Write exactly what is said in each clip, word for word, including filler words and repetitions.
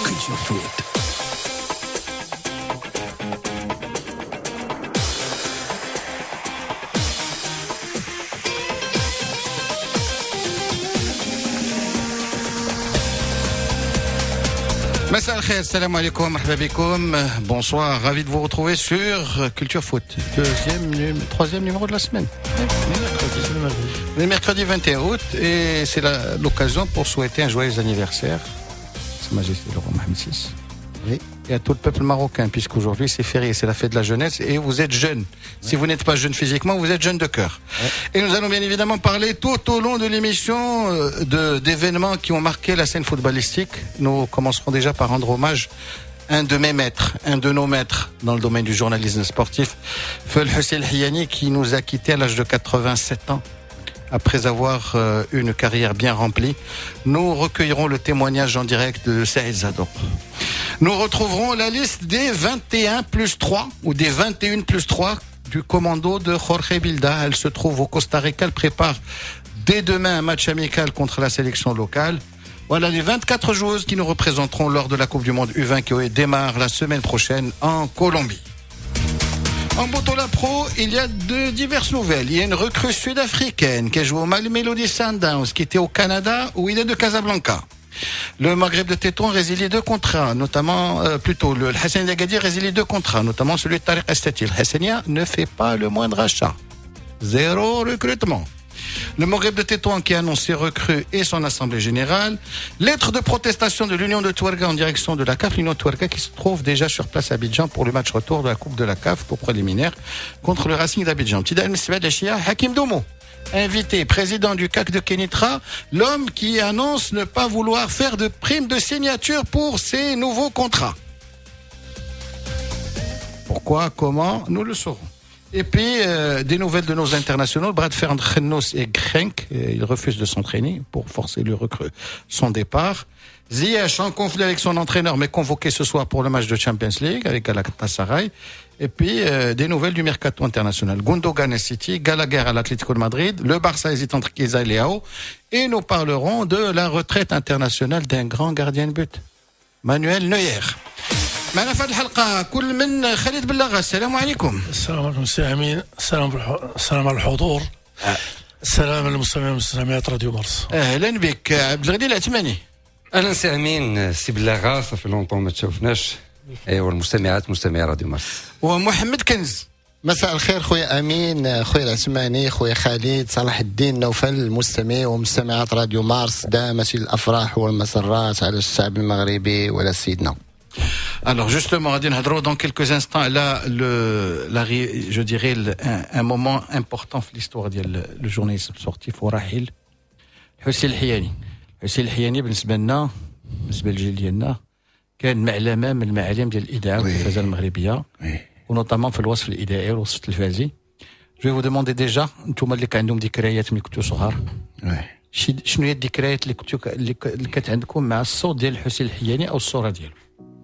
Culture Foot. Massa al-Khair, salam alaikum, marhaba bikoum. Bonsoir, ravi de vous retrouver sur Culture Foot. Deuxième, troisième numéro de la semaine. Le mercredi vingt et un août, et c'est la, l'occasion pour souhaiter un joyeux anniversaire. Sa Majesté le roi Mohamed six. Oui. Et à tout le peuple marocain, puisqu'aujourd'hui c'est férié, c'est la fête de la jeunesse, et vous êtes jeune. Ouais. Si vous n'êtes pas jeune physiquement, vous êtes jeune de cœur. Ouais. Et nous allons bien évidemment parler tout au long de l'émission de, d'événements qui ont marqué la scène footballistique. Nous commencerons déjà par rendre hommage à un de mes maîtres, un de nos maîtres dans le domaine du journalisme sportif, Feul Hussein Hiani, qui nous a quittés à l'âge de quatre-vingt-sept ans. Après avoir euh, une carrière bien remplie, nous recueillerons le témoignage en direct de Saïd Zadok. Nous retrouverons la liste des vingt et un plus trois ou des vingt et un plus trois du commando de Jorge Bilda. Elle se trouve au Costa Rica. Elle prépare dès demain un match amical contre la sélection locale. Voilà les vingt-quatre joueuses qui nous représenteront lors de la Coupe du Monde U vingt qui démarre la semaine prochaine en Colombie. En Botola Pro, il y a de diverses nouvelles. Il y a une recrue sud-africaine qui a joué au Mamelodi Sundowns, qui était au Canada, où il est de Casablanca. Le Maghreb de Tétouan résilie deux contrats, notamment, euh, plutôt, le Hassania d'Agadir résilie deux contrats, notamment celui de Tariq Estatil. Hassania ne fait pas le moindre achat. Zéro recrutement. Le Maghreb de Tétouan qui a annoncé recrue et son assemblée générale. Lettre de protestation de l'Union de Touarega en direction de la C A F. L'Union de Touarega qui se trouve déjà sur place à Abidjan pour le match retour de la Coupe de la C A F pour préliminaire contre le Racing d'Abidjan. Tidal Msibad Achia, Hakim Domo, invité, président du C A C de Kenitra, l'homme qui annonce ne pas vouloir faire de prime de signature pour ses nouveaux contrats. Pourquoi, comment, nous le saurons. Et puis, euh, des nouvelles de nos internationaux. Brad Fernandes et Grenk, il refuse de s'entraîner pour forcer le recrue son départ. Ziyech en conflit avec son entraîneur, mais convoqué ce soir pour le match de Champions League avec Galatasaray. Et puis, euh, des nouvelles du mercato international. Gundogan à City, Gallagher à l'Atlético de Madrid, le Barça hésite entre Chiesa et Leao. Et nous parlerons de la retraite internationale d'un grand gardien de but, Manuel Neuer. معنا في هذه الحلقة كل من خالد بلاغة. السلام عليكم. السلام عليكم سي أمين. السلام بالح... السلام على الحضور. أه. السلام للمستمعين والمستمعات راديو مارس. أهلا بك عبد الغني العثماني. أهلا سي أمين سي بلاغة صافي لونطون ما تشوفناش. أيوا المستمعات مستمعي راديو مارس. ومحمد كنز. مساء الخير خويا امين، خويا العثماني، خويا خالد، صلاح الدين نوفل، المستمعي ومستمعات راديو مارس، دامة الافراح والمسرات على الشعب المغربي وعلى سيدنا. Alors justement, Adine Hadro, dans quelques instants, là, le, la, je dirais, le, un, un moment important dans l'histoire de le journaliste sportif, ورحيل حسين الحياني. حسين الحياني بالنسبة لنا، بالنسبة للجيل ديالنا، كان معلمة من المعالم ديال الإذاعة والتلفزة المغربية، ونوطامون في الوصف الإذاعي والوصف التلفزي. Je vais vous demander déjà, نتوما اللي كان عندهم ذكريات ملي كنتوا صغار. شنو هي الذكريات اللي كنتوا اللي كانت عندكم مع الصوت ديال حسين الحياني أو الصورة ديالو؟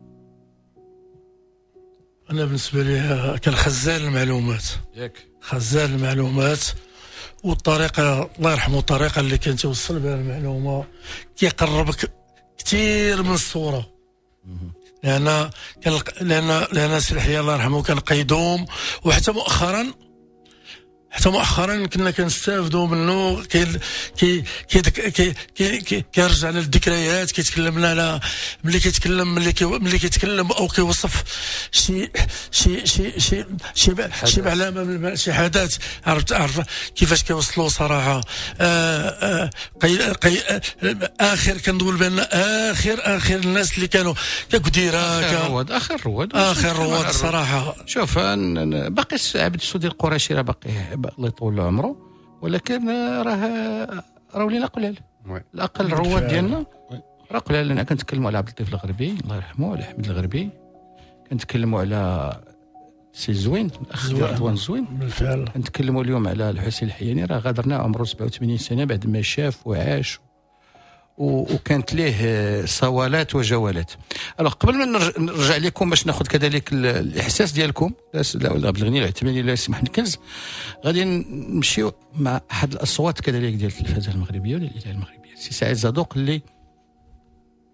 أنا بالنسبة لي كان خزان المعلومات. ياك. خزان المعلومات والطريقة الله يرحمه الطريقة اللي كان توصل بها المعلومة كيقربك كثير من الصورة. لأن كان لأن لأن سلحية الله يرحمه كان قيدوم وحتى مؤخرا حتى مؤخرا كنا كنستافدوا منه كي كي كي كي كي كيرجع للذكريات كيتكلم لنا على ملي كيتكلم ملي كي ملي كيتكلم او كيوصف شي شي شي شي شي شي علامه من شي حدث عرفت عرف كيفاش كيوصلوا صراحه. آآ آآ قي قي اخر كنقول بان اخر اخر الناس اللي كانوا كقديره اخر رواد اخر رواد اخر رواد صراحه. شوف باقي عبد السودي القرشي راه باقي الله يطول له عمره، ولكن راه راه ولينا قلال. الاقل رواد ديالنا راه قلال. لان كنتكلموا على عبد اللطيف الغربي الله يرحمه، على احمد الغربي، كنتكلموا على سي زوين الاخ رضوان زوين بالفعل، كنتكلموا اليوم على الحسين الحياني راه غادرنا عمره سبعة وثمانين سنه بعد ما شاف وعاش وكانت ليه صوالات وجولات. الوغ قبل ما نرجع لكم باش ناخذ كذلك الاحساس ديالكم لا عبد الغني العثماني لا سي محمد كنز، غادي نمشيو مع احد الاصوات كذلك ديال التلفزه المغربيه ولا الاذاعه المغربيه، سي سعيد زادوق اللي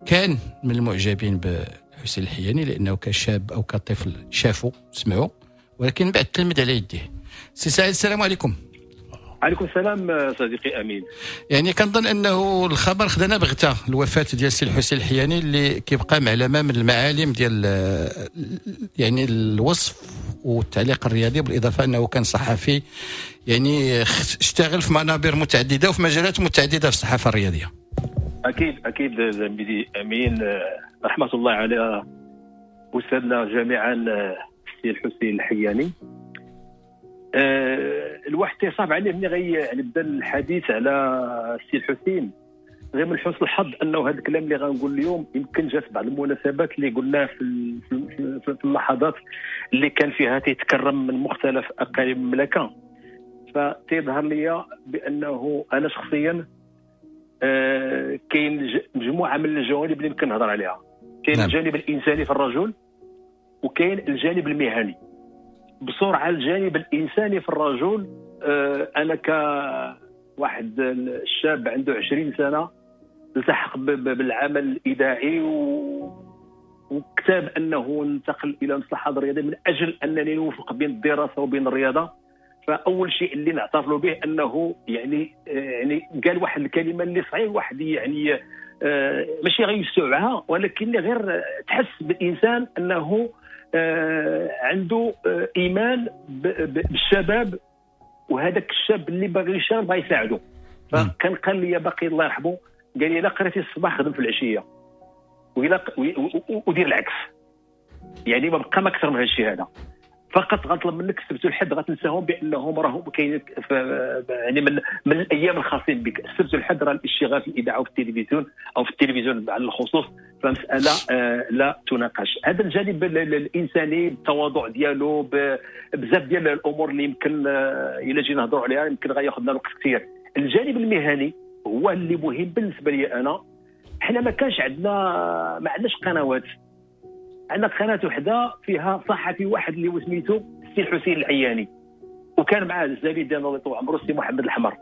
كان من المعجبين بحسين الحياني لأنه كشاب أو كطفل شافوا سمعوا، ولكن بعد تلمذ على يديه. سي سعيد السلام عليكم. عليكم السلام صديقي امين. يعني كنظن انه الخبر خدنا بغته الوفاه ديال السي الحسين الحياني اللي كيبقى معلمه من المعالم ديال يعني الوصف والتعليق الرياضي، بالاضافه انه كان صحفي يعني اشتغل في منابر متعدده وفي مجالات متعدده في الصحافه الرياضيه. اكيد اكيد زميلي امين، رحمه الله على استاذنا جميعا السي الحسين الحياني. أه الواحد تيصعب عليه ملي غيبدا الحديث على السي الحسين، غير من حسن الحظ انه هذا الكلام اللي غنقول اليوم يمكن جات بعض المناسبات اللي قلناه في, في, في, في اللحظات اللي كان فيها تيتكرم من مختلف اقاليم المملكه. فتيظهر لي بانه انا شخصيا أه كاين مجموعه من الجوانب اللي يمكن نهضر عليها. كاين نعم. الجانب الانساني في الرجل، وكاين الجانب المهني. بسرعه الجانب الانساني في الرجل، أه انا كواحد الشاب عنده عشرين سنه التحق بالعمل الاذاعي وكتاب انه انتقل الى المصلحه الرياضيه من اجل انني نوفق بين الدراسه وبين الرياضه. فاول شيء اللي نعترف له به انه يعني يعني قال واحد الكلمه اللي صحيح واحد يعني أه ماشي غيستوعبها، ولكن غير تحس بالانسان انه آه عنده آه ايمان بالشباب، وهذاك الشاب اللي باغي يشارك باغي يساعده. فكان قال لي باقي الله يرحمه، قال لي لا قريتي الصباح خدم في العشيه، وإلا ودير العكس. يعني ما بقى ما اكثر من هذا الشيء هذا. فقط غنطلب منك السبت والحد غتنساهم بانهم راهم كاين يعني من من الايام الخاصين بك. السبت والحد راه الاشتغال في الاذاعه وفي التلفزيون او في التلفزيون على الخصوص، فمساله آه لا تناقش. هذا الجانب الانساني بالتواضع ديالو بزاف ديال الامور اللي يمكن آه الا جينا نهضروا عليها يمكن غياخذنا وقت كثير. الجانب المهني هو اللي مهم بالنسبه لي انا. حنا ما كانش عندنا ما عندناش قنوات، عندنا قناه وحده فيها صحفي واحد اللي سميتو السي الحسين الحياني، وكان معاه الزميل ديالنا الله يطول عمره السي محمد الحمر.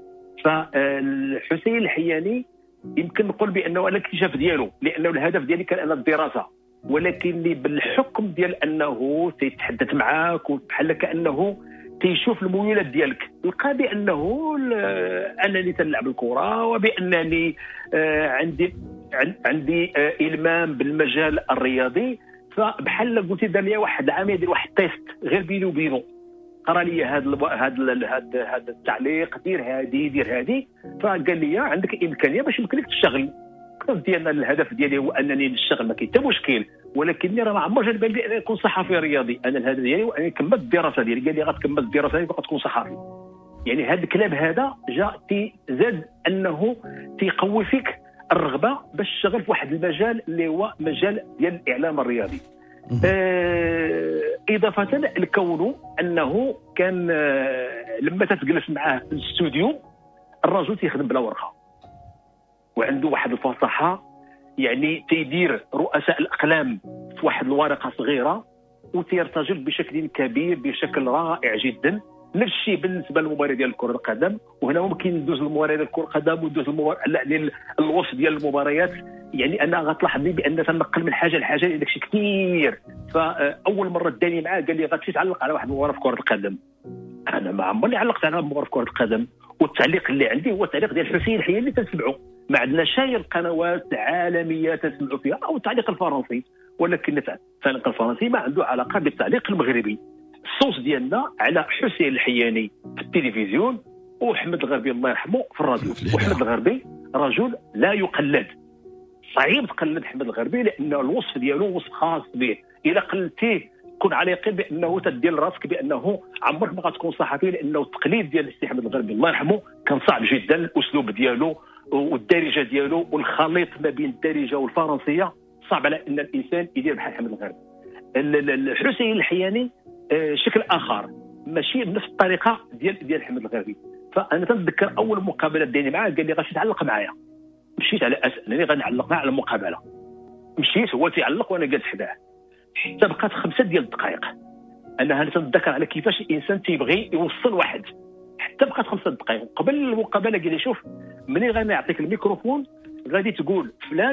فالحسين الحياني يمكن نقول بانه انا الاكتشاف ديالو، لانه الهدف ديالي كان انا الدراسه، ولكن بالحكم ديال انه تيتحدث معاك وبحال كانه تيشوف الميولات ديالك، لقى بانه انني تنلعب الكره وبانني عندي عندي المام بالمجال الرياضي. فبحال قلت دار لي واحد العام يدير واحد تيست غير بيني وبينه، قرا لي هذا هذا هذا التعليق، دير هذه دير هذه. فقال لي عندك امكانيه باش يمكن لك تشتغل. قلت ديالنا الهدف ديالي هو انني نشتغل، ما كاين حتى مشكل، ولكني راه ما عمرش جا بالي انني نكون صحفي رياضي. انا الهدف ديالي هو انني نكمل الدراسه ديالي. قال لي غتكمل الدراسه ديالك وغتكون صحفي. يعني هذا الكلام هذا جاء تي زاد انه تيقوي فيك الرغبه باش تشتغل في واحد المجال اللي هو مجال ديال الاعلام الرياضي. آه اضافه لكونه انه كان آه لما تتجلس معاه في الاستوديو الرجل تيخدم بلا ورقه، وعنده واحد الفصاحه. يعني تيدير رؤساء الاقلام في واحد الورقه صغيره وتيرتجل بشكل كبير بشكل رائع جدا. نفس الشيء بالنسبه للمباراه ديال كره القدم، وهنا ممكن ندوز المباراه ديال كره القدم وندوز المباراه يعني الوصف ديال المباريات. يعني انا غتلاحظني بان تنقل من حاجه لحاجه لان داكشي كثير. فاول مره داني معاه قال لي غتمشي تعلق على واحد المباراه في كره القدم. انا ما عمرني علقت على مباراه في كره القدم، والتعليق اللي عندي هو التعليق ديال الحسين الحياني اللي تنسمعوا. ما عندنا شاير قنوات عالميه تسمعوا فيها او التعليق الفرنسي، ولكن التعليق الفرنسي ما عنده علاقه بالتعليق المغربي. الصوص ديالنا على حسين الحياني في التلفزيون وحمد الغربي الله يرحمه في الراديو. وحمد الغربي رجل لا يقلد، صعيب تقلد حمد الغربي لانه الوصف ديالو وصف خاص به. الا قلتيه كن على يقين بانه تدير راسك بانه عمرك ما غتكون صحفي، لانه التقليد ديال السي حمد الغربي الله يرحمه كان صعب جدا. الاسلوب ديالو والدارجه ديالو والخليط ما بين الدارجه والفرنسيه صعب على ان الانسان يدير بحال حمد الغربي. الحسين الحياني شكل اخر، ماشي بنفس الطريقه ديال ديال حمد الغربي. فانا تنذكر اول مقابله ديالي معاه قال لي غادي تعلق معايا. مشيت على اساس انني غنعلق معاه على المقابله. مشيت هو تيعلق وانا جالس حداه حتى بقات خمسه ديال الدقائق. انا هل تنذكر على كيفاش الانسان تيبغي يوصل واحد، حتى بقات خمسه دقائق. قبل المقابله قال لي شوف منين غادي نعطيك الميكروفون غادي تقول فلان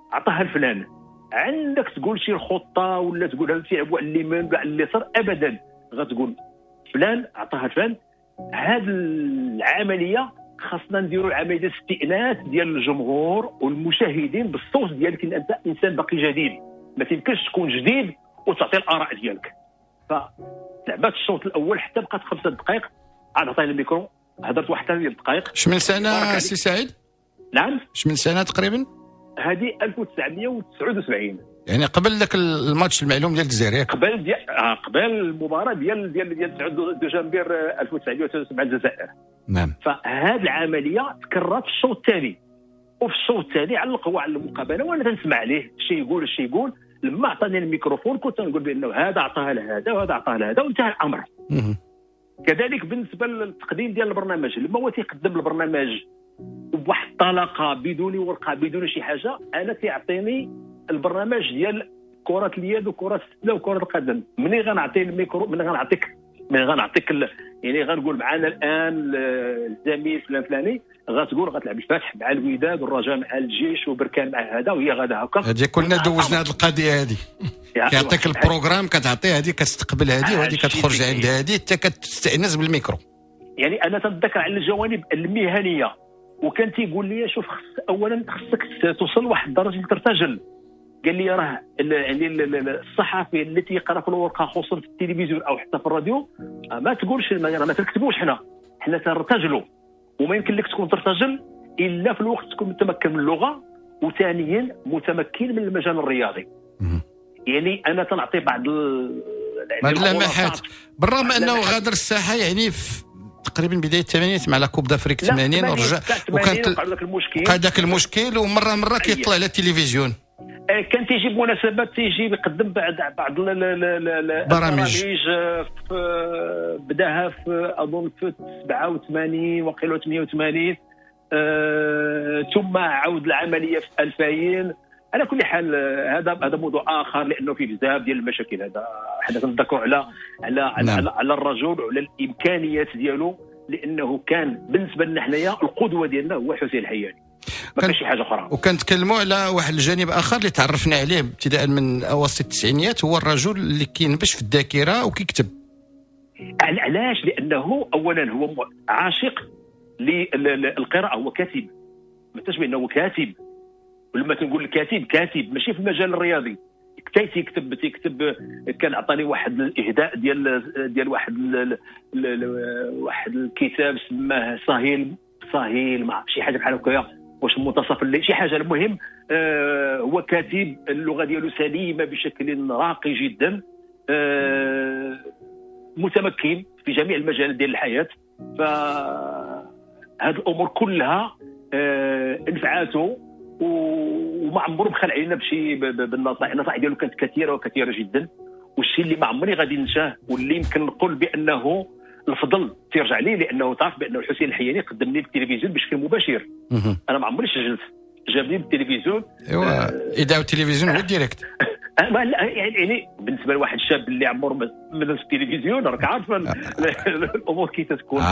عطاها الفلان، عندك تقول شي خطه ولا تقول هذا الشيء على اليمين كاع اللي صار ابدا، غتقول فلان عطاها فلان. هذه العمليه خاصنا نديروا عمليه استئناس ديال الجمهور والمشاهدين بالصوت ديالك، ان انت انسان باقي جديد، ما يمكنش تكون جديد وتعطي الاراء ديالك. فلعبات الشوط الاول حتى بقات خمسة دقائق، عاد عطينا الميكرو هضرت واحد ثلاث دقائق. اش من سنه سي سعيد؟ نعم اش من سنه تقريبا؟ هذه ألف وتسعمائة وتسعة وسبعين، يعني قبل ذاك الماتش المعلوم ديال الجزائر، قبل ديال آه قبل المباراه ديال ديال ديال تسعة دجنبير ألف وتسعمائة وثلاثة وسبعين الجزائر. نعم. فهذه العمليه تكررت في الشوط الثاني، وفي الشوط الثاني علقوا على المقابله وانا تنسمع ليه الشيء يقول الشيء يقول. لما عطاني الميكروفون كنت نقول بانه هذا عطاها لهذا وهذا عطاها لهذا وانتهى الامر. مه. كذلك بالنسبه للتقديم ديال البرنامج، لما هو تيقدم البرنامج بواحد الطلاقه بدون ورقه بدون شي حاجه، انا تيعطيني البرنامج ديال كره اليد وكره السله وكره القدم. منين غنعطي الميكرو، منين غنعطيك منين غنعطيك ال... يعني غنقول معنا الان الزميل فلان فلاني، غتقول غتلعب الفتح مع الوداد والرجاء مع الجيش وبركان مع هذا وهي غادا هكا. هذه كنا دوزنا هذه القضيه هذه، كيعطيك البروغرام كتعطيه هذه كتستقبل هذه وهذه كتخرج عند هذه حتى كتستأنس بالميكرو. يعني انا تنذكر على الجوانب المهنيه، وكان تيقول لي شوف خص اولا خصك توصل لواحد الدرجه اللي ترتجل. قال لي راه يعني الصحفي اللي تيقرا في الورقه خصوصا في التلفزيون او حتى في الراديو ما تقولش ما تكتبوش، حنا حنا ترتجلوا، وما يمكن لك تكون ترتجل الا في الوقت تكون متمكن من اللغه، وثانيا متمكن من المجال الرياضي. يعني انا تنعطي بعض اللمحات بالرغم انه غادر الساحه يعني في تقريبا بدايه الثمانينات مع لا كوب دافريك ثمانين ورجع وكانت وقع ذاك المشكل ومره مره كيطلع على التلفزيون. كان تيجي بمناسبات تيجي يقدم بعض بعض البرامج بداها في اظن في سبعة وثمانين وقيله ثمانية وثمانين، أه ثم عاود العمليه في ألفين. على كل حال هذا هذا موضوع اخر لانه فيه بزاف ديال المشاكل. هذا حنا كنذكروا على على على, نعم. على على الرجل وعلى الامكانيات ديالو، لانه كان بالنسبه لنا حنايا القدوه ديالنا هو حسين الحياني، ما كان شي حاجه اخرى. وكنتكلموا على واحد الجانب اخر اللي تعرفنا عليه ابتداء من اواسط التسعينيات، هو الرجل اللي كينبش في الذاكره وكيكتب. علاش؟ لانه اولا هو عاشق للقراءه، هو كاتب، ما تنساش بانه كاتب. ولما تنقول الكاتب كاتب ماشي في المجال الرياضي، كتاي تيكتب تيكتب. كان عطاني واحد الاهداء ديال ديال واحد ال ال واحد الكتاب سماه صهيل صهيل مع شي حاجه بحال هكايا، واش منتصف الليل شي حاجه. المهم آه هو كاتب، اللغه ديالو سليمه بشكل راقي جدا، آه متمكن في جميع المجالات ديال الحياه. فهاد الامور كلها آه نفعاته، وما عمره بخل علينا بشي بالنصائح. النصائح ديالو كانت كثيره وكثيره جدا، والشيء اللي ما عمري غادي ننساه واللي يمكن نقول بانه الفضل تيرجع ليه، لانه تعرف بانه الحسين الحياني قدم لي بالتلفزيون بشكل مباشر. انا ما عمري سجلت، جابني بالتلفزيون. ايوا اذاعه التلفزيون هو ديريكت. يعني بالنسبه لواحد الشاب اللي عمره من في التلفزيون راك عارف الامور كي تكون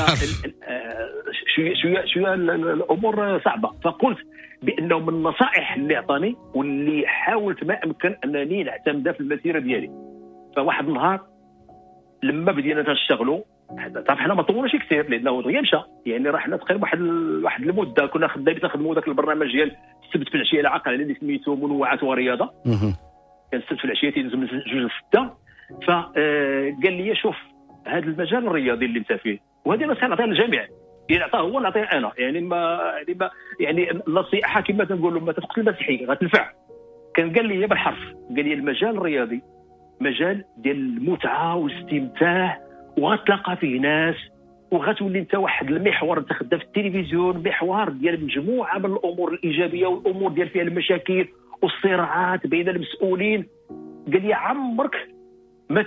شويه شويه شويه الامور صعبه. فقلت بانه من النصائح اللي عطاني واللي حاولت ما امكن انني نعتمدها في المسيره ديالي. فواحد النهار لما بدينا نشتغلوا، تعرف حنا ما طولناش كثير لانه دغيا مشى، يعني راه حنا تقريبا واحد واحد المده كنا خدامين تخدموا ذاك البرنامج ديال السبت في العشيه العقل اللي سميتو منوعات ورياضه. كان السبت في العشيه تيدوز من جوج لسته. فقال لي شوف هذا المجال الرياضي اللي انت فيه، وهذه نصيحه نعطيها للجميع، يعني عطاه هو نعطيها انا، يعني ما يعني ما يعني النصيحه كما تنقول له ما تقتل المسيحي غتنفع. كان قال لي بالحرف، قال لي المجال الرياضي مجال ديال المتعه والاستمتاع، وغتلاقى فيه ناس، وغتولي انت واحد المحور انت خدام في التلفزيون، محور ديال مجموعه من الامور الايجابيه والامور ديال فيها المشاكل والصراعات بين المسؤولين. قال لي عمرك ما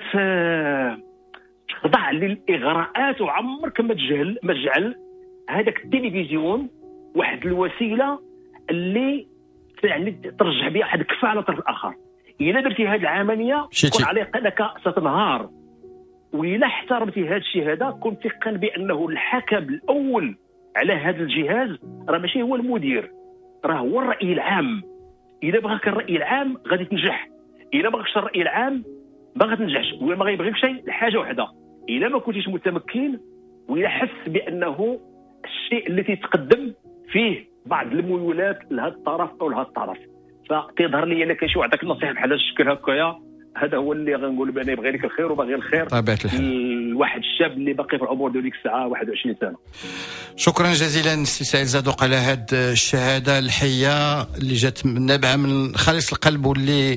تخضع للاغراءات، وعمرك ما تجهل ما تجعل هذاك التلفزيون واحد الوسيله اللي يعني ترجع بها واحد الكفه على الطرف الاخر. الا درتي هذه العمليه كون عليك انك ستنهار، وإلا احترمتي هذا الشيء هذا كنت ثقا بانه الحكم الاول على هذا الجهاز راه ماشي هو المدير، راه هو الرأي العام. اذا بغاك الراي العام غادي تنجح، اذا ما بغاكش الراي العام ما غتنجحش. ولا ما غيبغيك شيء حاجه وحده، اذا ما كنتيش متمكن وإذا حس بانه الشيء اللي تيتقدم فيه بعض الميولات لهذا الطرف او لهذا الطرف، فتظهر لي انا كنشوف عطاك النصيحه بحال هذا الشكل هكايا. هذا هو اللي غنقول بان يبغي لك الخير وباغي الخير طبيعة الحال الواحد الشاب اللي باقي في العمر ديال ديك الساعه واحد وعشرين سنه. شكرا جزيلا سي سعيد زادوق على هذه الشهاده الحيه اللي جات نابعه من خالص القلب، واللي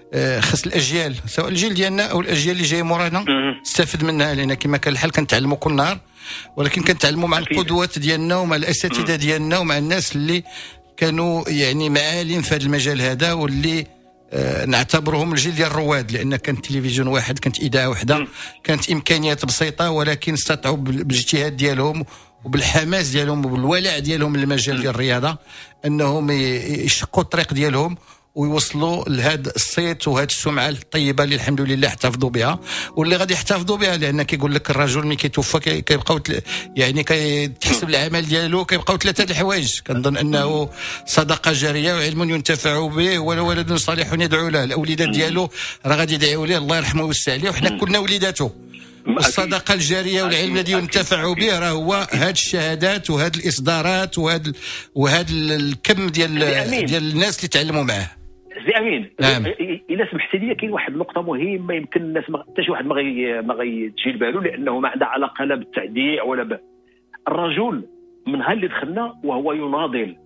خص الاجيال سواء الجيل ديالنا او الاجيال اللي جايه مورانا تستفد منها، لان كما كان الحال كنتعلموا كل نهار، ولكن كنتعلموا مع القدوات ديالنا ومع الاساتذه ديالنا ومع الناس اللي كانوا يعني معالم في هذا المجال هذا، واللي آه نعتبرهم الجيل ديال الرواد، لان كان تلفزيون واحد، كانت اذاعه واحده، كانت امكانيات بسيطه، ولكن استطاعوا بالاجتهاد ديالهم وبالحماس ديالهم وبالولع ديالهم للمجال ديال الرياضه انهم يشقوا الطريق ديالهم ويوصلوا لهذا الصيت وهذه السمعه الطيبه اللي الحمد لله احتفظوا بها واللي غادي يحتفظوا بها. لان كيقول لك الرجل ملي كيتوفى كيبقاو يعني كيتحسب العمل ديالو كيبقاو ثلاثه د الحوايج. كنظن انه صدقه جاريه وعلم ينتفع به ولا ولد صالح يدعو له. الاوليدات ديالو راه غادي يدعيوا ليه الله يرحمه ويوسع عليه، وحنا كلنا وليداته. والصدقه الجاريه والعلم الذي ينتفع به راه هو هذه الشهادات وهذه الاصدارات وهذا وهذا الكم ديال ديال الناس اللي تعلموا معاه. سي امين، نعم. الا سمحت لي كاين واحد النقطه مهمه يمكن الناس حتى شي واحد ما غي ما غيتجي لبالو، لانه ما عندها علاقه لا بالتعديع ولا ب... الرجل من نهار اللي دخلنا وهو يناضل.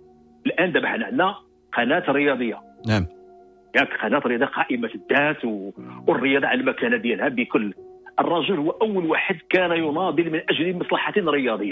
الان دابا حنا عندنا قناه رياضيه، نعم، ياك قناه رياضيه قائمه الذات و... والرياضه على المكانه ديالها بكل. الرجل هو اول واحد كان يناضل من اجل مصلحه رياضيه،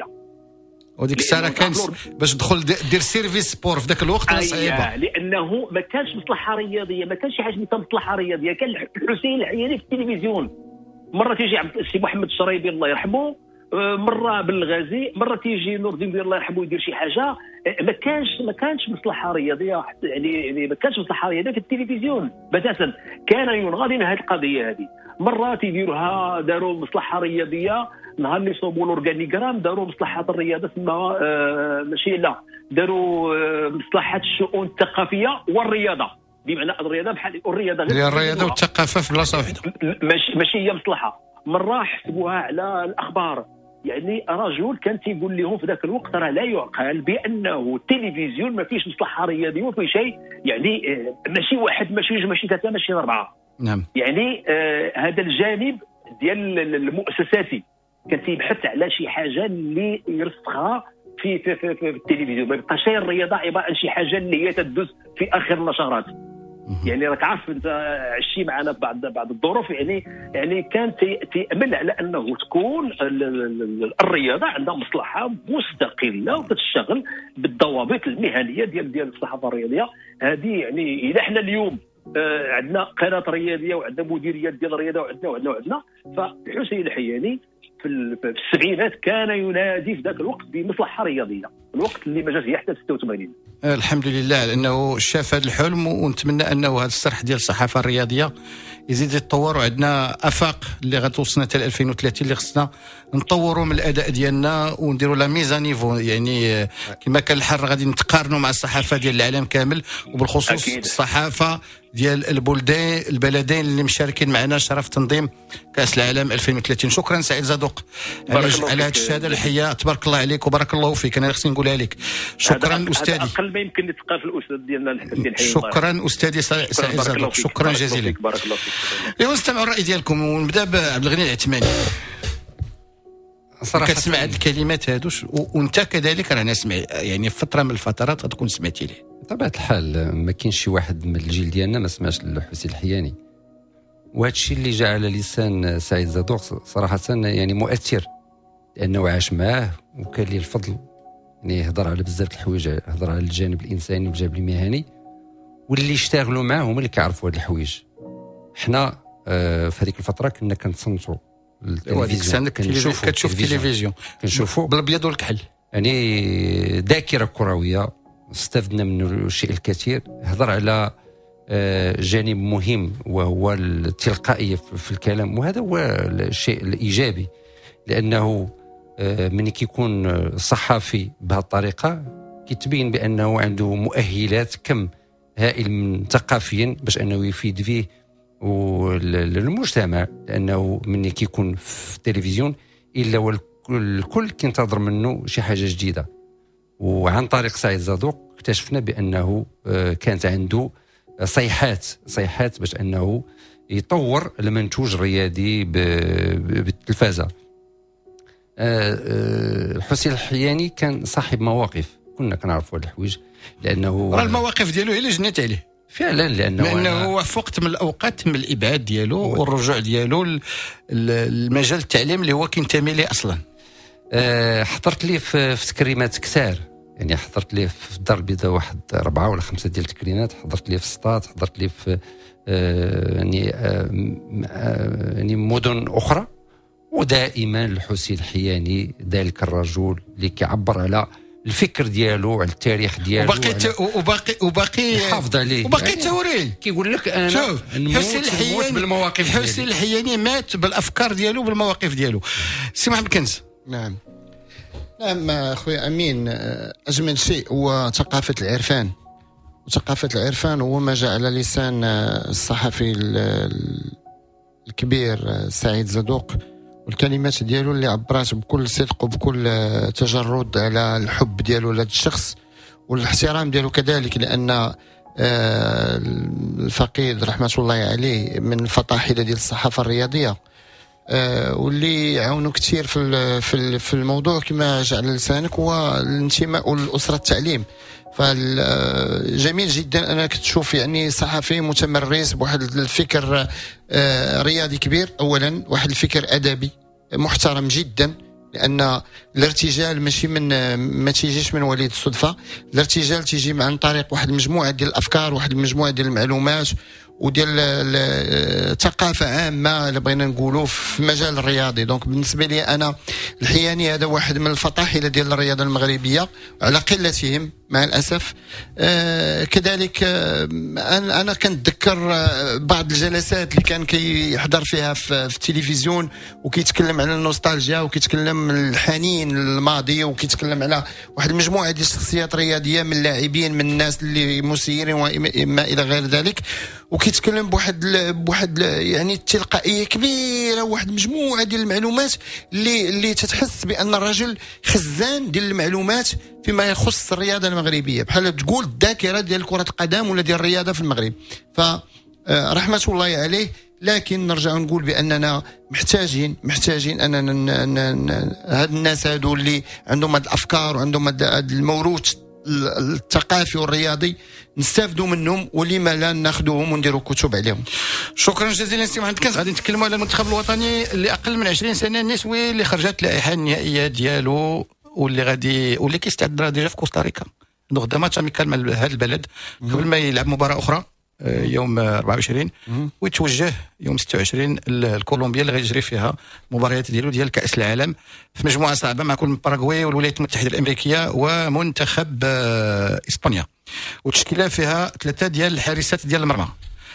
وديك الساعه كان باش تدخل دير سيرفيس سبور في ذاك الوقت أيه صعيبه، لانه ما كانش مصلحه رياضيه، ما كانش شي حاجه مثل مصلحه رياضيه. كان الحسين العياني في التلفزيون، مره تيجي عبد السي محمد الشريبي الله يرحمه، مره بالغازي، مره تيجي نور الدين الله يرحمه يدير شي حاجه. ما كانش ما كانش مصلحه رياضيه، يعني ما كانش مصلحه رياضيه في التلفزيون بتاتا. كان يناضل هذه القضيه هذه. مره تيديروها داروا مصلحه رياضيه، نهار اللي صوبوا الاورغانيغرام داروا مصلحه الرياضه اسمها آه ماشي لا داروا آه مصلحه الشؤون الثقافيه والرياضه، بمعنى الرياضه بحال الرياضه غير الرياضه والثقافه في بلاصه واحده، ماشي ماشي هي مصلحه. مره حسبوها على الاخبار، يعني رجل كان تيقول لهم في ذاك الوقت راه لا يعقل بانه التلفزيون ما فيش مصلحه رياضيه وفي شيء، يعني آه ماشي واحد ماشي جوج ماشي ثلاثه ماشي اربعه. نعم، يعني آه هذا الجانب ديال المؤسساتي كان تيبحث على شي حاجه اللي يرسخها في في, في, في التلفزيون. ما يبقاش الرياضه عباره عن شي حاجه اللي هي تدوز في اخر النشرات. يعني راك عارف انت عشتي معنا بعض بعض الظروف، يعني يعني كان تامل على انه تكون الرياضه عندها مصلحه مستقله وتشتغل بالضوابط المهنيه ديال ديال الصحافه الرياضيه هذه. يعني اذا احنا اليوم آه عندنا قناه رياضيه وعندنا مديريات ديال الرياضه وعندنا وعندنا وعندنا فالحسين الحياني في السبعينات كان ينادي في ذاك الوقت بمصلحه رياضيه، الوقت اللي ما جاش حتى ستة وثمانين. الحمد لله لانه شاف هذا الحلم، ونتمنى انه هذا الصرح ديال الصحافه الرياضيه يزيد يتطور، وعندنا افاق اللي غتوصلنا حتى ألفين وثلاثين اللي خصنا نطوروا من الاداء ديالنا ونديروا لا ميزا نيفو. يعني كما كان الحال غادي نتقارنوا مع الصحافه ديال العالم كامل، وبالخصوص أكيد. الصحافه ديال البلدان البلدين اللي مشاركين معنا شرف تنظيم كاس العالم ألفين وثلاثين. شكرا سعيد زادوق على على هذه الشهاده الحيه، تبارك الله عليك وبارك الله فيك. انا خصني نقولها لك. شكرا استاذي، اقل ما يمكن نتقى في الاستاذ ديالنا الحسين الحيه. شكرا استاذي سعيد زادوق، شكرا جزيلا. بارك الله فيك. ايوا نستمعوا الراي ديالكم ونبدا بعبد الغني العثماني. صراحه كتسمع هذه الكلمات هادو وانت كذلك راه نسمع، يعني فتره من الفترات غتكون سمعتي ليه. بطبيعه الحال ما كاينش شي واحد من الجيل ديالنا ما سمعش الحسين الحياني، وهذا الشيء اللي جاء على لسان سعيد زادوق صراحه يعني مؤثر، لانه عاش معاه وكان ليه الفضل. يعني هضر على بزاف د الحوايج، هضر على الجانب الانساني والجانب المهني، واللي اشتغلوا معاه هما اللي كيعرفوا هاد الحوايج. حنا آه في هذيك الفتره كنا كنتصنتوا التلفزيون، كنشوفوا كتشوف التلفزيون كنشوفوا بالابيض والكحل، يعني ذاكره كرويه استفدنا منه الشيء الكثير. هضر على آه جانب مهم وهو التلقائيه في الكلام، وهذا هو الشيء الايجابي، لانه آه من كيكون صحفي بهذه الطريقه كيتبين بانه عنده مؤهلات كم هائل من ثقافيا باش انه يفيد فيه والمجتمع، لانه من كيكون في التلفزيون الا والكل كينتظر منه شي حاجه جديده. وعن طريق سعيد زادوق اكتشفنا بانه كانت عنده صيحات صيحات باش انه يطور المنتوج الرياضي بالتلفازه. حسين الحياني كان صاحب مواقف، كنا كنعرفوا هاد الحوايج لانه راه المواقف ديالو هي اللي جنات عليه فعلا، لانه لانه هو في وقت من الاوقات من الابعاد ديالو والرجوع ديالو المجال التعليم اللي هو كينتمي ليه اصلا. أه حضرت ليه في, في تكريمات كثار، يعني حضرت ليه في الدار البيضاء واحد أربعة ولا خمسة ديال التكريمات، حضرت ليه في سطات، حضرت ليه في أه يعني أه يعني مدن اخرى. ودائما الحسين الحياني ذلك الرجل اللي كيعبر على الفكر ديالو، على التاريخ ديالو، وباقي وباقي وباقي يحافظ عليه، وباقي يعني توري كيقول لك انا حسين الحياني بالمواقف ديالو. حسين الحياني مات بالافكار ديالو بالمواقف ديالو. سي محمد كنز. نعم نعم اخويا امين، اجمل شيء هو ثقافه العرفان، وثقافه العرفان هو ما جاء على لسان الصحفي الكبير سعيد زادوق، والكلمات ديالو اللي عبرات بكل صدق وبكل تجرد على الحب ديالو لهذا الشخص والاحترام ديالو كذلك، لان الفقيد رحمه الله عليه من الفطاحله ديال الصحافه الرياضيه، واللي عاونوا كثير في في الموضوع كما جاء على لسانك هو الانتماء للاسره التعليم. فجميل جدا انك تشوف يعني صحفي متمرس بواحد الفكر رياضي كبير، اولا واحد الفكر ادبي محترم جدا، لان الارتجال ماشي من ما تيجيش من وليد الصدفه، الارتجال تيجي عن طريق واحد المجموعه ديال الافكار، واحد المجموعه ديال المعلومات وديال الثقافه عامه اللي بغينا نقولوا في المجال الرياضي. دونك بالنسبه لي انا الحياني هذا واحد من الفطاحله ديال الرياضه المغربيه على قلتهم مع الاسف. آه كذلك آه انا انا كنتذكر آه بعض الجلسات اللي كان كيحضر فيها في, في التلفزيون وكيتكلم على النوستالجيا وكيتكلم الحنين للماضي وكيتكلم على واحد المجموعه ديال الشخصيات رياضيه من اللاعبين من الناس اللي مسيرين وما الى غير ذلك، وكيتكلم بواحد بواحد يعني التلقائيه كبيره، واحد مجموعه ديال المعلومات اللي اللي تتحس بان الرجل خزان ديال المعلومات فيما يخص الرياضه المغربيه، بحال تقول الذاكره ديال كره القدم ولا ديال الرياضه في المغرب. فرحمه الله عليه. لكن نرجع نقول باننا محتاجين محتاجين اننا هاد الناس هادو اللي عندهم هاد الافكار وعندهم هاد الموروث الثقافي والرياضي نستافدوا منهم، ولما لا ناخذوهم ونديروا كتب عليهم. شكرا جزيلا سي محمد كنز. غادي نتكلموا على المنتخب الوطني اللي اقل من عشرين سنه النسوي اللي خرجت اللائحه النهائيه ديالو واللي غادي واللي كيستعد ديجا في كوستاريكا. غدا ماتش اميكال مع هذا البلد قبل ما يلعب مباراه اخرى يوم أربعة وعشرين ويتوجه يوم ستة وعشرين لكولومبيا اللي غيجري فيها مباريات ديالو ديال كأس العالم في مجموعه صعبه مع كل باراغواي والولايات المتحده الامريكيه ومنتخب اسبانيا، والتشكيله فيها ثلاثه ديال الحارسات ديال المرمى.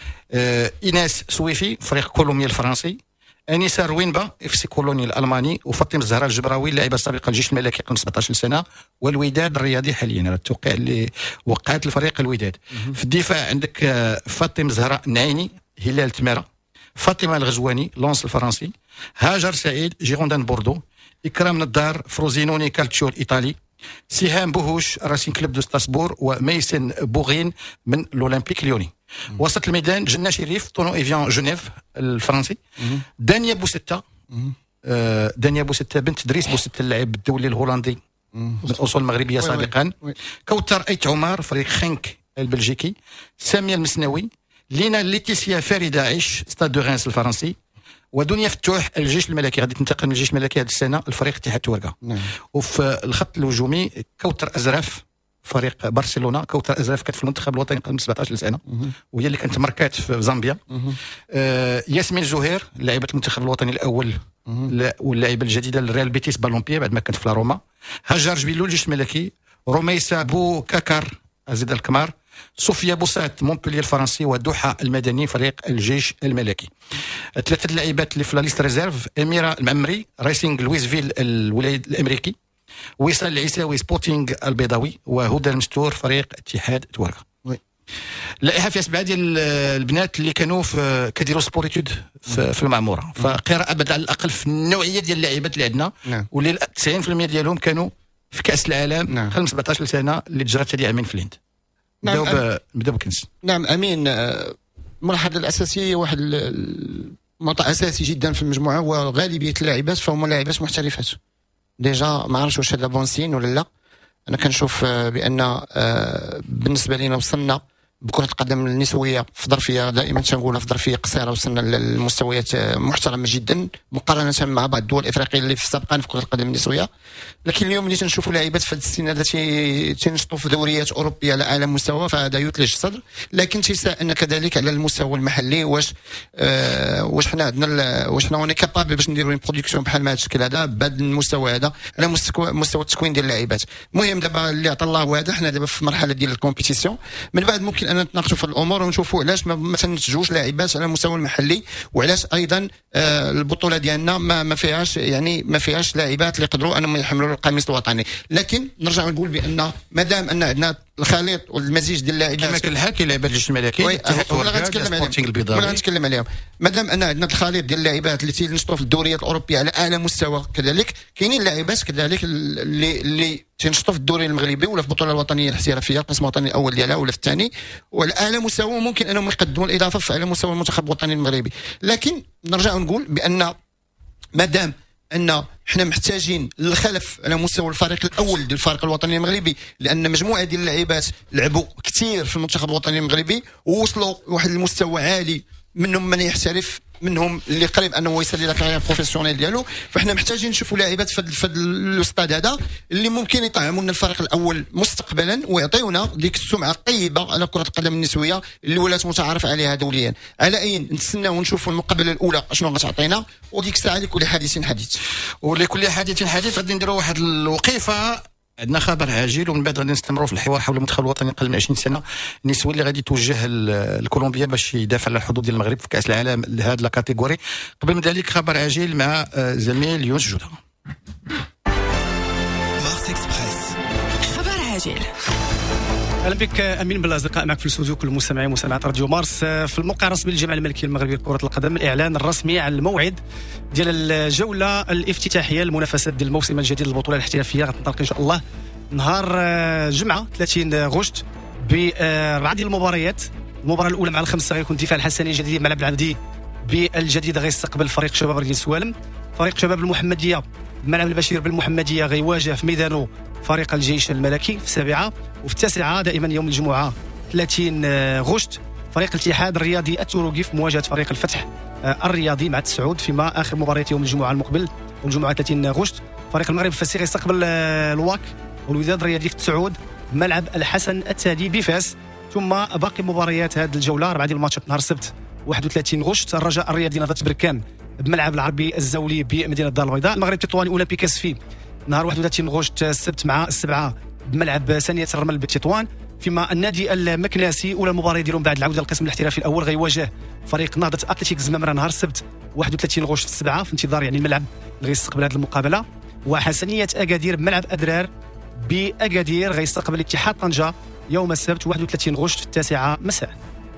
ايناس سويفي فريق كولومبيا الفرنسي، انيسه روينبا اف سي كولوني الالماني، وفاطمه الزهراء الجبراوي اللاعبه السابقه للجيش الملكي قبل سبعطاش سنه، والوداد الرياضي حاليا. هذا التوقيع اللي وقعت الفريق الوداد. في الدفاع عندك فاطمه الزهراء النعيني هلال تماره، فاطمه الغزواني لونس الفرنسي، هاجر سعيد جيروندان بوردو، اكرام ندار فروزينوني كالتشيو الايطالي، سهام بوهوش راسين كلوب دو ستاسبور، وميسن بوغين من الاولمبيك ليوني. وسط الميدان جنة شريف طونو ايفيان جنيف الفرنسي، دانيا بوستة آه دانيا بوستة بنت دريس بوستة اللاعب الدولي الهولندي من اصول مغربيه سابقا، كوثر ايت عمر فريق خنك البلجيكي، ساميه المسنوي، لينا ليتيسيا فريده عيش ستاد دو رينس الفرنسي، ودنيا فتوح الجيش الملكي غادي تنتقل من الجيش الملكي هذه السنه الفريق اتحاد تورقه. وفي الخط الهجومي كوثر ازراف فريق برشلونه، كوثر ازراف كانت في المنتخب الوطني قبل سبعطاش سنه وهي اللي كانت ماركات في زامبيا. آه ياسمين زهير لاعبه المنتخب الوطني الاول واللاعبه الجديده للريال بيتيس بالومبيا بعد ما كانت في روما، هاجر جبيلو الجيش الملكي، روميسا بو كاكار ازيد الكمار، صوفيا بوسات مونبولييه الفرنسي، ودوحه المدني فريق الجيش الملكي. ثلاثه اللاعبات اللي في لا ليست ريزيرف اميره المعمري رايسينغ لويسفيل الولايات الامريكي، وصال العيساوي سبورتينغ البيضاوي، وهدى المستور فريق اتحاد تورقه. اللائحه فيها سبعه ديال البنات اللي كانوا في كيديروا سبوريتود في, في المعموره، فقراءه بدل على الاقل في النوعيه ديال اللاعبات اللي عندنا، نعم. واللي تسعين بالمئة ديالهم كانوا في كاس العالم نعم. خلال سبعطاش سنه اللي تجرت هذه عامين في الهند. نعم. بداو بداو بكنس. نعم امين. الملاحظه الاساسيه واحد نقطه اساسي جدا في المجموعه هو غالبيه اللاعبات فهم لاعبات محترفات. ديجا ما عرفتش واش هذا بون سين ولا لا. انا كنشوف بان بالنسبه لنا وصلنا بكرة القدم النسوية في ظرفية دائما تنقولها في ظرفية قصيرة وصلنا للمستويات محترمة جدا مقارنة مع بعض الدول الإفريقية اللي في السابقين في كرة القدم النسوية. لكن اليوم اللي تنشوفوا لاعبات في هذا السن هذا تنشطوا في دوريات أوروبية على أعلى مستوى فهذا يثلج الصدر، لكن تيساءلنا كذلك على المستوى المحلي واش آه واش حنا عندنا واش حنا وني كابابل باش نديروا برودكسيون بحال ما هذا الشكل هذا بهذا المستوى هذا على مستوى مستوى التكوين ديال اللاعبات. المهم دابا اللي عطى الله هذا حنا دابا في مرحلة ديال الكومبيتيسيون، من بعد ممكن أن نتناقشوا في الامور ونشوفوا علاش ما تنتجوش لاعبات على المستوى المحلي، وعلاش ايضا آه البطوله ديالنا ما, ما فيهاش يعني ما فيهاش لاعبات اللي يقدروا انهم يحملوا القميص الوطني. لكن نرجع نقول بان مادام ان عندنا الخليط والمزيج ديال اللاعبات كما كان الحكي لاعبات الجيش الملكي ولا غنتكلم عليهم ولا غنتكلم عليهم مادام ان عندنا الخليط ديال اللاعبات اللي تينشطوا في الدوريات الاوروبيه على اعلى مستوى، كذلك كاينين لاعبات كذلك اللي اللي تنشطوا في الدوري المغربي ولا في البطوله الوطنيه الاحترافيه القسم الوطني الاول ديالها ولا في الثاني وعلى اعلى مستوى ممكن انهم يقدموا الاضافه في على مستوى المنتخب الوطني المغربي. لكن نرجع نقول بان مادام ان حنا محتاجين للخلف على مستوى الفريق الاول ديال الفريق الوطني المغربي، لان مجموعه ديال اللاعبات لعبوا كثير في المنتخب الوطني المغربي ووصلوا لواحد المستوى عالي، منهم من يحترف منهم اللي قريب انه يسالي لا كارير بروفيسيونيل ديالو. فاحنا محتاجين نشوفوا لاعبات في هذا الاستاد هذا اللي ممكن يطعموا لنا الفريق الاول مستقبلا ويعطيونا ديك السمعه الطيبه على كره القدم النسويه اللي ولات متعارف عليها دوليا. على اي نتسناو ونشوفوا المقابله الاولى شنو غتعطينا، وديك الساعه لكل حديث حديث ولكل حديث حديث غادي نديروا واحد الوقيفه. عندنا خبر عاجل ومن بعد غادي نستمروا في الحوار حول المنتخب الوطني قبل من عشرين سنه النسوي اللي غادي توجه الكولومبيا باش يدافع على الحظوظ ديال المغرب في كاس العالم لهذه الكاتيجوري. قبل من ذلك خبر عاجل مع زميل يونس جوده. مارس اكسبريس خبر عاجل. اهلا بك امين بالاصدقاء معك في الاستوديو كل المستمعين ومستمعات راديو مارس. في الموقع الرسمي للجامعه الملكيه المغربيه لكره القدم الاعلان الرسمي عن الموعد ديال الجوله الافتتاحيه للمنافسات ديال الموسم الجديد للبطوله الاحترافيه غتنطلق ان شاء الله نهار جمعه ثلاثين غشت باربعه ديال المباريات. المباراه الاولى مع الخمسه غيكون الدفاع الحسني الجديد ملعب العبدي بالجديد غيستقبل فريق شباب رجال سوالم. فريق شباب المحمديه ملعب البشير بالمحمديه غيواجه في ميدانه فريق الجيش الملكي في السابعه. وفي التاسعه دائما يوم الجمعه ثلاثين غشت فريق الاتحاد الرياضي التوروقي في مواجهه فريق الفتح الرياضي مع التسعود. فيما اخر مباريات يوم الجمعه المقبل والجمعه ثلاثين غشت فريق المغرب الفاسي يستقبل الواك والوداد الرياضي في التسعود ملعب الحسن التالي بفاس. ثم باقي مباريات هذه الجوله اربعه ديال الماتشات نهار السبت واحد وثلاثين غشت الرجاء الرياضي نهضه بركان بملعب العربي الزولي بمدينه الدار البيضاء. المغرب التطواني اولمبيك اسفي نهار واحد وثلاثين غشت السبت مع السبعه بملعب ثانيه الرمل بتطوان. فيما النادي المكناسي اولى المباراه ديالهم بعد العوده للقسم الاحترافي الاول غيواجه فريق نهضه اتلتيك زمامره نهار السبت واحد وثلاثين غشت في السبعه في انتظار يعني الملعب اللي غيستقبل هذه المقابله. وحسنيه اكادير بملعب ادرار باكادير غيستقبل اتحاد طنجه يوم السبت واحد وثلاثين غشت في التاسعه مساء.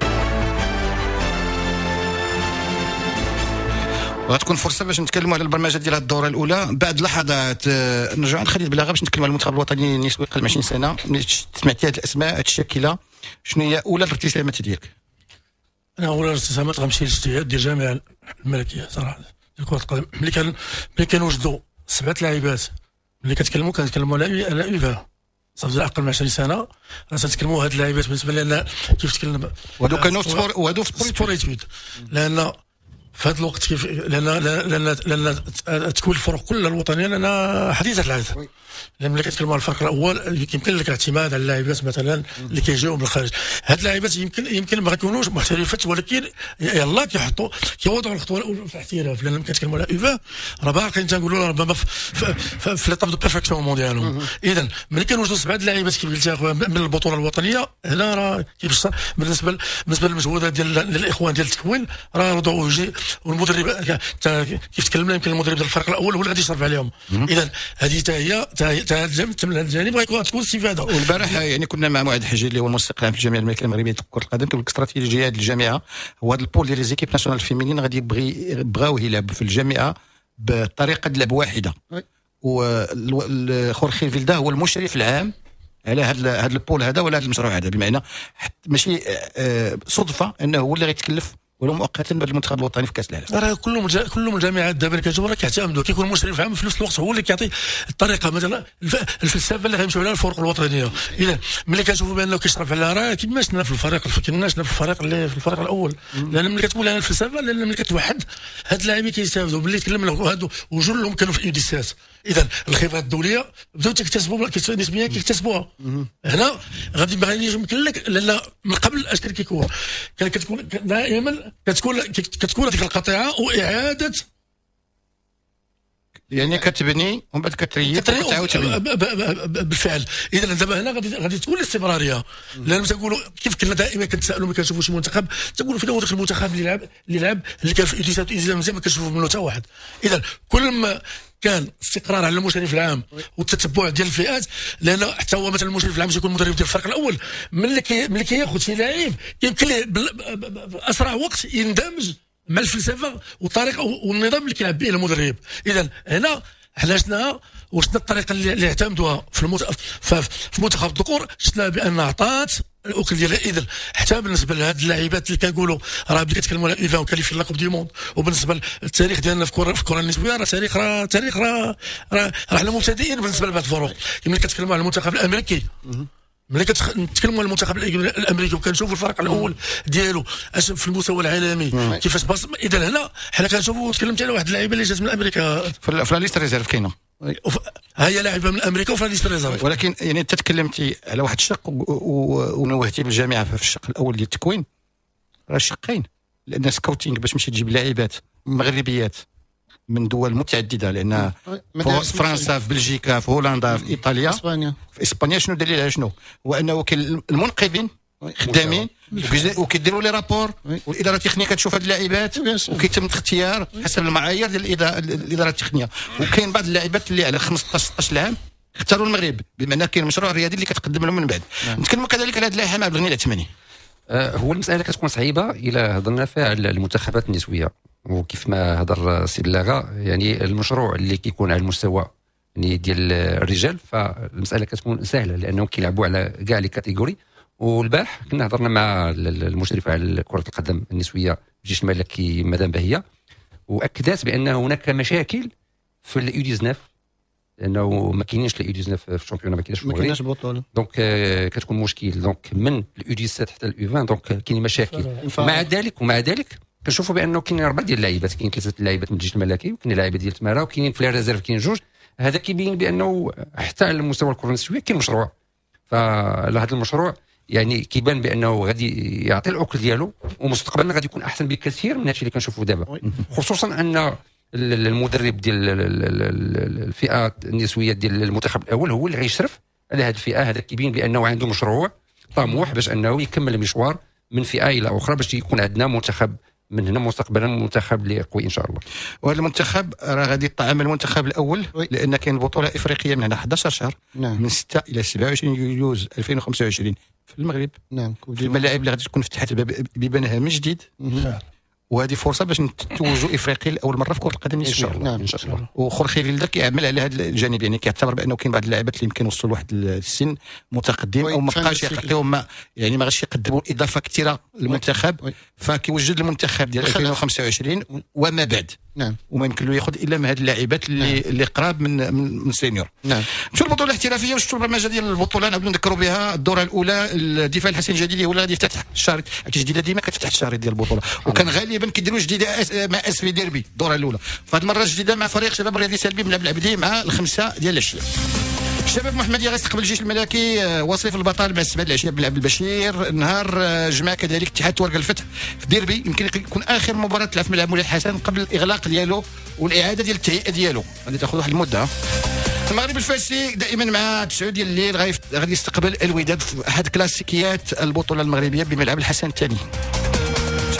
غتكون فرصه باش نتكلموا على البرمجه ديال هذه الدوره الاولى. بعد لحظات نرجعوا عند خالد بلاغه باش نتكلموا على المنتخب الوطني النسوي قبل عشرين سنه. ملي سمعتي هذه الاسماء الشاكله شنو هي اولى الارتسامات ديالك؟ انا اولى الارتسامات غنمشي للاجتهاد ديال الجامعه الملكيه صراحه ديال كره القدم. ملي كان ملي كنوجدوا سبعه لاعبات ملي كنتكلموا كنتكلموا على على ايفا صافي اقل من عشرين سنه راه تنتكلموا هاد اللاعبات بالنسبه لنا كيف تكلم وهادو كانوا في وهادو في سبوريتود لان في هذا الوقت كيف لان لان لان تكوين الفرق كلها الوطنيه لان حديثه العهد. لان ملي كتكلموا على الفرق الاول يمكن لك الاعتماد على اللاعبات مثلا اللي كيجيو من الخارج. هاد اللاعبات يمكن يمكن ما يكونوش محترفات ولكن يلاه كيحطوا كيوضعوا الخطوه الاولى في الاحتراف. لان ملي كنتكلموا على ايفا راه باقي تنقولوا ربما في ليطاب دو بيرفكسيون ديالهم. اذا ملي كنوجدوا سبعه اللاعبات كيف قلت من البطوله الوطنيه هنا راه كيفاش بالنسبه بالنسبه للمجهودات ديال الاخوان ديال التكوين راه وضعوا والمدرب كيف تكلمنا يمكن المدرب ديال الفريق الاول هو اللي غادي يشرف عليهم. اذا هذه حتى هي حتى هذا الجانب غيكون تكون استفاده. والبارح يعني كنا مع معاد حجي اللي هو المستقل في الجامعه الملكيه المغربيه لكره القدم، كيقول لك استراتيجيه ديال الجامعه هو هذا البول ديال ليزيكيب ناسيونال فيمينين غادي يبغي بغاو يلعبوا في الجامعه بطريقه لعب واحده. وخورخي فيلدا هو المشرف العام على هذا هذا البول هذا ولا هذا المشروع هذا، بمعنى ماشي صدفه انه هو اللي غيتكلف ولو مؤقتا بالمنتخب الوطني في كاس العالم. راه كلهم جا... كلهم الجامعات دابا اللي كتشوف راه كيعتمدوا كيكون مشرف عام في نفس الوقت هو اللي كيعطي الطريقه مثلا الفلسفه اللي غيمشيو عليها الفرق الوطنيه. اذا ملي كنشوفوا بانه كيشرف على راه كيما شفنا في الفريق كنا شفنا في الفريق اللي في الفريق الاول، لان ملي كتقول لنا الفلسفه لان ملي كتوحد هاد اللاعبين كيستافدوا ملي تكلمنا هادو وجلهم كانوا في ايديسات. اذا الخبرات الدوليه بداو تكتسبوا نسبيا كيكتسبوها. هنا غادي ما غاديش يمكن لك لان من قبل اش كان كيكون كان كتكون دائما كتكون كتكون هذيك القطيعه واعاده يعني كتبني ومن بعد كتريق وتعاود تبني بالفعل. اذا دابا هنا غادي غادي تكون الاستمراريه، لان تقولوا كيف كنا دائما كنتسالوا ملي كنشوفوا شي منتخب تقولوا فين هو ذاك المنتخب اللي لعب اللي لعب اللي كان في ايديسات مزيان ما كنشوفوا منه حتى واحد. اذا كل ما كان استقرار على المشرف العام والتتبع ديال الفئات، لان حتى هو مثلا المشرف العام يكون مدرب ديال الفريق الاول ملي كي ملي كياخذ شي لاعب يمكن ليه باسرع وقت يندمج مع الفلسفه والطريقه والنظام اللي كيلعب به المدرب. اذا هنا حنا شفنا وشفنا الطريقه اللي اعتمدوها في المت... في منتخب الذكور، شفنا بان عطات الاكل ديالها. اذا حتى بالنسبه لهاد اللاعبات اللي كنقولوا راه بدي كتكلموا على ايفا وكاليف في اللقب دي موند، وبالنسبه للتاريخ ديالنا في الكره في الكره النسويه راه تاريخ راه تاريخ راه راه حنا مبتدئين بالنسبه لبعض الفرق. ملي كتكلموا على المنتخب الامريكي ملي كنتكلموا على المنتخب الامريكي وكنشوفوا الفريق الاول ديالو اش في المستوى العالمي كيفاش باص. اذا هنا حنا كنشوفوا تكلمت على واحد اللعيبه اللي جات من امريكا في لا ليست ريزيرف كاينه هي لاعبه من امريكا وفي ليست ريزيرف. ولكن يعني انت تكلمتي على واحد الشق ونوهتي بالجامعه في الشق الاول ديال التكوين، راه شقين، لان سكاوتينغ باش تمشي تجيب لاعبات مغربيات من دول متعدده، لان فرنسا في بلجيكا في هولندا في ايطاليا اسبانيا في اسبانيا شنو الدليل على شنو؟ هو انه كاين المنقذين خدامين وكيديروا لي رابور والاداره التقنيه كتشوف هاد اللاعبات وكيتم الاختيار حسب المعايير ديال الاداره التقنيه. وكاين بعض اللاعبات اللي على خمسطاش ستطاش عام اختاروا المغرب، بما كاين مشروع رياضي اللي كتقدم لهم من بعد. نتكلموا كذلك على هذه اللائحه مع بغني العثماني. أه هو المساله كتكون صعيبه الى هضرنا فيها على المنتخبات النسويه، وكيف ما هضر السيد لاغا يعني المشروع اللي كيكون على المستوى يعني ديال الرجال فالمساله كتكون سهله لانهم كيلعبوا على كاع لي كاتيجوري. والبارح كنا هضرنا مع المشرفه على كره القدم النسويه بجيش الملكي مدام بهيه، واكدت بان هناك مشاكل في اليو تسعطاش لانه ما كاينينش اليو تسعطاش في الشامبيون، ما كاينش في المغرب، ما كاينش بطوله، دونك كتكون مشكل دونك من اليو سبعة عشر حتى اليو عشرين، دونك كاين مشاكل. مع ذلك ومع ذلك كنشوفوا بانه كاينين اربعه ديال اللاعبات، كاين ثلاثه اللاعبات من الجيش الملكي وكاين لاعبه ديال تمارا وكاينين في ريزيرف كاين جوج. هذا كيبين بانه حتى على مستوى الكره النسويه كاين مشروع. فهذا المشروع يعني كيبان بانه غادي يعطي الاكل ديالو ومستقبلا غادي يكون احسن بكثير من هادشي اللي كنشوفوا دابا، خصوصا ان المدرب ديال الفئه النسويه ديال المنتخب الاول هو اللي غيشرف على هذه الفئه. هذا كيبين بانه عنده مشروع طموح باش انه يكمل المشوار من فئه الى اخرى باش يكون عندنا منتخب من هنا مستقبلا منتخب اللي قوي ان شاء الله. وهذا المنتخب راه غادي يطعم المنتخب الاول لان كاين بطوله افريقيه من هنا احد عشر شهر، نعم. من ستة الى سبعة وعشرين يوليوز ألفين وخمسة وعشرين في المغرب، نعم. في الملاعب اللي غادي تكون فتحت بيبانها من جديد، وهذه فرصه باش نتوجوا افريقيا لاول مره في كره القدم النسويه ان شاء الله. نعم. ان شاء الله. وخورخي فيلدا كيعمل على هذا الجانب، يعني كيعتبر بانه كاين بعض اللاعبات اللي يمكن وصلوا لواحد السن متقدم او ما بقاش يعطيهم ما يعني ما غاش يقدموا اضافه كثيره للمنتخب، فكيوجد المنتخب ديال ألفين وخمسة وعشرين وما بعد، نعم. وما يمكن له ياخذ الا من هذه اللاعبات اللي نعم. اللي قراب من من سينيور. نعم. شو البطوله الاحترافيه وشفتوا البرمجه ديال البطوله نبداو نذكروا بها. الدوره الاولى الدفاع الحسن الجديدي هو اللي غادي يفتح الشهر جديده، ديما كتفتح الشهر ديال البطوله، وكان غالبا كيديروا جديده مع اس في ديربي الدوره الاولى، فهاد المره الجديده مع فريق شباب رياضي سلبي من العبدي مع الخمسه ديال العشيه. الشباب محمديه غيستقبل الجيش الملكي وصيف البطل مع السبعه العشيه بلعب البشير. نهار جمعه كذلك اتحاد ورقه الفتح في ديربي، يمكن يكون اخر مباراه تلعب في ملعب مولاي الحسن قبل الاغلاق ديالو والاعاده ديال التهيئه ديالو، غادي تاخذ واحد المده. المغرب الفارسي دائما مع تسعة ديال الليل غادي يستقبل الوداد في احد كلاسيكيات البطوله المغربيه بملعب الحسن الثاني.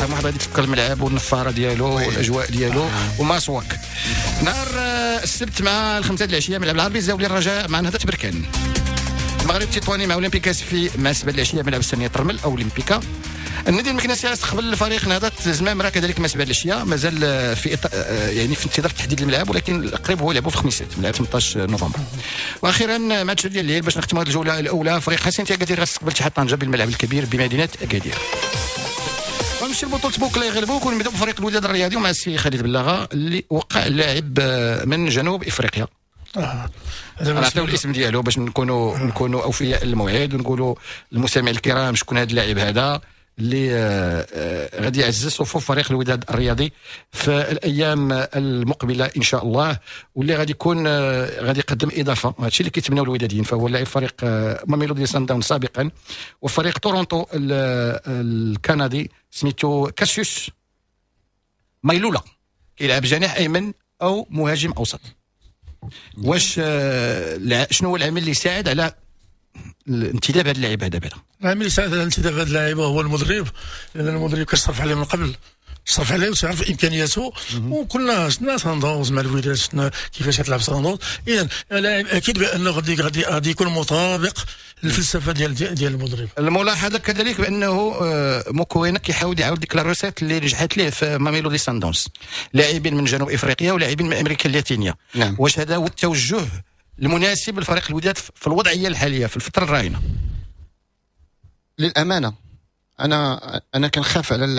فهم واحد غادي يفكر الملعب والنفاره ديالو والاجواء ديالو وما سواك. نهار السبت مع الخمسة د العشيه ملعب العربي الزاولي الرجاء مع نهضه بركان. المغرب التطواني مع اولمبيكا في مع سبعة العشيه ملعب السنيه ترمل او اولمبيكا. النادي المكنسي استقبل فريق نهضه زمامره كذلك مع سبعة العشيه، مازال في إط... يعني في انتظار تحديد الملعب، ولكن القريب هو يلعبوا في الخميسات ملعب ثمنطاش نوفمبر. واخيرا ماتش ديال الليل باش نختموا هذه الجوله الاولى، فريق حسين تياكادير غيستقبل اتحاد طنجه بالملعب الكبير بمدينه اكادير. ونمشي لبطوله بوكلا يغلبوك ونبداو بفريق الوداد الرياضي ومع السي خالد بلاغه اللي وقع لاعب من جنوب افريقيا. اه نعطيو الاسم ديالو باش نكونوا نكونوا اوفياء للموعد ونقولوا للمستمعين الكرام شكون هذا اللاعب هذا اللي غادي يعزز صفوف فريق الوداد الرياضي في الايام المقبله ان شاء الله، واللي غادي يكون غادي يقدم اضافه. هادشي اللي كيتمناو الوداديين. فهو لاعب فريق ماميلودي سان داون سابقا وفريق تورونتو الكندي سميتو كاسيوس مايلولا، كيلعب جناح ايمن او مهاجم اوسط. واش شنو هو العامل اللي يساعد على انتداب هذا اللاعب هذا؟ بعدا العامل اللي يساعد على انتداب هذا اللاعب هو المدرب، لان المدرب كيصرف عليه من قبل، صرف عليه وتعرف امكانياته. وكلنا شفنا ساندوز مع الوداد، شفنا كيفاش كتلعب ساندوز. اذا لاعب اكيد بانه غادي غادي غادي يكون مطابق للفلسفه ديال ديال المدرب. الملاحظه كذلك بانه موكوينا كيحاول يعاود ديك لا روسيت اللي نجحت ليه في ماميلودي ساندونز، لاعبين من جنوب افريقيا ولاعبين من امريكا اللاتينيه. نعم. واش هذا هو التوجه المناسب لفريق الوداد في الوضعيه الحاليه في الفتره الراهنه؟ للامانه انا انا كنخاف على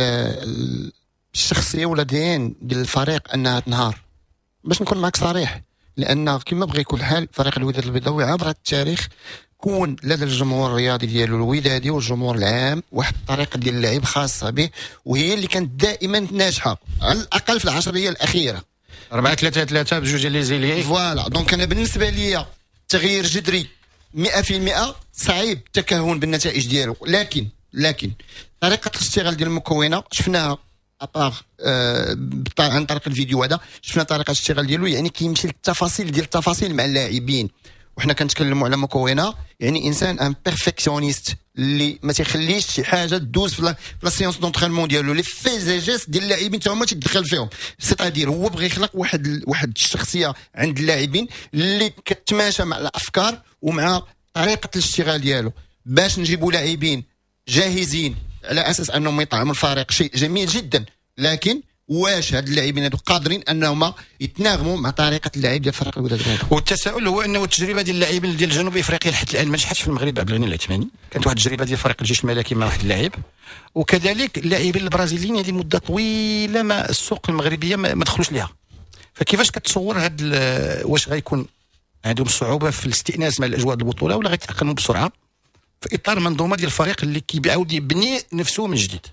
الشخصيه ولا دين ديال الفريق انها تنهار، باش نكون معك صريح، لان كما بغى يكون الحال فريق الوداد البيضاوي عبر التاريخ كون لدى الجمهور الرياضي ديالو الودادي والجمهور العام واحد الطريقه ديال اللعب خاصه به، وهي اللي كانت دائما ناجحه على الاقل في العشريه الاخيره. أربعة ثلاثة ثلاثة بجوج ديال لي زيلي. فوالا دونك انا بالنسبه لي تغيير جذري مئة في المئة صعيب التكهن بالنتائج ديالو، لكن لكن طريقه الاشتغال ديال المكونه شفناها ابار آه عن طريق الفيديو هذا، شفنا طريقه الاشتغال ديالو، يعني كيمشي للتفاصيل ديال التفاصيل مع اللاعبين. وحنا كنتكلموا على مكونه يعني انسان ان بيرفكسيونيست اللي ما تيخليش شي حاجه تدوز في لا سيونس دونترينمون ديالو، لي فيزيجيس ديال اللاعبين حتى هما تيدخل فيهم. سيتادير هو بغى يخلق واحد واحد الشخصيه عند اللاعبين اللي كتماشى مع الافكار ومع طريقه الاشتغال ديالو، باش نجيبوا لاعبين جاهزين على اساس انهم يطعموا الفريق. شيء جميل جدا، لكن واش هاد اللاعبين هادو قادرين انهم يتناغموا مع طريقه اللعب ديال فريق الوداد الرياضي؟ والتساؤل هو انه التجربه ديال اللاعبين ديال جنوب افريقيا لحد الان ما نجحتش في المغرب. عبد الغني العثماني كانت واحد التجربه ديال فريق الجيش الملكي مع واحد اللاعب، وكذلك اللاعبين البرازيليين هذه مده طويله ما السوق المغربيه ما دخلوش ليها. فكيفاش كتصور هاد واش غيكون عندهم صعوبه في الاستئناس مع الاجواء ديال البطوله ولا غيتاقلموا بسرعه في اطار منظومه ديال الفريق اللي كيعاود يبني نفسه من جديد؟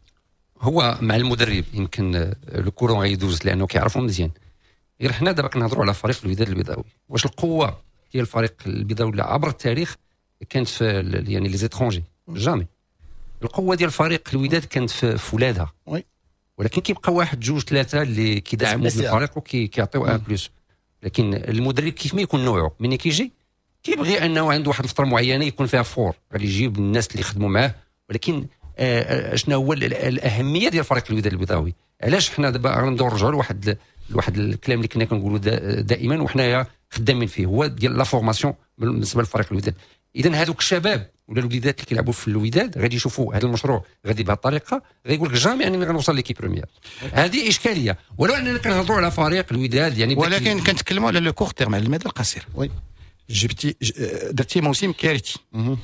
هو مع المدرب يمكن لو كورون غيدوز لانه كيعرفوا مزيان. غير حنا دابا كنهضروا على فريق الوداد البيضاوي، واش القوه ديال الفريق البيضاوي عبر التاريخ كانت في يعني لي زيترونجي؟ جامي. القوه ديال الفريق الوداد كانت في ولادها، ولكن كيبقى واحد جوج ثلاثه اللي كيدعموا الفريق وكيعطيو ان بلوس. لكن المدرب كيف ما يكون نوعه ملي كيجي كيبغي انه عنده واحد الفتره معينه يكون فيها فور، غادي يجيب الناس اللي يخدموا معاه. ولكن آه شنو هو الاهميه ديال فريق الوداد البيضاوي؟ علاش حنا دابا غندور نرجعوا لواحد لواحد الكلام اللي كنا كنقولوا دائما وحنايا خدامين فيه، هو ديال لا فورماسيون بالنسبه لفريق الوداد. اذا هذوك الشباب ولا الوليدات اللي كيلعبوا في الوداد غادي يشوفوا هذا المشروع غادي بهذه الطريقه، غيقول لك جامي انني غنوصل ليكي بريمير. هذه اشكاليه، ولو اننا كنهضروا على فريق الوداد يعني، ولكن كنتكلموا على لو كور تيرم، على المدى القصير. وي جبتي درتي موسم كارثي،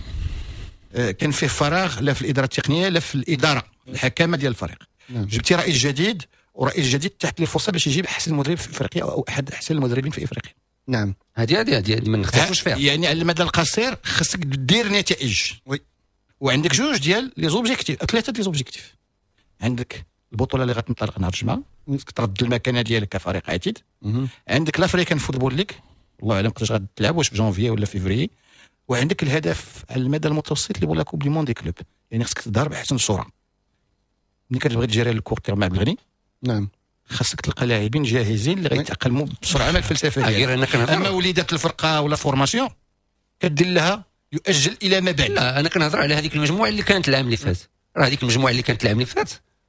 كان فيه فراغ لا في الاداره التقنيه لا في الاداره الحكامه ديال الفريق. نعم. جبتي رئيس جديد، ورئيس جديد تحت لي فرصه باش يجيب احسن مدرب في افريقيا او احد احسن المدربين في افريقيا. نعم، هذه هذه هذه ما نختلفوش فيها. يعني على المدى القصير خصك دير نتائج. وي وعندك جوج ديال لي زوبجيكتيف، ثلاثه لي زوبجيكتيف. عندك البطوله اللي غتنطلق نهار الجمعه، خصك ترد المكانه ديالك كفريق عتيد. عندك الافريكان فوتبول ليغ، الله اعلم قداش غتلعب، واش في جانفيي ولا فيفري. وعندك الهدف على المدى المتوسط اللي هو لا كوب دي موند دي كلوب، يعني خصك تظهر باحسن صوره. ملي كتبغي تجري الكور تير مع بالغني، نعم، خاصك تلقى لاعبين جاهزين اللي غيتاقلموا بسرعه مع الفلسفه ديالك. اما وليدات الفرقه ولا فورماسيون كدير لها يؤجل الى ما بعد. لا انا كنهضر على هذيك المجموعه اللي كانت العام اللي فات. راه هذيك المجموعه اللي كانت العام اللي فات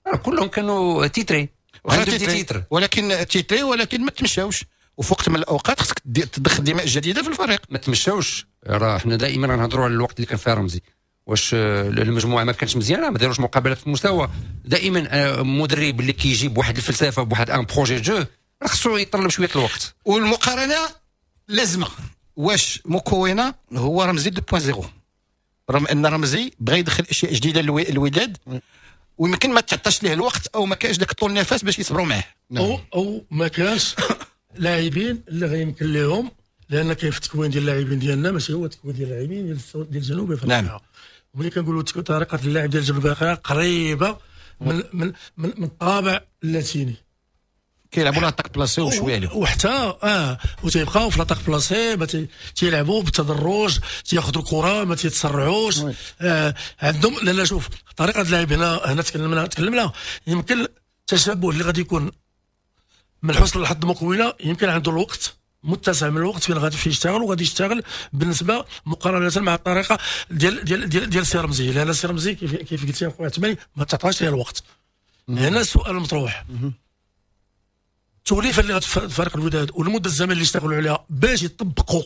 كلهم كانوا تيتري تيتر ولكن تيتري ولكن ما تمشاوش وفي وقت من الاوقات خصك تدخل دماء جديده في الفريق. ما تمشاوش راه حنا دائما غنهضروا على الوقت اللي كان فيها رمزي واش المجموعه ما كانتش مزيانه ما داروش مقابلات في المستوى. دائما مدرب اللي كيجيب واحد الفلسفه بواحد ان بروجي جو راه خصو يطلب شويه الوقت. والمقارنه لازمه واش مكونه هو رمزي اثنين فاصلة صفر رغم ان رمزي بغى يدخل اشياء جديده للوداد ويمكن ما تعطاش ليه الوقت او ما كانش داك طول النفس باش يصبروا معاه او او ما كانش لاعبين اللي غيمكن لهم لان كاين في التكوين ديال اللاعبين ديالنا ماشي هو التكوين ديال اللاعبين ديال ديال جنوب افريقيا. نعم. وملي كنقولوا طريقه اللعب ديال جنوب افريقيا قريبه من من من, من الطابع اللاتيني كيلعبوا لاطاك بلاسي وشويه عليهم وحتى اه وتيبقاو في لاطاك بلاسي ما تيلعبوا بالتدرج تياخذوا الكره ما تيتسرعوش. آه عندهم لان شوف طريقه اللعب هنا هنا تكلمنا تكلمنا يمكن التشابه اللي غادي يكون من حسن الحظ مكونه يمكن عنده الوقت متسع من الوقت فين غادي يشتغل وغادي يشتغل بالنسبه مقارنه مع الطريقه ديال ديال ديال, ديال سي رمزي لان سي رمزي كيف كيف قلت يا خويا عثماني ما تعطاش ليه الوقت. هنا السؤال المطروح التوليفه اللي غتفارق الوداد والمده الزمن اللي اشتغلوا عليها باش يطبقوا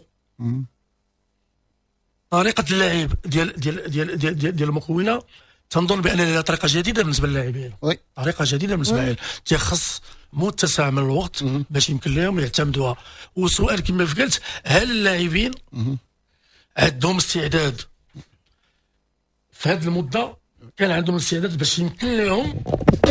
طريقه اللعب ديال ديال ديال ديال, ديال, ديال المكونه تنظن بان لها طريقه جديده بالنسبه للاعبين طريقه جديده بالنسبه لهم تيخص متسع من الوقت باش يمكن لهم يعتمدوها. والسؤال كما قلت هل اللاعبين عندهم استعداد في هذه المده كان عندهم استعداد باش يمكن لهم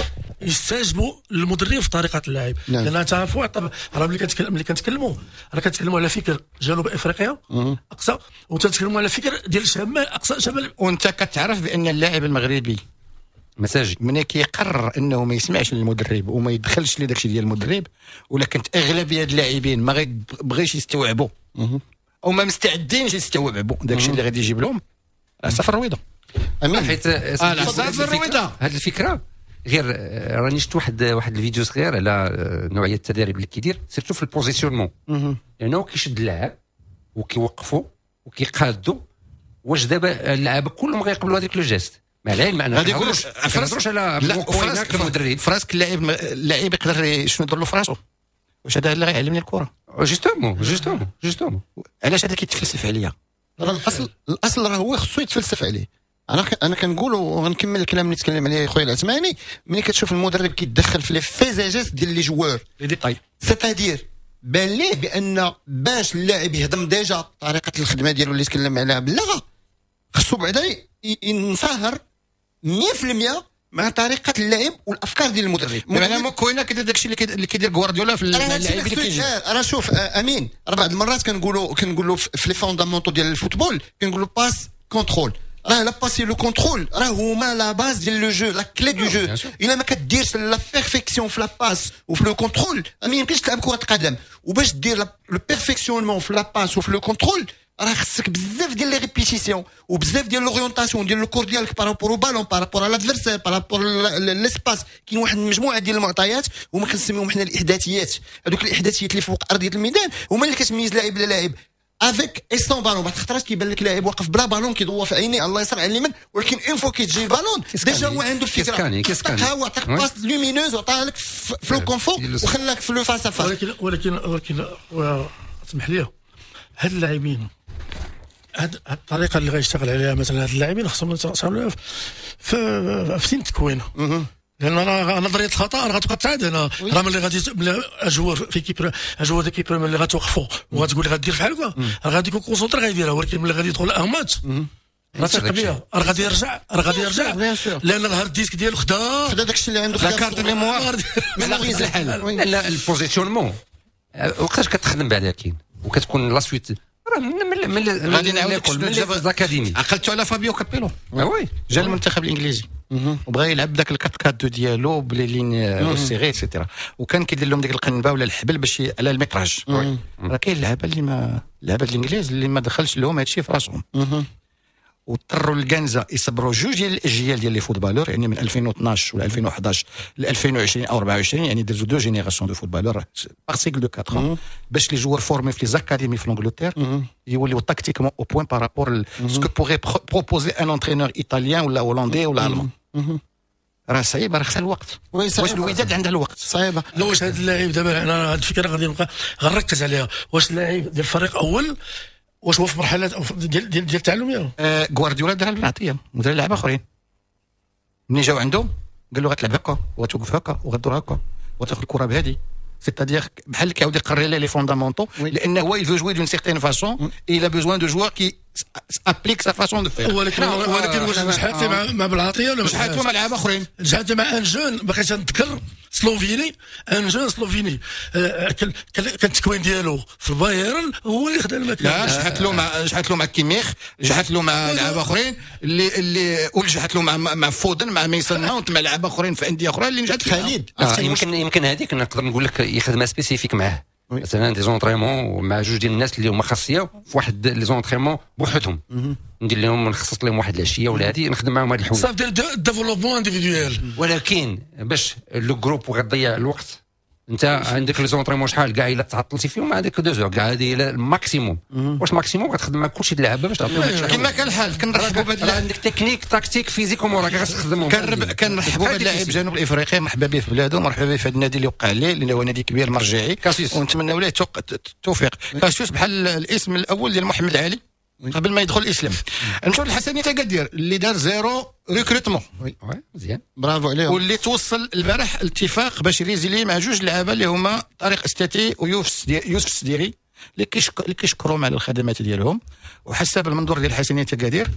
يستجبوا للمدرب في طريقه اللعب. نعم. لان تعرفوا راه ملي كنتكلم ملي كنتكلموا راه كنتكلموا على فكر جنوب افريقيا اقصى وتتكلموا على فكر ديال شمال اقصى شمال. وانت كتعرف بان اللاعب المغربي مساجي ملي كيقرر انه ما يسمعش للمدرب وما يدخلش لداك الشيء ديال المدرب ولا كانت اغلبيه اللاعبين ما غيبغيش يستوعبوا او ما مستعدينش يستوعبوا داك الشيء اللي غادي يجيب لهم صفر الرويضه. امين حيت اه صفر الرويضه هذه الفكره غير راني شفت واحد واحد الفيديو صغير على نوعيه التدريب اللي كيدير سيرتو في البوزيسيونمون لانه كيشد اللاعب وكيوقفوا وكيقادوا واش دابا اللعابه كلهم غيقبلوا هذيك لو جيست مع العلم انا غادي يقولوا فراسك على فراسك المدرب فراسك اللاعب اللاعب يقدر شنو يدير له في راسو واش هذا اللي غيعلمني الكره جوستومون جوستومون جوستومون علاش هذا كيتفلسف عليا الاصل الاصل راه هو خصو يتفلسف عليه. انا انا كنقول وغنكمل الكلام اللي تكلم عليه خويا العثماني ملي كتشوف المدرب كيتدخل في لي فيزاجات ديال لي جوار لي ديتاي سيتادير بان ليه بان باش اللاعب يهضم ديجا طريقه الخدمه ديالو اللي تكلم عليها باللغه خصو بعدا ينصهر مية في المية مع طريقه اللعب والافكار ديال المدرب. معناها مكونه كيدير داكشي اللي كيدير غوارديولا في اللاعبين اللي كيجي. انا شوف امين راه بعض المرات كنقولوا كنقولوا في لي فوندامونتو ديال الفوتبول كنقولوا باس كونترول راه لا باسي لو كونترول راه هما لا باز ديال لو جو لا كلي دو جو. الا ما كديرش لا بيرفيكسيون في لا باس وفي لو كونترول ما يمكنش تلعب كره قدم. وباش دير لو بيرفيكسيونمون في لا باس وفي لو كونترول راه خصك بزاف ديال لي ريبيتيسيون وبزاف ديال لورينتاسيون ديال الكور ديالك بارابور او بالون بارابور على لادفيرسير بارابور ليسباس. كاين واحد المجموعه ديال المعطيات وما كنسميوهم حنا الاحداثيات. هذوك الاحداثيات اللي فوق ارضيه الميدان هما اللي كتميز لاعب بلا لاعب افيك اي سون بالون. بعض الخطرات كيبان لك لاعب واقف بلا بالون كيضوى في عينيه الله يسر على اليمين ولكن اون فوا كيتجي البالون ديجا هو عنده الفكره ها هو عطاك باس لومينوز وعطاها لك في لو كونفور وخلاك في لو فاس فاس. ولكن ولكن ولكن اسمح لي هاد اللاعبين هاد الطريقه اللي غيشتغل عليها مثلا هاد اللاعبين خصهم يتعاملوا في في سن تكوين لان راه نظريه الخطا راه غتبقى تعاد. انا راه ملي غادي اجور في كيبر اجور ديك كيبر ملي غتوقفوا وغتقول لي غدير بحال هكا راه غادي يكون كونسونطري غيديرها. ولكن ملي غادي يدخل اغمات راه ثق بيا راه غادي يرجع راه غادي يرجع لان الهارد ديسك ديالو خدا خدا داكشي اللي عنده لا كارت ميموار لا غير الحل. لا البوزيسيونمون وقتاش كتخدم بعدا كاين وكتكون لا سويت راه من من غادي نعاود من الاكاديمي عقلتو على فابيو كابيلو اه وي جا المنتخب الانجليزي وبغى يلعب داك الكات كات دو ديالو بلي لين سيغي اكسيتيرا وكان كيدير لهم ديك القنبه ولا الحبل باش على الميتراج. راه كاين لعابه اللي ما لعابه الانجليز اللي ما دخلش لهم هادشي في راسهم واضطروا الكنزه يصبروا جوج ديال الاجيال ديال لي فوتبالور يعني من ألفين واثناش ولا ألفين وحداش ل ألفين وعشرين او أربعة وعشرين يعني دازو دو جينيراسيون دو فوتبالور باغ سيكل دو أربعة باش لي جوار فورمي في لي زاكاديمي في لونجلتير يوليو تاكتيكمون او بوين بارابور سكو بوغي بروبوزي ان انترينور ايطاليان ولا هولندي ولا المان. راه صعيبه، راه خصها الوقت. واش الوداد عندها الوقت صعيبه. لا واش هذا اللاعب دابا انا هذه الفكره غادي نبقى غنركز عليها، واش اللاعب ديال الفريق اول واش هو في مرحله ديال ديال التعلم ديالو؟ آه غوارديولا دار العطيه ودار لعابه اخرين ملي جاو عندهم قال له غتلعب هكا وغتوقف هكا وغدور هكا وتاخذ الكره بهذه، سيتادير بحال كيعاود يقرر لي لي فوندامونتو لانه هو il veut jouer d'une certaine façon et il a besoin de joueurs qui appliquent sa façon de faire. ولكن ولكن واش شحال مع مع بالعطيه ولا شحال مع لعابه اخرين؟ شحال مع ان جون باقي تنذكر سلوفيني، ان جون سلوفيني كان التكوين ديالو في البايرن هو اللي خدا المكان. لا شحات له مع شحات له مع كيميخ، شحات له مع لعابه اخرين اللي اللي ولا شحات له مع مع فودن مع ميسون ماونت مع لعابه اخرين في انديه اخرى اللي نجحت. خالد آه يمكن يمكن هذيك نقدر نقول لك يخدمها سبيسيفيك معاه مثلا دي زونطريمون مع جوج ديال الناس اللي هما خاصيه في واحد لي زونطريمون بوحدهم ندير لهم نخصص لهم واحد العشيه ولا هذه نخدم معاهم هاد الحوايج صافي دير ديفلوبمون انديفيدويال. ولكن باش لو جروب وغتضيع الوقت انت عندك لي زونطريمون شحال كاع الا تعطلتي فيهم عندك دو زور كاع هذه الماكسيموم. واش ماكسيموم غتخدم مع كلشي د اللعابه باش تعطيهم كما كان الحال. كنرحبوا بهذا عندك تكنيك تاكتيك فيزيك وموراك غتخدمهم. كنرحبوا بهذا اللاعب جنوب الافريقي، مرحبا به في بلاده، مرحبا به في هذا النادي اللي وقع عليه اللي هو نادي كبير مرجعي ونتمنوا له التوفيق. كاسيوس بحال الاسم الاول ديال محمد علي قبل ما يدخل الاسلام. نمشيو للحسنيه تاكادير اللي دار زيرو ريكروتمون. وي مزيان برافو عليهم. واللي توصل البارح الاتفاق باش يريزيلي مع جوج لعابه اللي هما طارق استاتي ويوسف يوسف السديري اللي كيشك... اللي كيشكرهم على الخدمات ديالهم، وحسب المنظور ديال الحسنيه تاكادير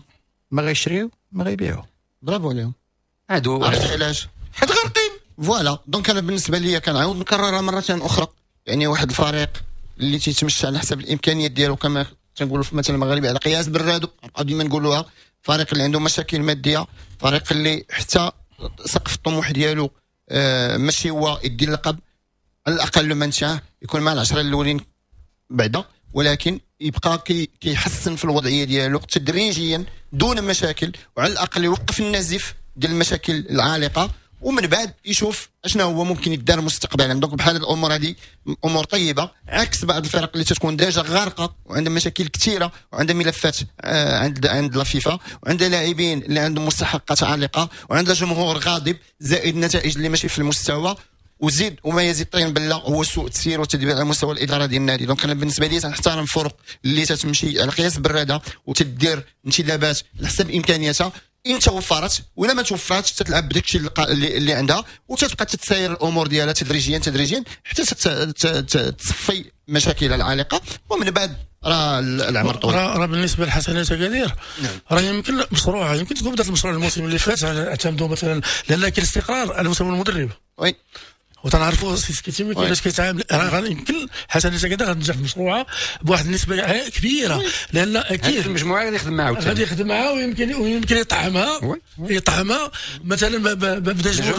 ما غيشريو ما غيبيعوا. برافو عليهم. هادو عرفت علاش؟ حيت غارقين. فوالا دونك انا بالنسبه لي كنعاود نكررها مره اخرى، يعني واحد الفريق اللي تيتمشى على حسب الامكانيات ديالو كما تنقولوا في مثلا المغربي على قياس برادو نبقاو ديما نقولوها، فريق اللي عنده مشاكل ماديه، فريق اللي حتى سقف الطموح ديالو آه ماشي هو يدي اللقب، على الاقل منشاه يكون مع العشره الاولين بعدا، ولكن يبقى كي كيحسن في الوضعيه ديالو تدريجيا دون مشاكل، وعلى الاقل يوقف النزيف ديال المشاكل العالقه، ومن بعد يشوف اشنا هو ممكن يدار مستقبلا. دونك بحال الامور هذه امور طيبه، عكس بعض الفرق اللي تكون ديجا غارقه وعندها مشاكل كثيره وعندها ملفات آه عند عند لافيفا، وعندها لاعبين اللي عندهم مستحقات عالقه، وعندها جمهور غاضب، زائد نتائج اللي ماشي في المستوى، وزيد وما يزيد طين بلا هو سوء التسيير والتدبير على مستوى الاداره ديال النادي. دونك انا بالنسبه لي تنحترم الفرق اللي تتمشي على قياس براده وتدير انتدابات على حسب امكانياتها، ان توفرت ولا ما توفرتش تتلعب بداك الشيء اللي, اللي عندها، وتتبقى تتساير الامور ديالها تدريجيا تدريجيا حتى تصفي مشاكل العالقه، ومن بعد راه العمر طويل. راه بالنسبه للحسنات كثير راه يمكن مشروع يمكن تكون بدات المشروع الموسم اللي فات اعتمدوا مثلا لان كاين استقرار على مستوى المدرب. وي وتنعرفوا كيتم كيفاش كيتعامل، راه يمكن حسن كذا غتنجح المشروع بواحد النسبه كبيره، لان اكيد المجموعه غادي يخدم معاها غادي يخدم معاها ويمكن ويمكن يطعمها يطعمها مثلا بدا جمهور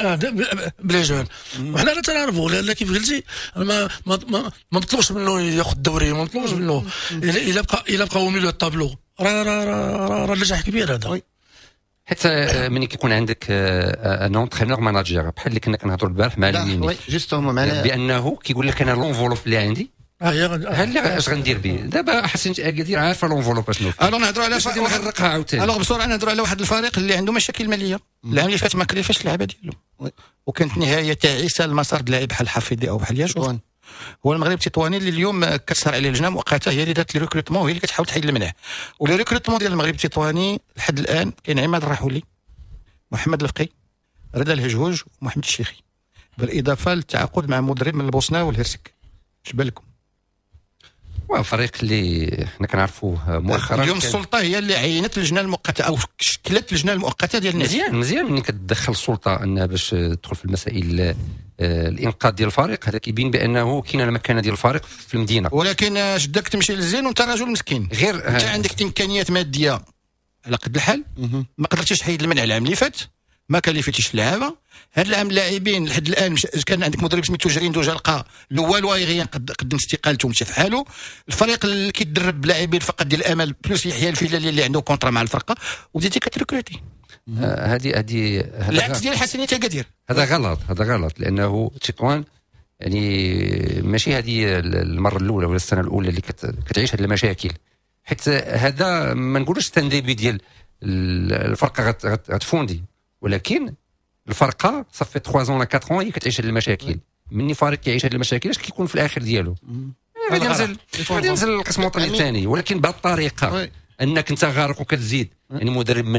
بلا جون. وحنا راه تنعرفوا لان كيف قلتي ما ما ما مطلوبش منه ياخذ الدوري، ما مطلوبش منه الا بقى الا بقى هو ميلو الطابلو راه راه راه نجاح كبير هذا. حتى ملي كيكون عندك ان اونترينور ماناجير بحال اللي كنا كنهضروا البارح مع الميني وي جوستومون معنا بانه كيقول لك انا لونفولوب اللي عندي ها اللي اش غندير به دابا. حسن اكادير عارفه لونفولوب اشنو. الو نهضروا على غادي نغرقها عاوتاني. الو بسرعه نهضروا على واحد الفريق اللي عنده مشاكل ماليه العام اللي فات ما كلفش اللعبه ديالو، وكانت نهايه تعيسه المسار د لاعب بحال حفيظي او بحال ياجور. هو المغرب التطواني اللي اليوم كتسهر عليه اللجنه مؤقته هي اللي دارت لي ريكروتمون وهي اللي كتحاول تحيد المنع، ولي ريكروتمون ديال المغرب التطواني لحد الان كاين عماد الرحولي، محمد الفقي، رضا الهجهوج ومحمد الشيخي، بالاضافه للتعاقد مع مدرب من البوسنه والهرسك. اش بالكم؟ وفريق اللي حنا كنعرفوه مؤخرا اليوم السلطه هي اللي عينت اللجنه المؤقته او شكلت اللجنه المؤقته ديال النادي. مزيان مزيان ملي كتدخل السلطه انها باش تدخل في المسائل الانقاذ ديال الفريق، هذا كيبين بانه كاين المكانه ديال الفريق في المدينه. ولكن شدك تمشي للزين وانت راجل مسكين، غير انت عندك امكانيات ماديه على قد الحال، ما قدرتيش تحيد المنع العام اللي فات، ما كلفتيش اللعابه. هذا العام اللاعبين لحد الان مش... كان عندك مدرب سميتو جريندو جلقا الاول وايغيان قد قدم استقالته ومشى في حاله. الفريق اللي كيدرب لاعبين فقط ديال الامل بلوس يحيى الفيلالي اللي عنده كونطرا مع الفرقه وبديتي كتركروتي. هذه هذه العكس ديال حسنيه كدير. هذا غلط هذا غلط لانه تطوان يعني ماشي هذه المره الاولى ولا السنه الاولى اللي كت... كتعيش هذه المشاكل، حيت هذا ما نقولوش تندبي ديال الفرقه غتفوندي، ولكن الفرقه صافي ثلاثة اون لا أربعة اون هي كتعيش هاد المشاكل. مني فريق كيعيش هاد المشاكل اش كيكون في الاخر ديالو غادي ينزل غادي ينزل القسم الوطني الثاني، ولكن بهذه الطريقه انك انت غارق وكتزيد يعني مدرب من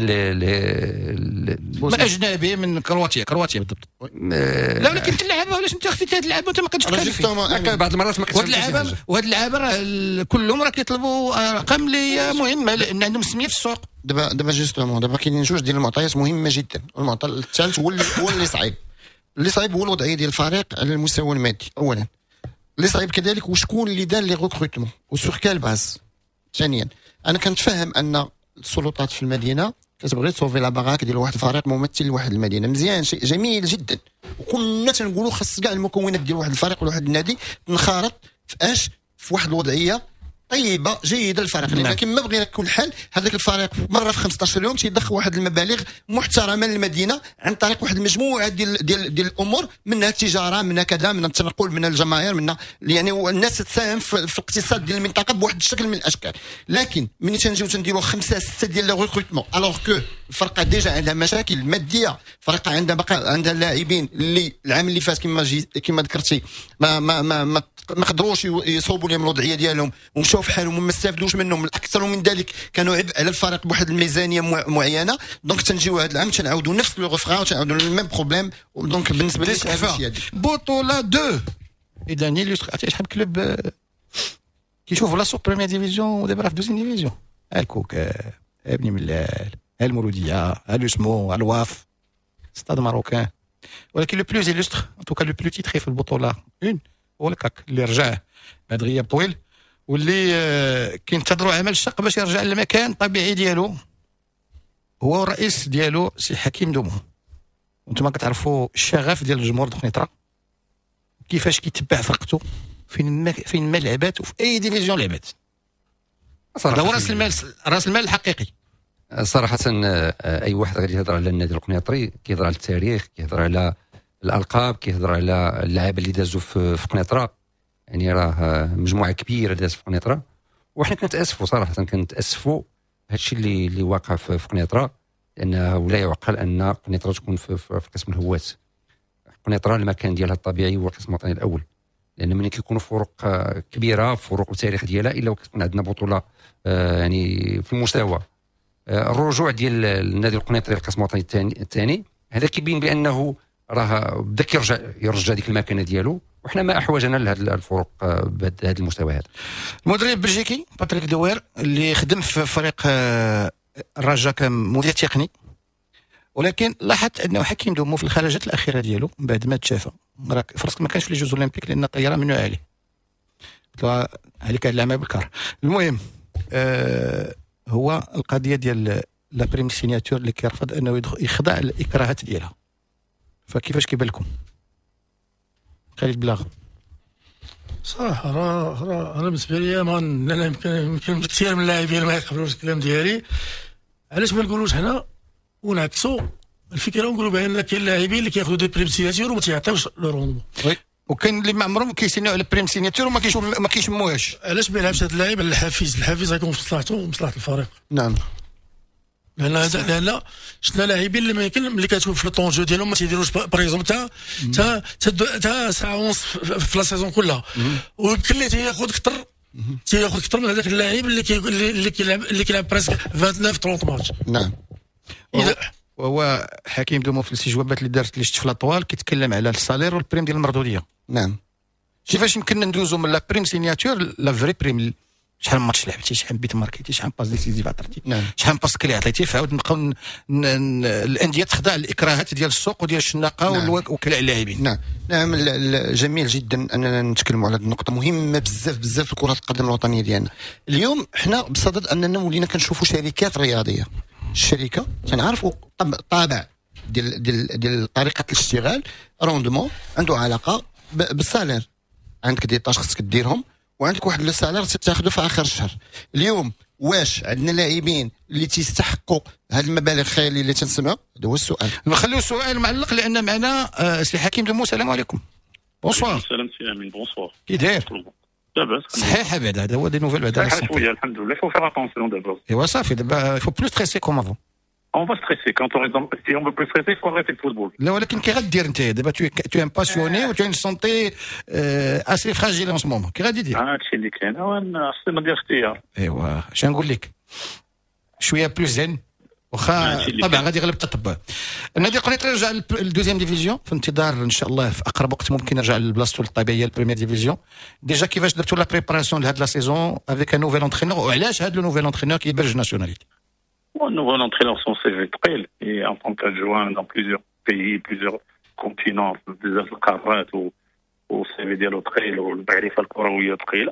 ما اجنبي من كرواتيا كرواتيا بالضبط. لا ولكن انت اللعابه علاش انت اختيت هاد اللعابه وانت ما كنتش كتعرف بعض المرات ما كتفهمش وهاد اللعابه وهاد اللعابه راه كلهم راه كيطلبوا ارقام اللي مهمه لان عندهم سميه في السوق. دابا دابا جوستومون دابا كاينين جوج ديال المعطيات مهمه جدا. المعطى الثالث هو اللي هو اللي صعيب اللي صعيب هو الوضعيه ديال الفريق على المستوى المادي اولا. اللي صعيب كذلك وشكون اللي دار لي ريكروتمون وسور كال باز. ثانيا انا كنتفهم ان السلطات في المدينه كتبغي تصوفي لا باغاك ديال واحد الفريق ممثل لواحد المدينه، مزيان شيء جميل جدا، وكلنا تنقولوا خاص كاع المكونات ديال واحد الفريق ولا واحد النادي تنخرط في اش في واحد الوضعيه طيبه جيده للفريق. لكن ما بغينا كل حال هذاك الفريق مره في خمسة عشر يوم تيضخ واحد المبالغ محترمه للمدينه عن طريق واحد المجموعه ديال ديال ديال الامور، منها التجاره، منها كذا، منها التنقل، منها الجماهير، منها يعني الناس تساهم في, في الاقتصاد ديال المنطقه بواحد الشكل من الاشكال. لكن ملي تنجيو تنديروا خمسه سته ديال لو ريكروتمون الوغ كو الفرقه ديجا عندها مشاكل ماديه، فرقه عندها بقى عندها لاعبين اللي العام اللي فات كما كما ذكرتي ما ما ما, ما ما قدروش يصوبوا لهم الوضعيه ديالهم ومشاو في حالهم وما استافدوش منهم. الاكثر من ذلك كانوا عبء على الفريق بواحد الميزانيه معينه. دونك تنجيو هذا العام تنعاودوا نفس لو غفرا وتنعاودوا الميم بروبليم. دونك بالنسبه لي هذا بطوله دو اذا نيلوستر عرفتي شحال كلوب كيشوفوا لا سوق بريمير ديفيزيون ودابا في دوزيام ديفيزيون. الكوك ابن ملال المولوديه الاسمو الواف ستاد ماروكان. ولكن لو بلوز إلوستر ان توكا لو بلو تيتري في البطوله اون هو الكاك اللي رجع بعد غياب طويل واللي كينتظروا عمل شق باش يرجع للمكان الطبيعي ديالو. هو الرئيس ديالو سي حكيم دومو. وانتم كتعرفوا الشغف ديال الجمهور د قنيطره كيفاش كيتبع فرقته فين ما فين ما لعبات وفي اي ديفيزيون لعبات. هذا هو راس المال راس المال الحقيقي. صراحه اي واحد غادي يهضر على النادي القنيطري كيهضر على التاريخ، كيهضر على الالقاب، كيهضر على اللعابه اللي دازوا في, في قنيطره. يعني راه مجموعه كبيره داز في قنيطره، وحنا كنتاسفوا صراحه كنتاسفوا هادشي اللي اللي واقع في, في قنيطره، لانه لا يعقل ان قنيطره تكون في, في, في قسم الهواة. قنيطره المكان ديالها الطبيعي هو القسم الوطني الاول، لان ملي كيكونوا فروق كبيره فروق التاريخ ديالها الا وكتكون عندنا بطوله يعني في المستوى الرجوع ديال النادي القنيطري للقسم الوطني الثاني، هذا كيبين بانه راه بدا كيرجع يرجع ديك المكانه ديالو، وحنا ما احوجنا لهذه الفروق بهذا المستوى هذا. المدرب البلجيكي باتريك دوير اللي خدم في فريق الرجاء كمدير تقني، ولكن لاحظت انه حكيم دومو في الخرجات الاخيره ديالو بعد ما تشافى راك فراسك ما كانش في لي جوز اولمبيك لان الطياره ممنوع عليه. قلت له عليك هاد العمى بالكار. المهم آه هو القضيه ديال لا بريم سيناتور اللي كيرفض انه يخضع للاكراهات ديالها. فكيفاش كيبان لكم خالد بلاغ؟ صراحه راه راه انا بالنسبه لي ما انا يمكن يمكن كثير من اللاعبين ما يقبلوش الكلام ديالي. علاش ما نقولوش حنا ونعكسوا الفكره ونقولوا بان كاين لاعبين اللي كياخذوا دي بريم سيناتور وما تيعطيوش لو روندمون، وكاين اللي ما عمرهم كيسينيو على بريم سيناتور وما كيشوف ما كيشموهاش. علاش ما يلعبش هذا اللاعب على الحافز؟ الحافز غيكون في مصلحته ومصلحه الفريق. نعم، لان هذا لان شفنا لاعبين اللي ما يمكن ملي كتشوف في الطونجو ديالهم ما تيديروش باغ تا تا تا ساعه ونص في لا سيزون كلها، ويمكن ليه تياخذ اكثر تياخذ اكثر من هذاك اللاعب اللي كي اللي كيلعب اللي كيلعب بريسك تسعة وعشرين ثلاثين ماتش. نعم، اذا وهو حكيم دومو في الاستجوابات اللي دارت اللي شفت في لاطوال كيتكلم على السالير والبريم ديال المردوديه. نعم، كيفاش يمكن ندوزو من لا بريم سيناتور لا فري بريم؟ شحال من ماتش لعبتي، شحال بيت ماركيتي، شحال باس ديسيزيف عطيتي، نعم، شحال باس كلي عطيتي، فعاود نبقاو الانديه تخضع للاكراهات ديال السوق وديال الشناقه. نعم، وكلاء اللاعبين. نعم نعم جميل جدا اننا نتكلموا على هذه النقطه مهمه بزاف بزاف في كره القدم الوطنيه ديالنا. اليوم حنا بصدد اننا ولينا كنشوفوا شركات رياضيه، الشركه كنعرفوا طابع ديال ديال ديال طريقه الاشتغال، روندمون عنده علاقه بالسالير. عندك دي طاش خصك ديرهم وعندك واحد لو سالير تاخذه في اخر الشهر. اليوم واش عندنا لاعبين اللي تيستحقوا هذه المبالغ الخياليه اللي تنسمعوا؟ هذا هو السؤال. نخليو السؤال معلق لان معنا آه سي حكيم دومو. السلام عليكم. بونسوار. السلام سي امين. بونسوار. كي داير؟ لاباس. صحيح بعد هذا هو دي نوفيل بعد. صحيح شويه الحمد لله. فو فيغ اتونسيون دابا. ايوا صافي دابا فو بلو ستريسي كوم افون. on va stresser. Quand on est, si on veut plus stresser, il faut arrêter le football. لا ولكن كي غادير انت دابا tu tu es un passionné ou tu as une santé euh, assez fragile en ce moment كي غادي دير؟ هادشي اللي كاين. انا خصني ما نديرش اختيار. ايوا اش نقول لك شويه بلوس زين واخا طبعا غادي يغلب التطبع. النادي القنيطري رجع للدوزيام ديفيزيون في انتظار ان شاء الله في اقرب وقت ممكن يرجع لبلاصتو الطبيعيه البريمير ديفيزيون. ديجا كيفاش درتو لا بريباراسيون لهاد لا سيزون افيك ان نوفيل انترينور وعلاش هاد لو نوفيل انترينور كيبرج ناسيوناليتي؟ Bon, nous allons entrer dans son C V تقيل et en tant qu'adjoint dans plusieurs pays, plusieurs continents, بزاف القارات و و السي في ديالو ثقيل والمعرفه الكرويه ثقيله.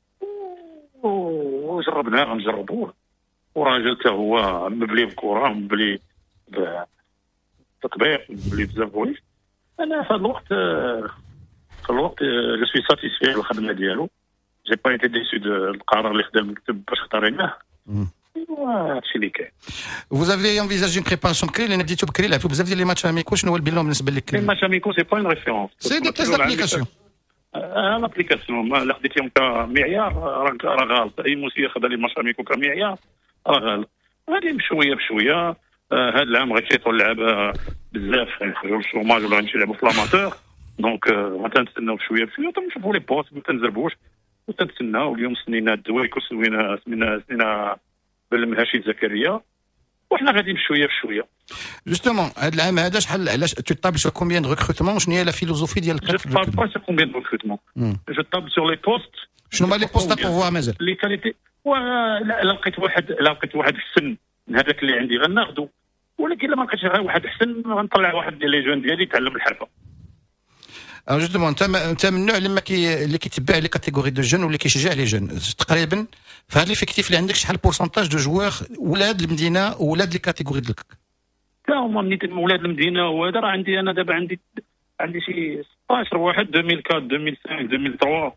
وجربناه نجربوه وراجل حتى هو مبلي بكره مبلي بتطبيق مبلي بزاف حوايج. انا في هذا الوقت في الوقت جو سوي ساتيسفي بالخدمه ديالو. جي با ايتي ديسو دو القرار اللي خدا المكتب باش اختاريناه. هادشي اللي كاين. Vous avez envisagé une préparation بكري لان بديتو بكري لعبتو بزاف ديال لي ماتش اميكو شنو هو البيلون بالنسبه لك؟ لي ماتش اميكو سي با اون ريفيرونس. سي دي تيست دابليكاسيون. اه لابليكاسيون ما خديتيهم كمعيار راه غلط. اي مسير خدا لي ماتش اميكو كمعيار راه غلط. غادي بشويه بشويه. هذا العام غيشيطوا اللعابه بزاف يخرجوا للشوماج ولا غادي يلعبوا في لاماتور. دونك غنتسناو بشويه بشويه تنشوفوا لي بوست ما تنزربوش وتنتسناو. اليوم سنينا الدوايك وسنينا سنينا سنينا بالمهاشي زكريا وحنا غاديين بشويه بشويه. جوستومون هذا العام هذا شحال علاش تو طابل سو كومبيان دو ريكروتمون شنو هي لا فيلوزوفي ديال جو طابل با سو كومبيان دو ريكروتمون جو طابل سور لي بوست. شنو هما لي بوست بوفوار مازال لي كاليتي لا لقيت واحد لا لقيت واحد حسن من هذاك اللي عندي غناخذو ولكن الا ما لقيتش غير واحد حسن غنطلع واحد ديال لي جون ديالي يتعلم الحرفه. اه جوستومون انت انت من النوع اللي كي اللي كيتبع لي كاتيجوري دو جون واللي كيشجع لي جون تقريبا في هذا ليفيكتيف اللي عندك شحال بورسونتاج دو جوار ولاد المدينه ولاد لي كاتيجوري ديالك؟ لا هما من ولاد المدينه وهذا راه عندي انا دابا عندي عندي شي ستطاش واحد ألفين وأربعة ألفين وخمسة ألفين وثلاثة.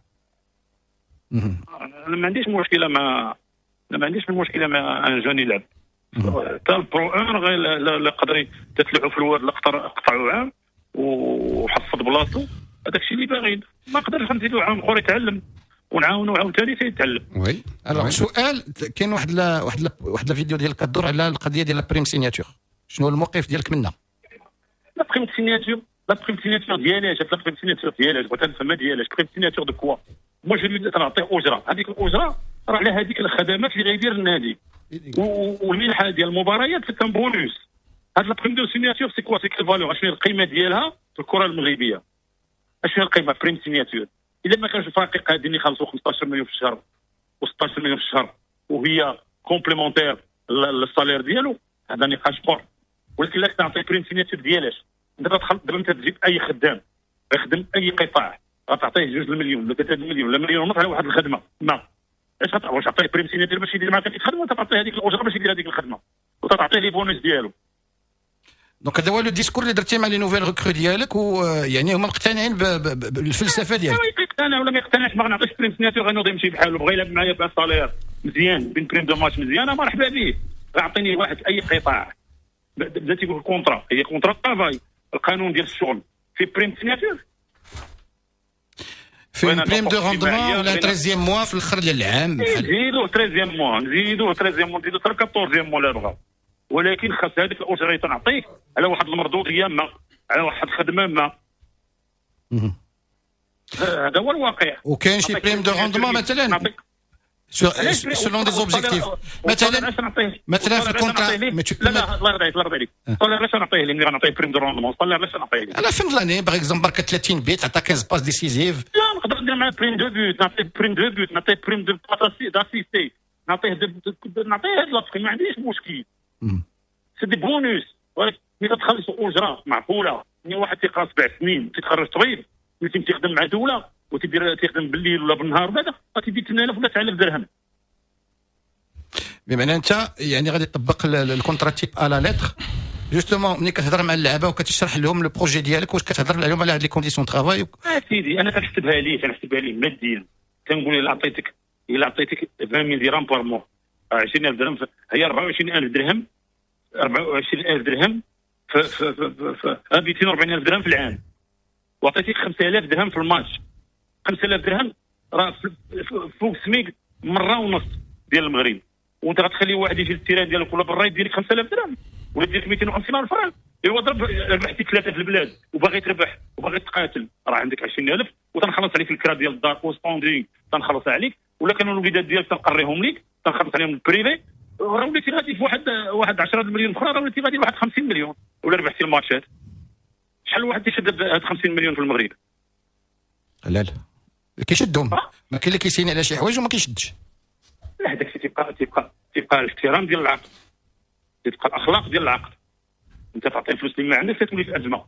انا ما عنديش مشكله مع ما عنديش مشكله مع ان جون يلعب حتى البرو ان غير لا قدري تتلعبوا في الواد قطعوا عام وحفظ بلاصتو. هذاك الشيء اللي باغيين ما نقدرش نزيدو عام اخر يتعلم ونعاونو عاوتاني تيتعلم. وي الوغ سؤال كاين واحد لا واحد لا واحد لا فيديو ديالك كدور على القضيه ديال لا بريم سيناتور. شنو الموقف ديالك منها؟ لا بريم سيناتور لا بريم سيناتور ديالي لا بريم سيناتور ديالي بغيت نفهم ديالي بريم سيناتور دو كوا. مو جو لي نعطيه اجره. هذيك الاجره راه على هذيك الخدمات اللي غيدير النادي والمنحه ديال المباريات كان بونوس. هاد لا بريم دو سيناتور سي كوا سي كيل فالور شنو القيمه ديالها في الكره المغربيه؟ اشنو القيمه بريم سيناتور؟ اذا ما كانش الفريق قادرين يخلصوا خمسطاش مليون في الشهر و16 مليون في الشهر وهي كومبليمونتير للصالير ديالو هذا نقاش اخر. ولكن لا تعطي بريم سيناتور ديالاش دابا تخلط دابا انت تجيب اي خدام يخدم اي قطاع غتعطيه جوج المليون ولا ثلاثة مليون ولا مليون ونص على واحد الخدمه ما اش غتعطيه؟ واش تعطيه بريم سيناتور باش يدير معاك الخدمه وانت تعطيه هذيك الاجره باش يدير هذيك الخدمه وتعطيه لي بونوس ديالو؟ دونك هذا هو لو ديسكور اللي درتي مع لي نوفيل ريكرو ديالك ويعني هما مقتنعين بالفلسفه ديالك. يقتنع ولا ما يقتنعش ما غنعطيش بريم سيناتور غنوض يمشي بحاله بغى يلعب معايا بان صالير مزيان بين بريم دو ماتش مزيانه مرحبا به. غيعطيني واحد اي قطاع بدا تيقول كونطرا هي كونطرا طافاي القانون ديال الشغل في بريم سيناتور في بريم دو روندمون ولا ثلاثة موا في الاخر ديال العام نزيدو ثلاثة موا نزيدو ثلاثة موا نزيدو حتى أربعطاش موا لا بغا. ولكن خاص هذيك الاجره اللي تنعطيك على واحد المردوديه ما على واحد الخدمه ما. هذا هو الواقع. وكاين شي بريم دو روندمون مثلا سولون دي زوبجيكتيف مثلا مثلا في الكونترا. لا لا الله يرضى الله يرضى عليك. طلع علاش نعطيه اللي غنعطيه بريم دو روندمون طلع علاش نعطيه على فين لاني باغ اكزومبل برك ثلاثين بيت عطا خمسة باس ديسيزيف. لا نقدر ندير معاه بريم دو بوت نعطيه بريم دو بوت نعطيه بريم دو داسيستي نعطيه نعطيه هاد لابخي ما عنديش مشكل. سي دي بونوس. ولكن اذا تخلصوا اجره معقوله من واحد تيقرا سبع سنين تيتخرج طبيب ولكن تيخدم مع دوله وتيدير تيخدم بالليل ولا بالنهار وهذا غتدي ثمانية آلاف ولا تسعة آلاف درهم. بمعنى انت يعني غادي تطبق الكونترا تيب على لتر جوستومون ملي كتهضر مع اللعابه وكتشرح لهم لو بروجي ديالك واش كتهضر لهم على هاد لي كونديسيون ترافاي؟ اه سيدي انا كنحسبها ليه كنحسبها ليه ماديا كنقول الا عطيتك الا عطيتك عشرين ميل درهم بار مو عشرين ألف درهم هي أربعة وعشرين ألف درهم أربعة وعشرين ألف درهم ف ف ف مئتين وأربعين ألف درهم في العام وعطيتك خمسة آلاف درهم في الماتش. خمسة آلاف درهم راه فوق سميك مره ونص ديال المغرب وانت غتخلي واحد يجي للتيران ديالك ولا برا يدير لك خمسة آلاف درهم ولا ديك مئتين وخمسين الف فرنك، ايوا ضرب ربحتي ثلاثه في البلاد وباغي تربح وباغي تقاتل، راه عندك عشرين الف وتنخلص عليك الكرا ديال الدار وستوندينغ تنخلص عليك، ولا كانوا الوليدات ديالك تنقريهم ليك تنخلص عليهم البريفي، راه وليتي غادي في واحد واحد عشرة مليون اخرى، راه وليتي غادي لواحد خمسين مليون، ولا ربحتي الماتشات. شحال واحد تيشد هاد خمسين مليون في المغرب؟ لا لا كيشدهم، ما كاين اللي كيسيني على شي حوايج وما كيشدش. لا هذاك الشيء تيبقى تيبقى تيبقى الاحترام ديال العقد، تيبقى الاخلاق ديال العقد. انت تعطي الفلوس اللي ما عندك تولي في ازمه،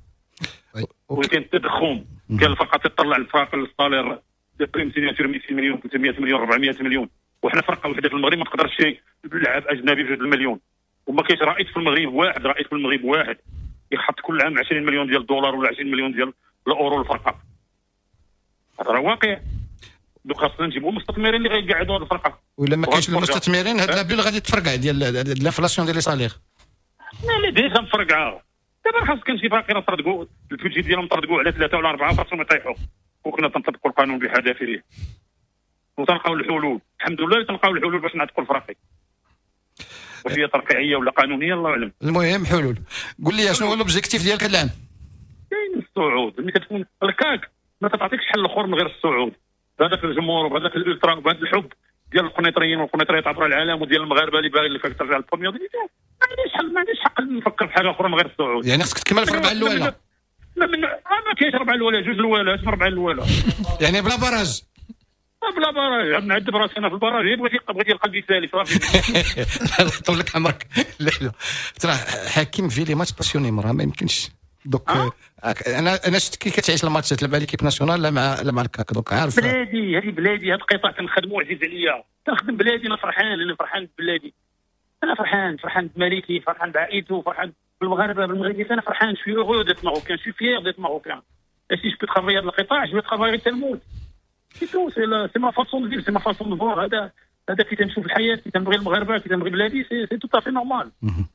ولكن التضخم ديال الفرقه تطلع الفرق الصالير ديال بريم سيناتور مئتين مليون ثلاثمئة مليون أربعمئة مليون، وحنا فرقه وحده في المغرب ما تقدرش تلعب اجنبي بجوج المليون، وما كاينش رئيس في المغرب واحد رئيس في المغرب واحد يحط كل عام عشرين مليون ديال الدولار ولا عشرين مليون ديال الاورو للفرقه. هذا راه واقع. دوك خاصنا نجيبوا مستثمرين اللي غيقعدوا هذه الفرقه، ولا ما كاينش المستثمرين هاد لابيل غادي تفرقع ديال الانفلاسيون ديال لي صالير. لا ديجا مفرقعه دابا، خاص كان شي باقي نطردقوا البيدجي ديالهم نطردقوا على ثلاثه ولا اربعه خاصهم يطيحوا، وكنا تنطبقوا القانون بحذافيره وتلقاو الحلول. الحمد لله تلقاو الحلول باش نعتقوا الفرقي، واش هي ترقيعيه ولا قانونيه الله اعلم. المهم حلول. قول لي شنو هو الاوبجيكتيف ديالك هذا العام؟ كاين الصعود، ملي كتكون الكاك ما تعطيكش حل اخر من غير الصعود بهذاك الجمهور وبهذاك الالترا وبهذا الحب ديال القنيطريين والقنيطريات عبر العالم وديال المغاربه اللي باغي اللي فاك ترجع للبروميير ديفيزيون. ما عنديش حل، ما عنديش حق نفكر في حاجه اخرى من غير الصعود. يعني خصك تكمل في الربعه الاولى. لا من ما كاينش ربعه الاولى، جوج الاولى اسم ربعه الاولى يعني بلا براج. بلا براج نعذب راسنا في البراج. بغيتي بغيتي القلب يسالي صافي. الله يطول لك عمرك. لا لا ترى حكيم في لي ماتش باسيوني مرة ما يمكنش. دوك أه؟ انا انا شفت كي كتعيش الماتشات تلعب على ليكيب ناسيونال لا مع لا مع الكاك. دوك عارف بلادي، هذه بلادي، هذا القطاع كنخدموا عزيز عليا، كنخدم بلادي. انا فرحان، انا فرحان ببلادي، انا فرحان فرحان بمالكي، فرحان بعائلته، فرحان بالمغاربه بالمغربيين. انا فرحان شوي هو ديت ماروكان، شوي فيير ديت ماروكان. سي جو بو ترافايي هذا القطاع جو ترافايي حتى نموت. سي تو سي سي ما فاسون دو، سي ما فاسون دو فوار. هذا هذا كي تنشوف الحياه، كي تنبغي المغاربه، كي تنبغي بلادي، سي سي تو افي نورمال.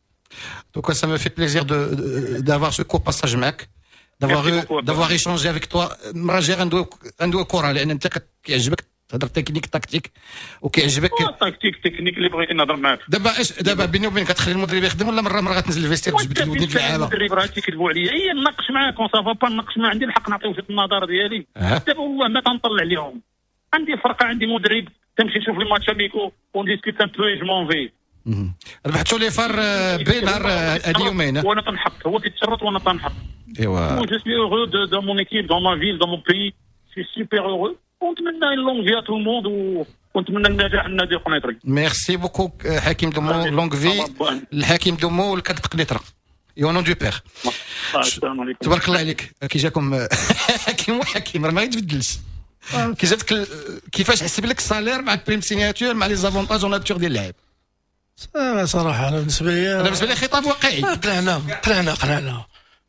Donc ça me fait plaisir de d'avoir ce court passage معك, d'avoir d'avoir échangé avec toi. مرة جاي غندوي غندوي كره لان انت كيعجبك تهضر تكنيك تكتيك وكيعجبك تكتيك تكنيك اللي بغيتي نهضر معاك. دابا اش دابا بيني وبينك كتخلي المدرب يخدم ولا مره مره غتنزل الفيستير تجبد ودني اللعابه؟ المدرب راه تيكذبوا عليا. هي نناقش معاك اون سافا با نناقش معاه، عندي الحق نعطي وجهه النظر ديالي. دابا والله ما تنطلع عليهم. عندي فرقه، عندي مدرب، تمشي نشوف لي ماتش اميكو اون ديسكوت ان بو جو مون في. ربحتوا لي فار بي نهار هادي يومين. وانا تنحط، هو تيتشرط وانا تنحط. ايوا جو سوي اورو دو دو مون ايكيب دون ما فيل دون مون بي، سي سوبر اورو. ونتمنى لونغ في ا تو الموند ونتمنى النجاح للنادي القنيطري. ميرسي بوكو حكيم دومو، لونغ في الحكيم دومو والكاد قنيطره. يو نون دو بير. السلام عليكم. تبارك الله عليك. كي جاكم حكيم وحكيم راه ما يتبدلش. كي جاتك كيفاش حسب لك الصالير مع البريم سيناتور مع لي زافونتاج اون ناتور ديال اللاعب؟ صراحه انا بالنسبه لي انا بالنسبه لي خطاب واقعي. قنعنا قنعنا قنعنا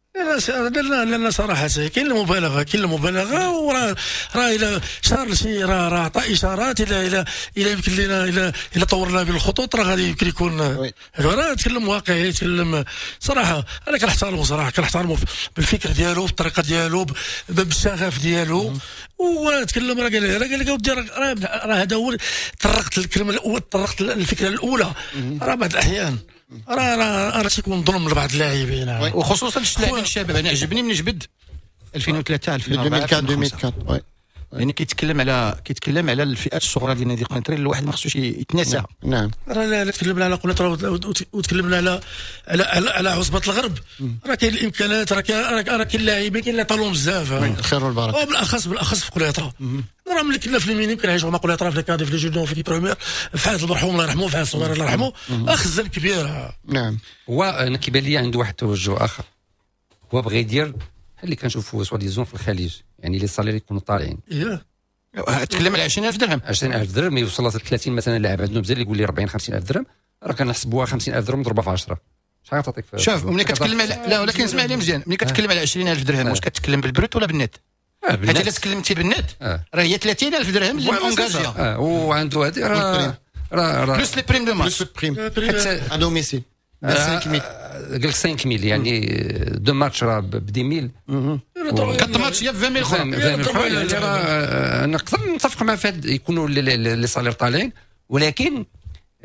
لا لا لا صراحه كاين المبالغه، كاين المبالغه. وراه راه الى شار شي راه راه عطى اشارات الى الى الى يمكن لنا الى الى طورنا بالخطوط راه غادي يمكن يكون. راه تكلم واقعي، تكلم صراحه. انا كنحترمه صراحه، كنحترمه بالفكر ديالو، بالطريقه ديالو، بالشغف ديالو. ونتكلم راه قال راه قال ودي راه هذا هو. طرقت الكلمه الاولى، طرقت الفكره الاولى. راه بعض الاحيان راه راه راه تيكون ظلم لبعض اللاعبين، وخصوصا اللاعبين الشباب. انا عجبني من جبد ألفين وثلاثة ألفين وأربعة ألفين وأربعة. يعني كيتكلم على كيتكلم على الفئات الصغرى ديال نادي قنيطرة اللي الواحد ما خصوش يتناسى. نعم. راه لا تكلمنا على قنيطرة وتكلمنا على على على عصبة الغرب. راه كاين الامكانات، راه راه كاين لاعبين كاين اللي طالهم بزاف. الخير والبركه. وبالاخص بالاخص في قنيطرة. راه ملي كنا في اليمين يمكن نعيشوا مع قنيطرة في الكادي في الجودون في البريمير في حياة المرحوم الله يرحمه، في حياة الصغير الله يرحمه. اخزن كبير. نعم. هو انا كيبان لي عنده واحد التوجه اخر، هو بغى يدير اللي كنشوفوا سوا ديزون في الخليج، يعني لي صالير يكونوا طالعين. اييه تكلم على عشرين ألف درهم. عشرين ألف درهم يوصل ل ثلاثين مثلا لاعب عندنا مزال يقول لي أربعين خمسين ألف درهم، راه كنحسبوها خمسين ألف درهم مضروبه في عشرة. شحال غتعطيك؟ شوف ملي كتكلم على لا ولكن اسمع لي مزيان، ملي كتكلم على عشرين ألف درهم واش كتكلم بالبروت ولا بالنت؟ اه بالنت. حيت الا تكلمتي بالنت راه هي ثلاثين ألف درهم اللي مونغاجيا. اه وعنده هذه راه راه بلوس لي بريم دو ماتش، بلوس بريم حتى ا دوميسيل خمسة مية. قال لك خمسة مية يعني دو ماتش راه ب عشرين مية. كات ماتش هي ب عشرين مية اخرى. يعني راه نقدر نتفق مع فهاد يكونوا لي صالير طالعين، ولكن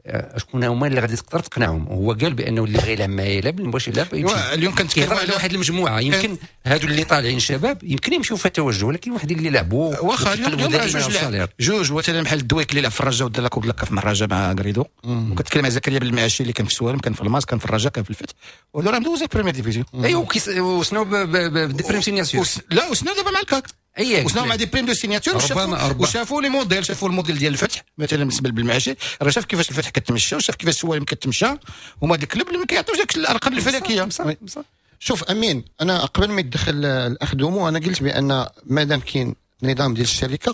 شكون هما اللي غادي تقدر تقنعهم. هو قال بانه اللي بغى يلعب معايا يلعب، اللي ما بغاش يلعب يمشي. اليوم كنتكلم على واحد المجموعه، يمكن هادو اللي طالعين شباب يمكن يمشيو في توجه، ولكن واحد اللي لعبوا واخا اليوم جوج جوج مثلا بحال الدويك اللي لعب في الرجاء ودار لك ودلك في الرجاء مع غريدو، وكتكلم على زكريا بن المعاشي اللي كان في السوالم، كان في الماس، كان في الرجاء، كان في الفتح، ودابا راه مدوز بريمير ديفيزيون. ايوا وسناو بديبريم سينياسيون. لا وسناو دابا مع الكاك، اييه وسناو مع دي بريم دو سينياتور، وشافوا لي موديل، شافوا الموديل ديال الفتح مثلا بالنسبه للمعاشي، راه شاف كيفاش الفتح كتمشى وشاف كيفاش السوالم كتمشى، هما ديك الكلوب اللي ما كيعطيوش داك الارقام الفلكيه. شوف امين، انا قبل ما يدخل الاخ دومو انا قلت بان مادام كاين نظام ديال الشركه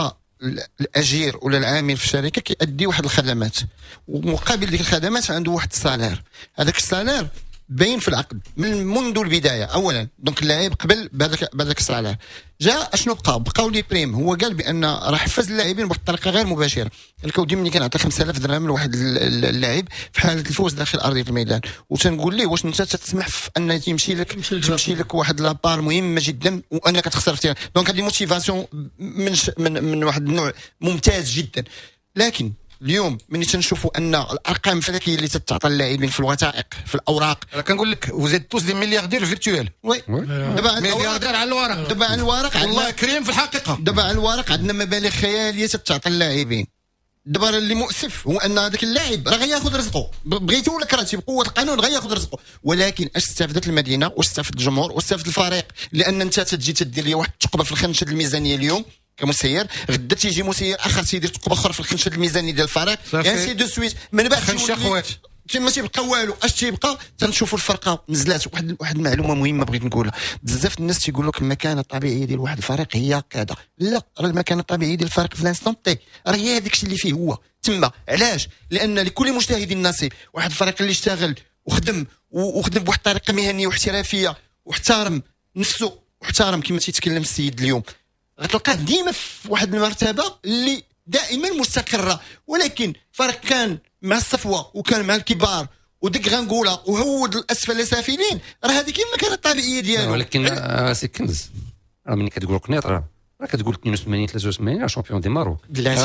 فالاجير ولا العامل في الشركه كيأدي واحد الخدمات، ومقابل ديك الخدمات عنده واحد السالير. هذاك السالير باين في العقد من منذ البدايه. اولا دونك اللاعب قبل بهذاك بهذاك السالير جاء اشنو بقى بقاو لي بريم. هو قال بان راه حفز اللاعبين بواحد الطريقه غير مباشره. الكودي ملي كنعطي خمسة آلاف درهم لواحد اللاعب في حاله الفوز داخل ارضيه الميدان، وتنقول ليه واش انت تسمح في ان يمشي لك تمشي لك واحد لابار مهمه جدا وانك تخسر فيها. دونك هذه موتيفاسيون من من من واحد النوع ممتاز جدا. لكن اليوم ملي تنشوفوا ان الارقام الفلكيه اللي تتعطى اللاعبين في الوثائق في الاوراق، انا كنقول لك وزيد توس دي ملياردير فيرتوال. وي دابا ملياردير على الورق، دابا على الورق الله كريم في الحقيقه. دابا على الورق عندنا مبالغ خياليه تتعطى اللاعبين. دابا اللي مؤسف هو ان هذاك اللاعب راه غياخذ رزقه، بغيتو ولا كرهتي بقوه القانون غياخذ رزقه، ولكن اش استفدت المدينه واش استفد الجمهور واش استفد الفريق؟ لان انت تجي تدير لي واحد الثقبه في الخنشه الميزانيه اليوم كمسير، غدا تيجي مسير اخر تيدير ثقوبه اخرى في الخنشه الميزانيه ديال الفريق، يعني سي دو سويت من بعد خنشه خوات ما تيبقى والو. اش تيبقى تنشوفوا الفرقه نزلات. واحد واحد المعلومه مهمه بغيت نقولها، بزاف الناس تيقول لك المكانه الطبيعيه ديال واحد الفريق هي كذا. لا، راه المكانه الطبيعيه ديال الفريق في لانستون تي راه هي هذاك الشيء اللي فيه هو تما. علاش؟ لان لكل مجتهد نصيب. واحد الفريق اللي اشتغل وخدم وخدم بواحد الطريقه مهنيه واحترافيه واحترم نفسه واحترم كما تيتكلم السيد اليوم، غتلقاه ديما في واحد المرتبه اللي دائما مستقره. ولكن فرق كان مع الصفوه وكان مع الكبار وديك غنقوله وهود الاسفل سافلين، راه هذيك كما كانت الطبيعيه ديالو. ولكن آه سي كنز، راه ملي كتقول قنيط راه كتقول اثنين وثمانين ثلاثة وثمانين شامبيون دي ماروك،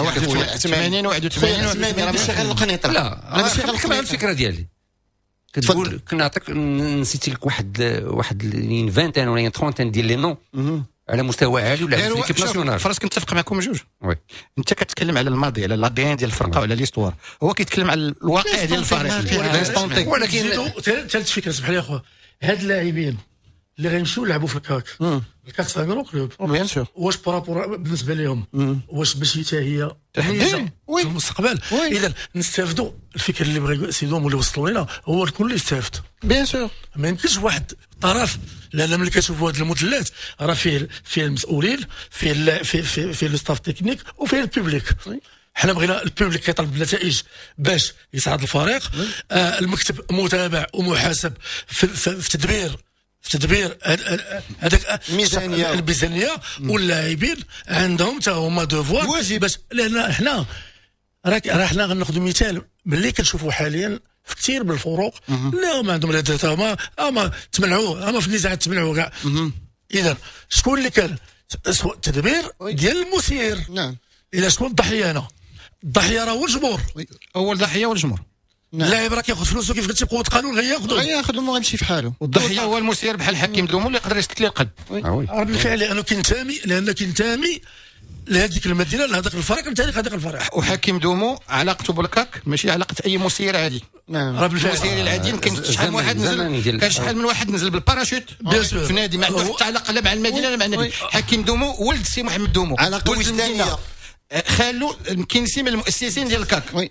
ثمانين واحد وثمانين راه ماشي غير القنيطره. لا انا ماشي غير الفكره ديالي. كتقول كنعطيك نسيت لك واحد واحد لين فانتان ولا ثلاثين ديال لي نون على مستوى عالي ولا في ليكيب ناسيونال. فراس كنتفق معكم جوج. وي انت كتكلم على الماضي، على لاديان ديال الفرقه وعلى ليستوار، هو كيتكلم على الواقع ديال الفريق. ولكن ثالث فكره اسمح لي اخويا، هاد اللاعبين اللي غيمشيو يلعبوا في الكاك، الكاك سي ان كلوب بيان سور، واش برابور بالنسبه لهم واش باش حتى هي تحدي في المستقبل؟ اذا نستافدوا الفكر اللي بغى سيدوم اللي وصلوا لنا هو الكل يستافد بيان سور. ما يمكنش واحد طرف، لان ملي كتشوفوا هاد الموديلات راه فيه فيه المسؤولين، فيه فيه فيه, فيه الستاف تكنيك وفيه البوبليك. حنا بغينا البوبليك كيطلب النتائج باش يصعد الفريق. آه المكتب متابع ومحاسب في, في, في تدبير في تدبير هذاك الميزانيه الميزانيه واللاعبين عندهم حتى هما دوفوار باش، لان حنا راه راه حنا غناخذوا مثال ملي كنشوفوا حاليا في كثير من الفروق لا ما عندهم لا داتا، ما اما تمنعوا اما في النزاعات تمنعوا كاع. اذا شكون اللي كان التدبير ديال المسير؟ نعم. اذا شكون الضحيه؟ هنا الضحيه راه هو الجمهور، اول ضحيه هو الجمهور. اللاعب راه كياخذ فلوسه كيف قلتي بقوه القانون غياخذوا غياخذوا ما غيمشي في حاله. والضحيه هو المسير بحال حكيم دومو اللي يقدر يسكت ليه القلب. راه بالفعل لانه كينتمي لانه كينتمي لهذيك المدينه لهذاك الفريق لتاريخ هذاك الفريق. وحكيم دومو علاقته بالكاك ماشي علاقه اي مسير عادي. نعم. راه بالفعل المسير العادي يمكن شحال من واحد نزل، كان شحال من واحد نزل بالباراشوت في نادي ما عنده حتى علاقه لا مع المدينه لا مع النادي. حكيم دومو ولد السي محمد دومو، علاقه وجدانيه، خالو كينسي من المؤسسين ديال الكاك. وي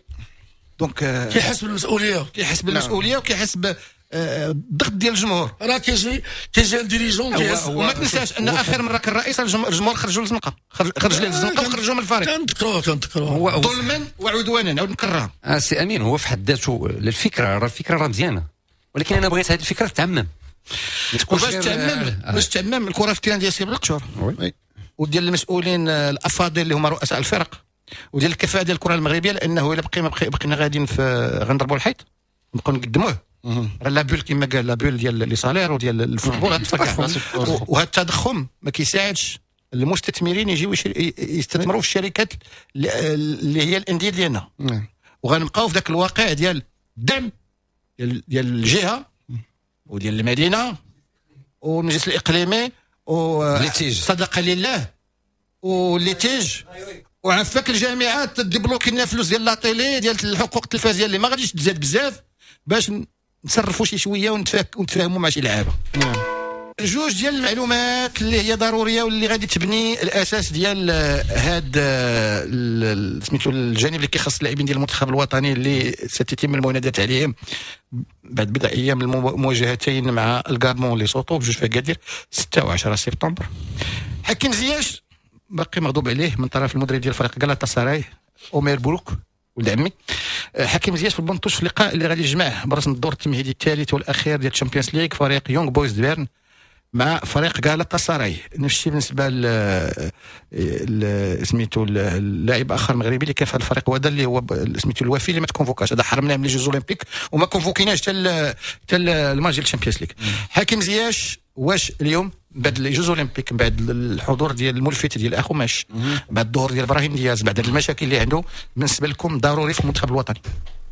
دونك كيحس بالمسؤوليه كيحس بالمسؤوليه وكيحس بالضغط ديال الجمهور. راه كيجي كيجي الديريجون كيحس. وما تنساش ان اخر مره كان الرئيس الجمهور خرجوا للزنقه، خرج ليه للزنقه وخرجوا من الفريق. كنذكروها كنذكروها ظلما وعدوانا. نعاود نكررها. اه سي امين، هو في حد ذاته الفكره راه الفكره راه مزيانه، ولكن انا بغيت هذه الفكره تعمم. باش تعمم باش تعمم الكره في التيران ديال سي بلقشور وديال المسؤولين الافاضل اللي هما رؤساء الفرق وديال الكفاءه ديال الكره المغربيه، لانه الا بقينا بقينا غاديين في غنضربوا الحيط نبقاو نقدموه. راه لا بول كما قال لا بول ديال لي سالير وديال الفوتبول وهذا التضخم ما كيساعدش المستثمرين يجيو يستثمروا في الشركات اللي هي الانديه ديالنا. وغنبقاو في ذاك الواقع ديال الدعم ديال ديال الجهه وديال المدينه والمجلس الاقليمي والصدقه لله والليتيج وعفاك الجامعات تدبلوكي لنا فلوس ديال لاطيلي ديال الحقوق التلفازيه اللي ما غاديش تزاد بزاف باش نصرفوا شي شويه ونتفاهموا مع شي لعابه. جوج ديال المعلومات اللي هي ضروريه واللي غادي تبني الاساس ديال هاد سميتو الجانب اللي كيخص اللاعبين ديال المنتخب الوطني اللي ستتم المنادات عليهم بعد بضع ايام المواجهتين مع الغابون ليسوتو بجوج في اكادير ستة وعشرة سبتمبر. حكيم زياش باقي مغضوب عليه من طرف المدرب ديال فريق غالاتا سراي اومير بروك ولد عمي. حكيم زياش في البنطوش في اللقاء اللي غادي يجمع برسم الدور التمهيدي الثالث والاخير ديال الشامبيونز ليغ فريق يونغ بويز دبيرن مع فريق غالاتا سراي. نفس الشيء بالنسبه ل سميتو اللاعب اخر مغربي اللي كان في الفريق هذا اللي هو سميتو الوفي اللي ما تكونفوكاش. هذا حرمناه من لي جوز اولمبيك وما كونفوكيناش حتى حتى الماتش ديال الشامبيونز ليغ. حكيم زياش واش اليوم بعد لي جوز اولمبيك بعد الحضور ديال الملفت ديال اخو ماش بعد الظهور ديال ابراهيم دياز بعد المشاكل اللي عنده بالنسبه لكم ضروري في المنتخب الوطني؟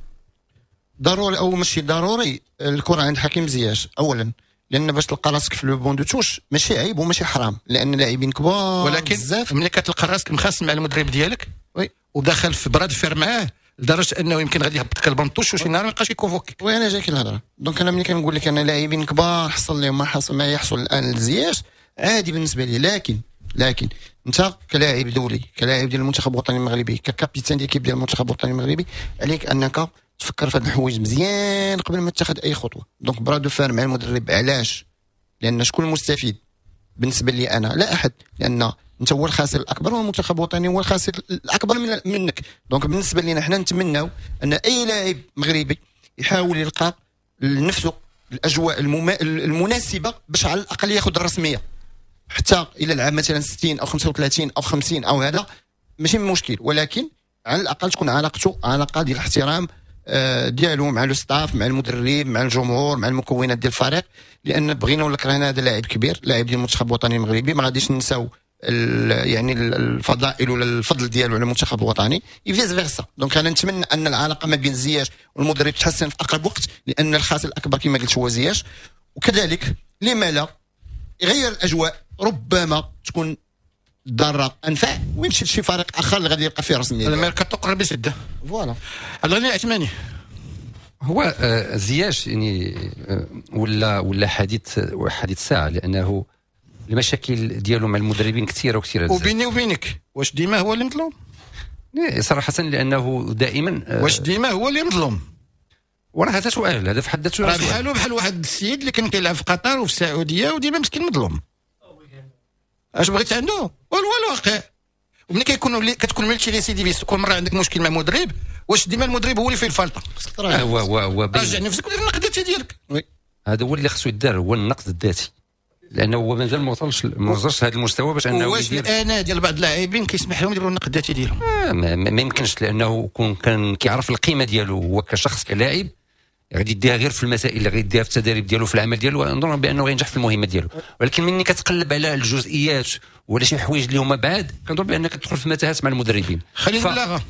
ضروري او ماشي ضروري الكره عند حكيم زياش اولا لان باش تلقى راسك في لو بون دو توش ماشي عيب وماشي حرام لان لاعبين كبار ولكن بزاف. ملي كتلقى راسك مخاصم مع المدرب ديالك وي وداخل في براد فير معاه لدرجه انه يمكن غادي يهبطك البنطوش وشي نهار ما يبقاش يكونفوكيك. وي انا جايك الهضره دونك انا ملي كنقول لك انا لاعبين كبار حصل لهم ما حصل ما يحصل الان لزياش عادي بالنسبه لي. لكن لكن انت كلاعب دولي كلاعب ديال المنتخب الوطني المغربي ككابيتان ديال كيب ديال المنتخب الوطني المغربي عليك انك تفكر في هاد الحوايج مزيان قبل ما تاخذ اي خطوه. دونك برادو فار مع المدرب. علاش؟ لان شكون المستفيد بالنسبه لي انا؟ لا احد، لان انت هو الخاسر الاكبر والمنتخب الوطني هو الخاسر الاكبر من منك. دونك بالنسبه لنا حنا نتمناو ان اي لاعب مغربي يحاول يلقى لنفسه الاجواء المناسبه باش على الاقل ياخذ الرسميه حتى الى العام مثلا ستين او خمسة وثلاثين او خمسين او هذا ماشي مشكل، ولكن على الاقل تكون علاقته علاقه ديال الاحترام ديالو مع الستاف مع المدرب مع الجمهور مع المكونات ديال الفريق. لان بغينا ولا كرهنا هذا لاعب كبير لاعب ديال المنتخب الوطني المغربي ما غاديش ننساو يعني الفضائل ولا الفضل ديالو على المنتخب الوطني يفيز فيرسا. دونك انا نتمنى ان العلاقه ما بين زياش والمدرب تحسن في اقرب وقت لان الخاسر الاكبر كما قلت هو زياش. وكذلك لما لا يغير الاجواء ربما تكون ضاره انفع ويمشي لشي فريق اخر اللي غادي يبقى فيه رسمي. الميركاتو قرب يسد فوالا. الغني العثماني هو زياش يعني ولا ولا حديث حديث ساعه لانه المشاكل ديالو مع المدربين كثيره وكثيره. وبيني وبينك واش ديما هو اللي مظلوم؟ صراحه لانه دائما واش ديما هو اللي مظلوم؟ وراه هذا سؤال هذا في حد ذاته. راه بحالو بحال واحد السيد اللي كان كيلعب في قطر وفي السعوديه وديما مسكين مظلوم. اش بغيت عنده؟ والو الواقع. وملي كيكونوا كتكون ملتي ريسيديفيست كل مره عندك مشكل مع مدرب واش ديما المدرب هو اللي فيه الفلطه؟ خصك هو هو هو راجع نفسك ودير النقد الذاتي ديالك. وي هذا هو اللي خصو يدار هو النقد الذاتي لانه هو مازال ما وصلش ما وصلش لهذا المستوى باش انه واش الانا ديال بعض اللاعبين كيسمح لهم يديروا النقد الذاتي ديالهم؟ آه ما, ما يمكنش لانه كون كان كيعرف القيمه ديالو هو كشخص كلاعب غادي يديها غير في المسائل اللي غادي يديها في التدريب ديالو في العمل ديالو نظن بانه غينجح في المهمه ديالو. ولكن مني كتقلب على الجزئيات ولا شي حوايج اللي هما بعاد كنظن بانك تدخل في متاهات مع المدربين. خلينا نبلغ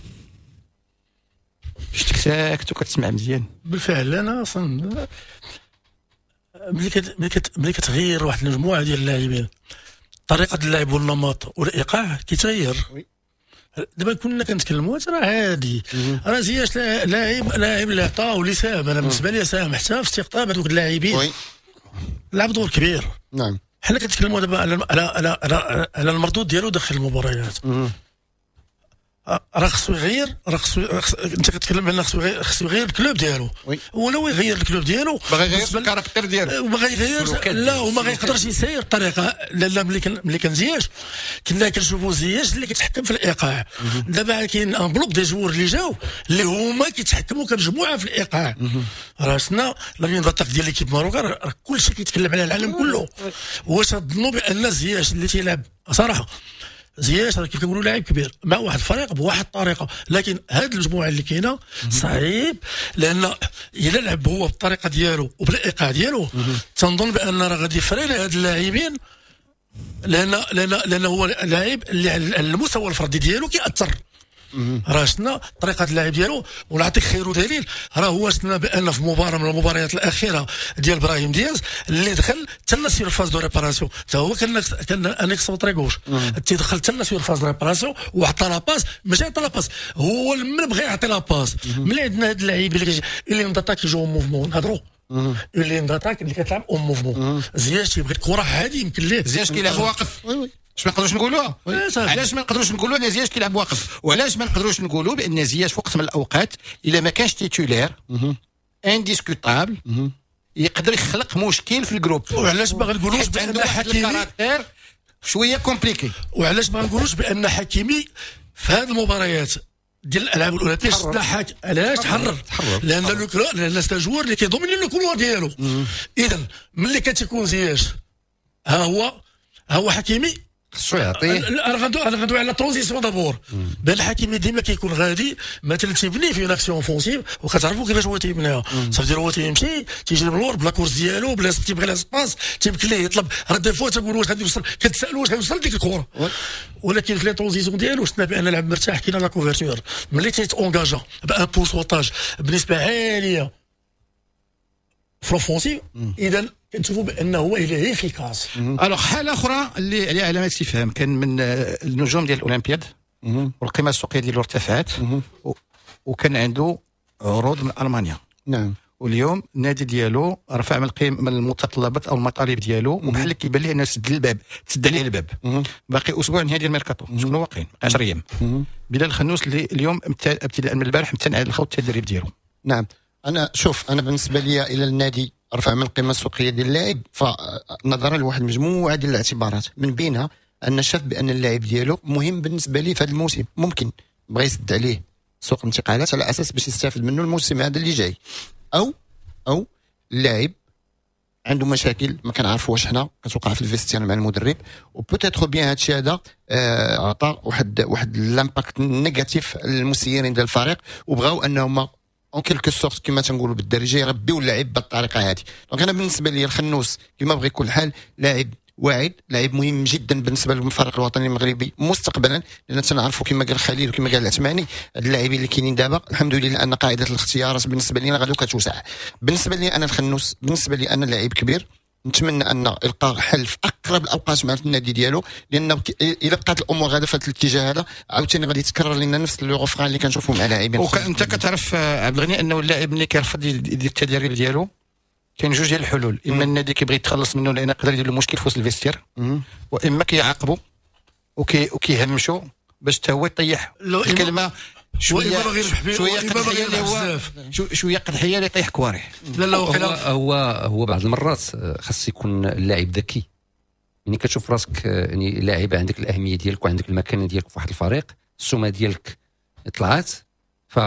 شتك ساكت وكتسمع مزيان. بالفعل انا اصلا ملي كت ملي كتغير واحد المجموعه ديال اللاعبين طريقه اللعب والنمط والايقاع كيتغير. دابا كنا كنتكلموا راه عادي راه زياش لاعب لاعب اللي عطا واللي ساهم. انا بالنسبه لي ساهم حتى في استقطاب هذوك اللاعبين لعب دور كبير. نعم حنا كنتكلموا دابا على على على, على المردود ديالو داخل المباريات. راه خصو يغير راه خصو انت كتكلم على خصو يغير خصو يغير الكلوب ديالو. هو لو يغير الكلوب ديالو باغي يغير الكاركتير ديالو وما غيغير لا وما غيقدرش يسير الطريقه. لا ملي كان ملي كان زياش كنا كنشوفوا زياش اللي كيتحكم في الايقاع. دابا كاين ان بلوك دي جوور اللي جاو اللي هما كيتحكموا كمجموعه في الايقاع. راه شفنا لا لين داتاك ديال ليكيب ماروكا راه كلشي كيتكلم على العالم كله. واش تظنوا بان زياش اللي تيلعب صراحه زياش راه كيف كنقولوا لاعب كبير مع واحد الفريق بواحد الطريقه. لكن هذه المجموعه اللي كاينه صعيب لان الا لعب هو بالطريقه ديالو وبالايقاع ديالو تنظن بان راه غادي يفري هاد اللاعبين لان لان لان هو لاعب اللي على المستوى الفردي ديالو كيأثر راه شفنا طريقه اللعب ديالو. ونعطيك خير دليل، راه هو شفنا بان في مباراه من المباريات الاخيره ديال ابراهيم دياز اللي دخل حتى سير الفاز دو ريباراسيون، حتى هو كان كان انيكس طريقوش تيدخل حتى سير الفاز دو ريباراسيون وعطى لاباس. ماشي عطى لاباس، هو من بغى يعطي لاباس. ملي عندنا هاد اللعيب اللي اللي مداتا كيجيو موفمون نهضروا اللي مداتا اللي كتلعب اون موفمون. زياش تيبغي الكره هادي يمكن ليه زياش كيلعب واقف. اش ما نقدروش نقولوها؟ علاش ما نقدروش نقولوا ان زياش كيلعب واقف؟ وعلاش ما نقدروش نقولوا بان زياش في وقت من الاوقات الا ما كانش تيتولير انديسكوتابل يقدر يخلق مشكل في الجروب؟ وعلاش ما غنقولوش بان حكيمي شويه كومبليكي؟ وعلاش ما نقولوش بان حكيمي في هذه المباريات ديال الالعاب الاولمبيه شفنا حاج علاش تحرر؟ لان لو لان ستاجور اللي كيدوميني لو كولوار ديالو. اذا ملي كتكون زياش ها هو ها هو حكيمي خصو يعطيه. انا غندوي انا غندوي على ترانزيسيون دابور. بان الحكيمي ديما كيكون غادي مثلا تيبني في اكسيون اوفونسيف وكتعرفوا كيفاش هو تيبنيها. صافي هو تيمشي تيجي من اللور بلا كورس ديالو بلا تيبغي لاسباس تيمكن ليه يطلب راه دي فوا تقول واش غادي يوصل كتسالوا واش غيوصل ديك الكره. ولكن في لي ترانزيسيون ديالو شفنا بان لعب مرتاح كاين لا كوفرتور ملي تيتونجاجا بان بورسونتاج بنسبه عاليه في لوفونسيف. اذا كنشوفوا بانه هو الى افيكاس. الوغ حاله اخرى اللي عليها علامات استفهام كان من النجوم ديال الاولمبياد والقيمه السوقيه ديالو ارتفعت وكان عنده عروض من المانيا. نعم. واليوم النادي ديالو رفع من القيم من المتطلبات او المطالب ديالو وبحال كيبان ليه انه سد الباب سد عليه الباب. باقي اسبوع نهايه ديال الميركاتو شنو واقعين عشرة ايام. بلال الخنوس اللي اليوم ابتداء من البارح امتنع على الخوض التدريب ديالو. نعم. انا شوف انا بالنسبه لي الى النادي رفع من القيمه السوقيه ديال اللاعب فنظرا لواحد المجموعه ديال الاعتبارات من بينها ان شاف بان اللاعب ديالو مهم بالنسبه لي في هذا الموسم. ممكن بغى يسد عليه سوق الانتقالات على اساس باش يستافد منه الموسم هذا اللي جاي، او او اللاعب عنده مشاكل ما كنعرفوش حنا كتوقع في الفيستيان مع المدرب وبوتيتر بيان هادشي هذا عطى واحد واحد لامباكت نيجاتيف للمسيرين ديال الفريق وبغاو انهم اون كيلكو سورت كما تنقولوا بالدارجه يربيو اللاعب بالطريقه هذه. دونك انا بالنسبه لي الخنوس كما بغى يكون الحال لاعب واعد لاعب مهم جدا بالنسبه للفريق الوطني المغربي مستقبلا لان تنعرفوا كما قال خليل وكما قال العثماني اللاعبين اللي كاينين دابا الحمد لله ان قاعده الاختيارات بالنسبه لنا غادي كتوسع. بالنسبه لي انا الخنوس بالنسبه لي انا لاعب كبير نتمنى ان القاء حل في اقرب الاوقات مع النادي ديالو لانه الا بقات الامور غاده في هذا الاتجاه هذا عاوتاني غادي يتكرر لنا نفس الغفران اللي كنشوفوا مع لاعبين. وانت كتعرف عبد الغني انه اللاعب اللي كيرفض يدير التدريب ديالو كاين جوج ديال الحلول، اما النادي كيبغي يتخلص منه لان يقدر يدير له مشكل في وسط الفيستير واما كيعاقبوا وكي وكيهمشوا باش حتى هو يطيح الكلمه شويه شويه قدحيه اللي هو شويه قدحيه اللي يطيح كوارح. لا لا هو هو هو بعض المرات خاص يكون اللاعب ذكي. يعني كتشوف راسك يعني لاعب عندك الاهميه ديالك وعندك المكانه ديالك في واحد الفريق السمعه ديالك طلعت ف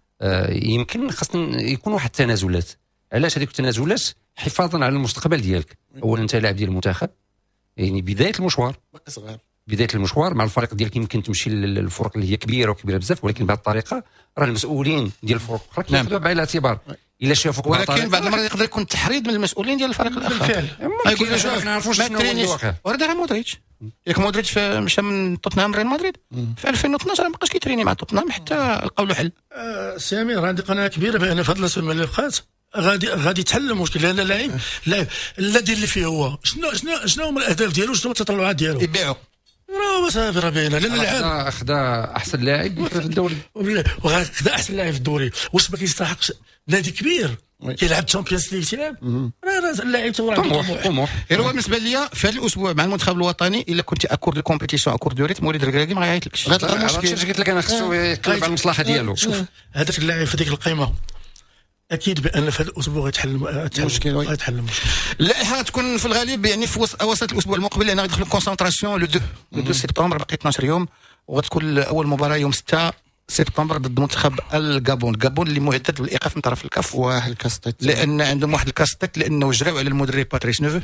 يمكن خاصنا يكون واحد التنازلات. علاش هذيك التنازلات؟ حفاظا على المستقبل ديالك. اولا انت لاعب ديال المنتخب يعني بدايه المشوار باقي صغير بدايه المشوار مع الفريق ديالك يمكن تمشي للفرق اللي هي كبيره وكبيره بزاف ولكن بهذه الطريقه راه المسؤولين ديال الفرق الاخرى كياخذوها بعين الاعتبار الا شافوك ولكن بعض المرات يقدر يكون تحريض من المسؤولين ديال الفريق الاخر. بالفعل يقول له شوف ما نعرفوش شنو هو الواقع. ورد على مودريتش ياك مودريتش مشى من توتنهام ريال مدريد في ألفين واثناش راه ما بقاش كيتريني مع توتنهام حتى لقاو له حل. أه سامي عندي قناعه كبيره بان في هذه السنه اللي بقات غادي غادي يتحل المشكل لان اللاعب اللاعب الذي اللي فيه هو شنو شنو شنو هما الاهداف ديالو شنو التطلعات ديالو يبيعوا راه صافي راه باينه لان اللاعب اخذ احسن لاعب في الدوري وغاخذ احسن لاعب في الدوري واش ما كيستحقش نادي كبير كيلعب تشامبيونز ليغ تيلعب راه اللاعب تو طموح طموح. غير هو بالنسبه ليا في هذا الاسبوع مع المنتخب الوطني الا كنت اكور دو كومبيتيسيون اكور دو ريتم وليد الكراكي ما غايعيطلكش. هذا المشكل قلت لك انا خصو يتكلم على المصلحه ديالو. شوف هذاك اللاعب في ديك القيمه اكيد بان في هذا الاسبوع غيتحل المشكل غيتحل المشكل. اللائحه غتكون في الغالب يعني في وسط وسط الاسبوع المقبل لان غيدخلوا كونسونطراسيون لو اثنين لو اثنين سبتمبر باقي اثناش يوم وغتكون اول مباراه يوم ستة سبتمبر ضد منتخب الغابون. الغابون اللي مهدد بالايقاف من طرف الكاف واحد الكاستيت لان عندهم واحد الكاستيت لانه جراو على المدرب باتريس نوفو.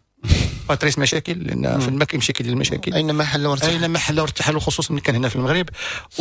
باتريس مشاكل لان في الماك يمشي كيدير المشاكل اينما حل وارتحل اينما حل وارتحل خصوصا ملي كان هنا في المغرب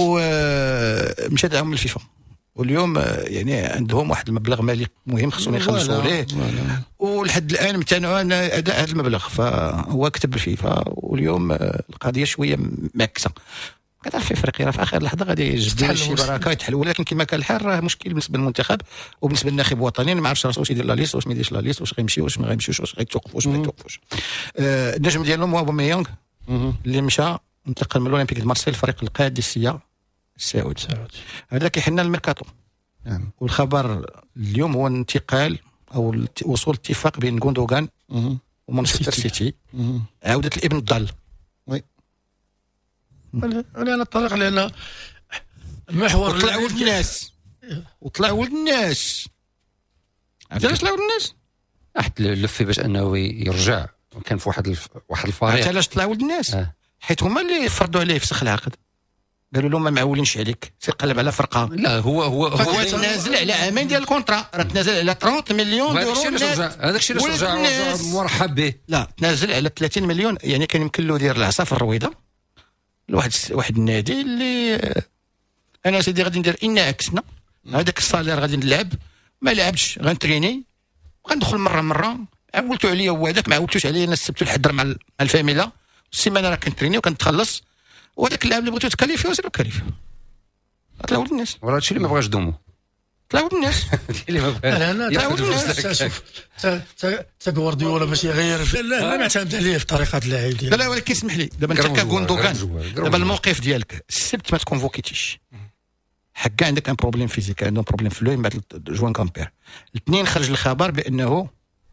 ومشى دعم الفيفا واليوم يعني عندهم واحد المبلغ مالي مهم خصهم يخلصوا عليه ولحد الان امتنعوا عن اداء هذا المبلغ فهو كتب الفيفا واليوم القضيه شويه معكسه. كتعرف في افريقيا راه في اخر لحظه غادي يجبدوا شي بركه يتحل، ولكن كما كان الحال راه مشكل بالنسبه للمنتخب وبالنسبه للناخب الوطني. ما عرفتش راسو واش يدير لا ليست واش ما يديرش لا ليست، واش غيمشي واش ما غيمشيوش، واش غيتوقف واش ما يتوقفوش. آه النجم ديالهم هو اوباميانغ اللي مشى انتقل من الاولمبيك دو مارسيل الفريق القادسيه السعودي. هذا كيحنا الميركاتو. نعم. والخبر اليوم هو الانتقال او وصول اتفاق بين غوندوغان ومانشستر سيتي، عوده الابن الضال. وي على الطريق، لان المحور وطلع ولد الناس وطلع ولد الناس عرفتي علاش طلع ولد الناس؟ واحد لفي باش انه يرجع، وكان في واحد الف... واحد الفريق. عرفتي علاش طلع ولد الناس؟ آه. حيت هما اللي فرضوا عليه فسخ العقد، قالوا له ما معولينش عليك، سير قلب على فرقه. لا هو هو هو تنازل على عامين ديال الكونترا، راه تنازل على ثلاثين مليون دولار. هذاك الشيء اللي رجع مرحب به. لا تنازل على ثلاثين مليون، يعني كان يمكن له يدير العصا في الرويضه لواحد واحد النادي اللي انا سيدي غادي ندير ان عكسنا هذاك الصالير، غادي نلعب ما لعبش غنتريني غندخل مره مره. عولتو عليا هو هذاك، ما عولتوش عليا انا سبتو الحضر مع الفاميلا، السيمانه راه كنتريني وكنتخلص، وهذاك اللاعب اللي بغيتو تكاليفي وسير كاليفي. طلعوا الناس وراه هادشي اللي ما بغاش دومو، طلعوا الناس اللي ما بغاش. لا لا طلعوا الناس. شوف تا تا غوارديولا ماشي غير لا ما معتمد عليه في طريقه اللعب ديالو. لا لا ولكن اسمح لي دابا انت كغوندوغان، دابا الموقف ديالك السبت ما تكونفوكيتيش، حكا عندك ان بروبليم فيزيك، عنده بروبليم في اللوين بعد جوان كامبير. الاثنين خرج الخبر بانه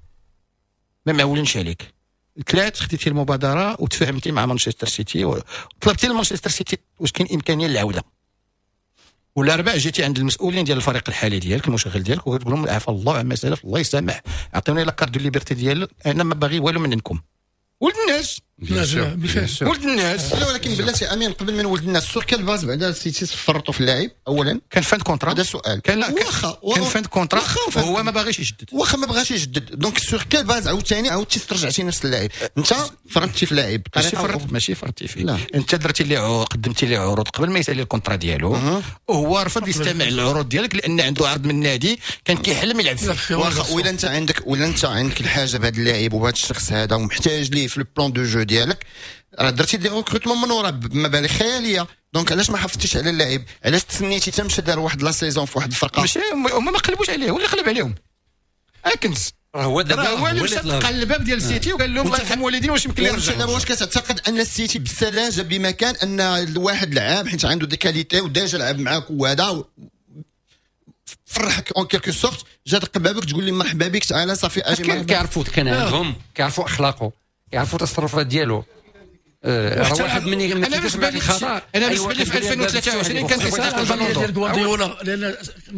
ما معولينش عليك. الثلاث خديتي المبادره وتفاهمتي مع مانشستر سيتي وطلبتي لمانشستر سيتي واش كاين امكانيه للعوده. والاربع جيتي عند المسؤولين ديال الفريق الحالي ديالك المشغل ديالك وتقول لهم عفا الله عما سلف الله يسامح، عطيوني لا كارت دو ليبرتي ديال انا ما باغي والو منكم. ولد الناس ولد الناس. لا ولكن بلاتي امين قبل من ولد الناس سور كال باز بعدا السيتي فرطوا في اللاعب. اولا كان فان كونترا، هذا السؤال. كان لا واخا كان فان كونترا وهو ما باغيش يجدد، واخا ما بغاش يجدد. دونك سور كال باز عاوتاني عاودتي استرجعتي نفس اللاعب. انت فرطتي في لاعب، ماشي فرط ماشي فرطتي فيه. لا. انت درتي ليه قدمتي ليه عروض قبل ما يسالي الكونترا ديالو، أه. وهو رفض يستمع للعروض ديالك لان عنده عرض من النادي كان كيحلم يلعب فيه. واخا ولا انت عندك ولا انت عندك الحاجه بهذا اللاعب وبهذا الشخص هذا ومحتاج ليه في البلان دو جو ديالك، راه درتي دي ريكروتمون من ورا بمبالغ خياليه. دونك علاش ما حافظتيش على اللاعب؟ علاش تسنيتي تمشي دار واحد لا سيزون في واحد الفرقه؟ ماشي هما ما قلبوش عليه، هو اللي قلب عليهم. اكنس راه هو دابا هو اللي مشى دق الباب ديال السيتي وقال لهم الله يرحم والدينا واش يمكن لي نرجع. دابا واش كتعتقد ان السيتي بالسذاجه بمكان ان واحد لعاب حيت عنده دي كاليتي وديجا لعب معاك وهذا فرحك اون كيلكو سورت، جا دق بابك تقول لي مرحبا بك تعالى صافي اجي. كيعرفوا كان عندهم كيعرفوا اخلاقه، كيعرفوا التصرفات ديالو. راه واحد من انا بالنسبه لي الخطا انا بالنسبه لي في ألفين وثلاثة وعشرين كان كيستحق البالون ديال غوارديولا، لان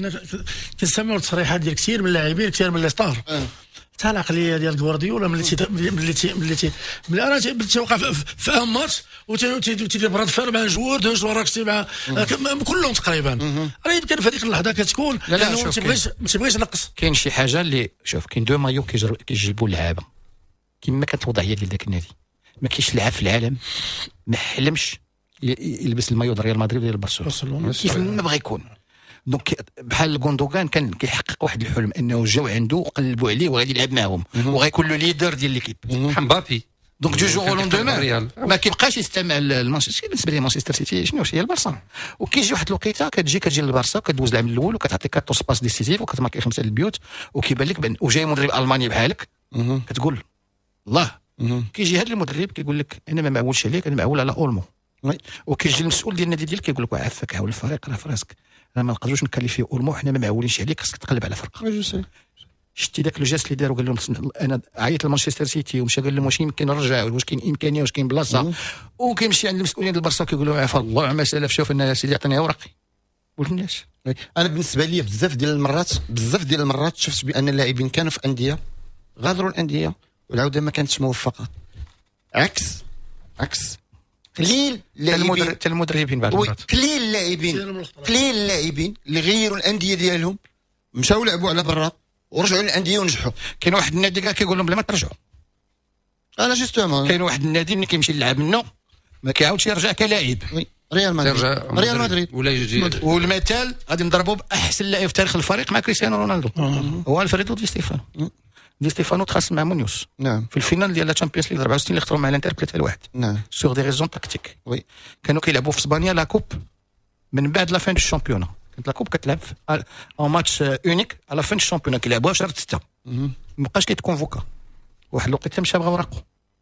كنسمعوا التصريحات ديال كثير من اللاعبين كثير من لي ستار حتى العقليه ديال غوارديولا ملي تي ملي تي ملي تي ملي راه تيوقع في ان ماتش وتيدير براد فعل مع جوار دو جوار راكشتي مع كلهم تقريبا. راه يمكن في هذيك اللحظه كتكون لانه ما تيبغيش ما تيبغيش ينقص. كاين شي حاجه اللي شوف كاين دو مايو كيجلبوا اللعابه كما كانت الوضعيه ديال ذاك النادي. ما كاينش لاعب في العالم ما حلمش يلبس المايو ديال ريال مدريد ديال برشلونه كيف ما بغى يكون. دونك بحال غوندوغان كان كيحقق واحد الحلم انه جاو عنده وقلبوا عليه وغادي يلعب معاهم وغيكون له ليدر ديال ليكيب مبابي. دونك دو جور لوندومان ما كيبقاش يستمع لمانشستر. بالنسبه لي مانشستر سيتي شنو هي البارسا، وكيجي واحد الوقيته كتجي كتجي للبارسا كدوز العام الاول وكتعطي كاطوس باس ديسيزيف وكتماركي خمسه البيوت وكيبان لك بان وجاي مدرب الماني بحالك كتقول الله. كيجي هذا المدرب كيقول لك انا ما معولش عليك انا معول على اولمو. وكيجي المسؤول ديال النادي ديالك كيقول لك عافاك عاول الفريق راه في راسك راه ما نقدروش نكلفيو اولمو حنا ما معولينش عليك خاصك تقلب على فرقه. شتي داك الجاست اللي داروا قال لهم انا عيط لمانشستر سيتي ومشى قال لهم واش يمكن نرجع واش كاين امكانيه واش كاين بلاصه. وكيمشي عند المسؤولين ديال البارسا كيقول له عفا الله عما سلف شوف انا سيدي عطيني ورقي قلت الناس. انا بالنسبه لي بزاف ديال المرات بزاف ديال المرات شفت بان اللاعبين كانوا في انديه غادروا الانديه والعوده ما كانتش موفقه. عكس عكس قليل لاعبين حتى المدربين بعد المرات قليل اللاعبين قليل اللاعبين اللي غيروا الانديه ديالهم مشاو لعبوا على برا ورجعوا للانديه ونجحوا. كاين واحد النادي كاع كيقول لهم بلا ما ترجعوا. انا جوستومون كاين واحد النادي ملي كيمشي يلعب منه ما كيعاودش يرجع كلاعب. ريال مدريد ريال مدريد ولا يجي والمثال غادي نضربوا باحسن لاعب في تاريخ الفريق مع كريستيانو رونالدو هو الفريدو دي ستيفانو. دي ستيفانو تخاصم مع مونيوس نعم في الفينال ديال الشامبيونز ليغ أربعة وستين اللي خسروا مع الانتر ثلاثة لواحد نعم سور دي ريزون تاكتيك. وي كانوا كيلعبوا في اسبانيا لا كوب من بعد لا فين دو الشامبيونا. كانت لا كوب كتلعب اون ماتش اونيك على فين الشامبيونا كيلعبوها في شهر ستة. مابقاش كيتكونفوكا. واحد الوقيته مشى بغا ورقه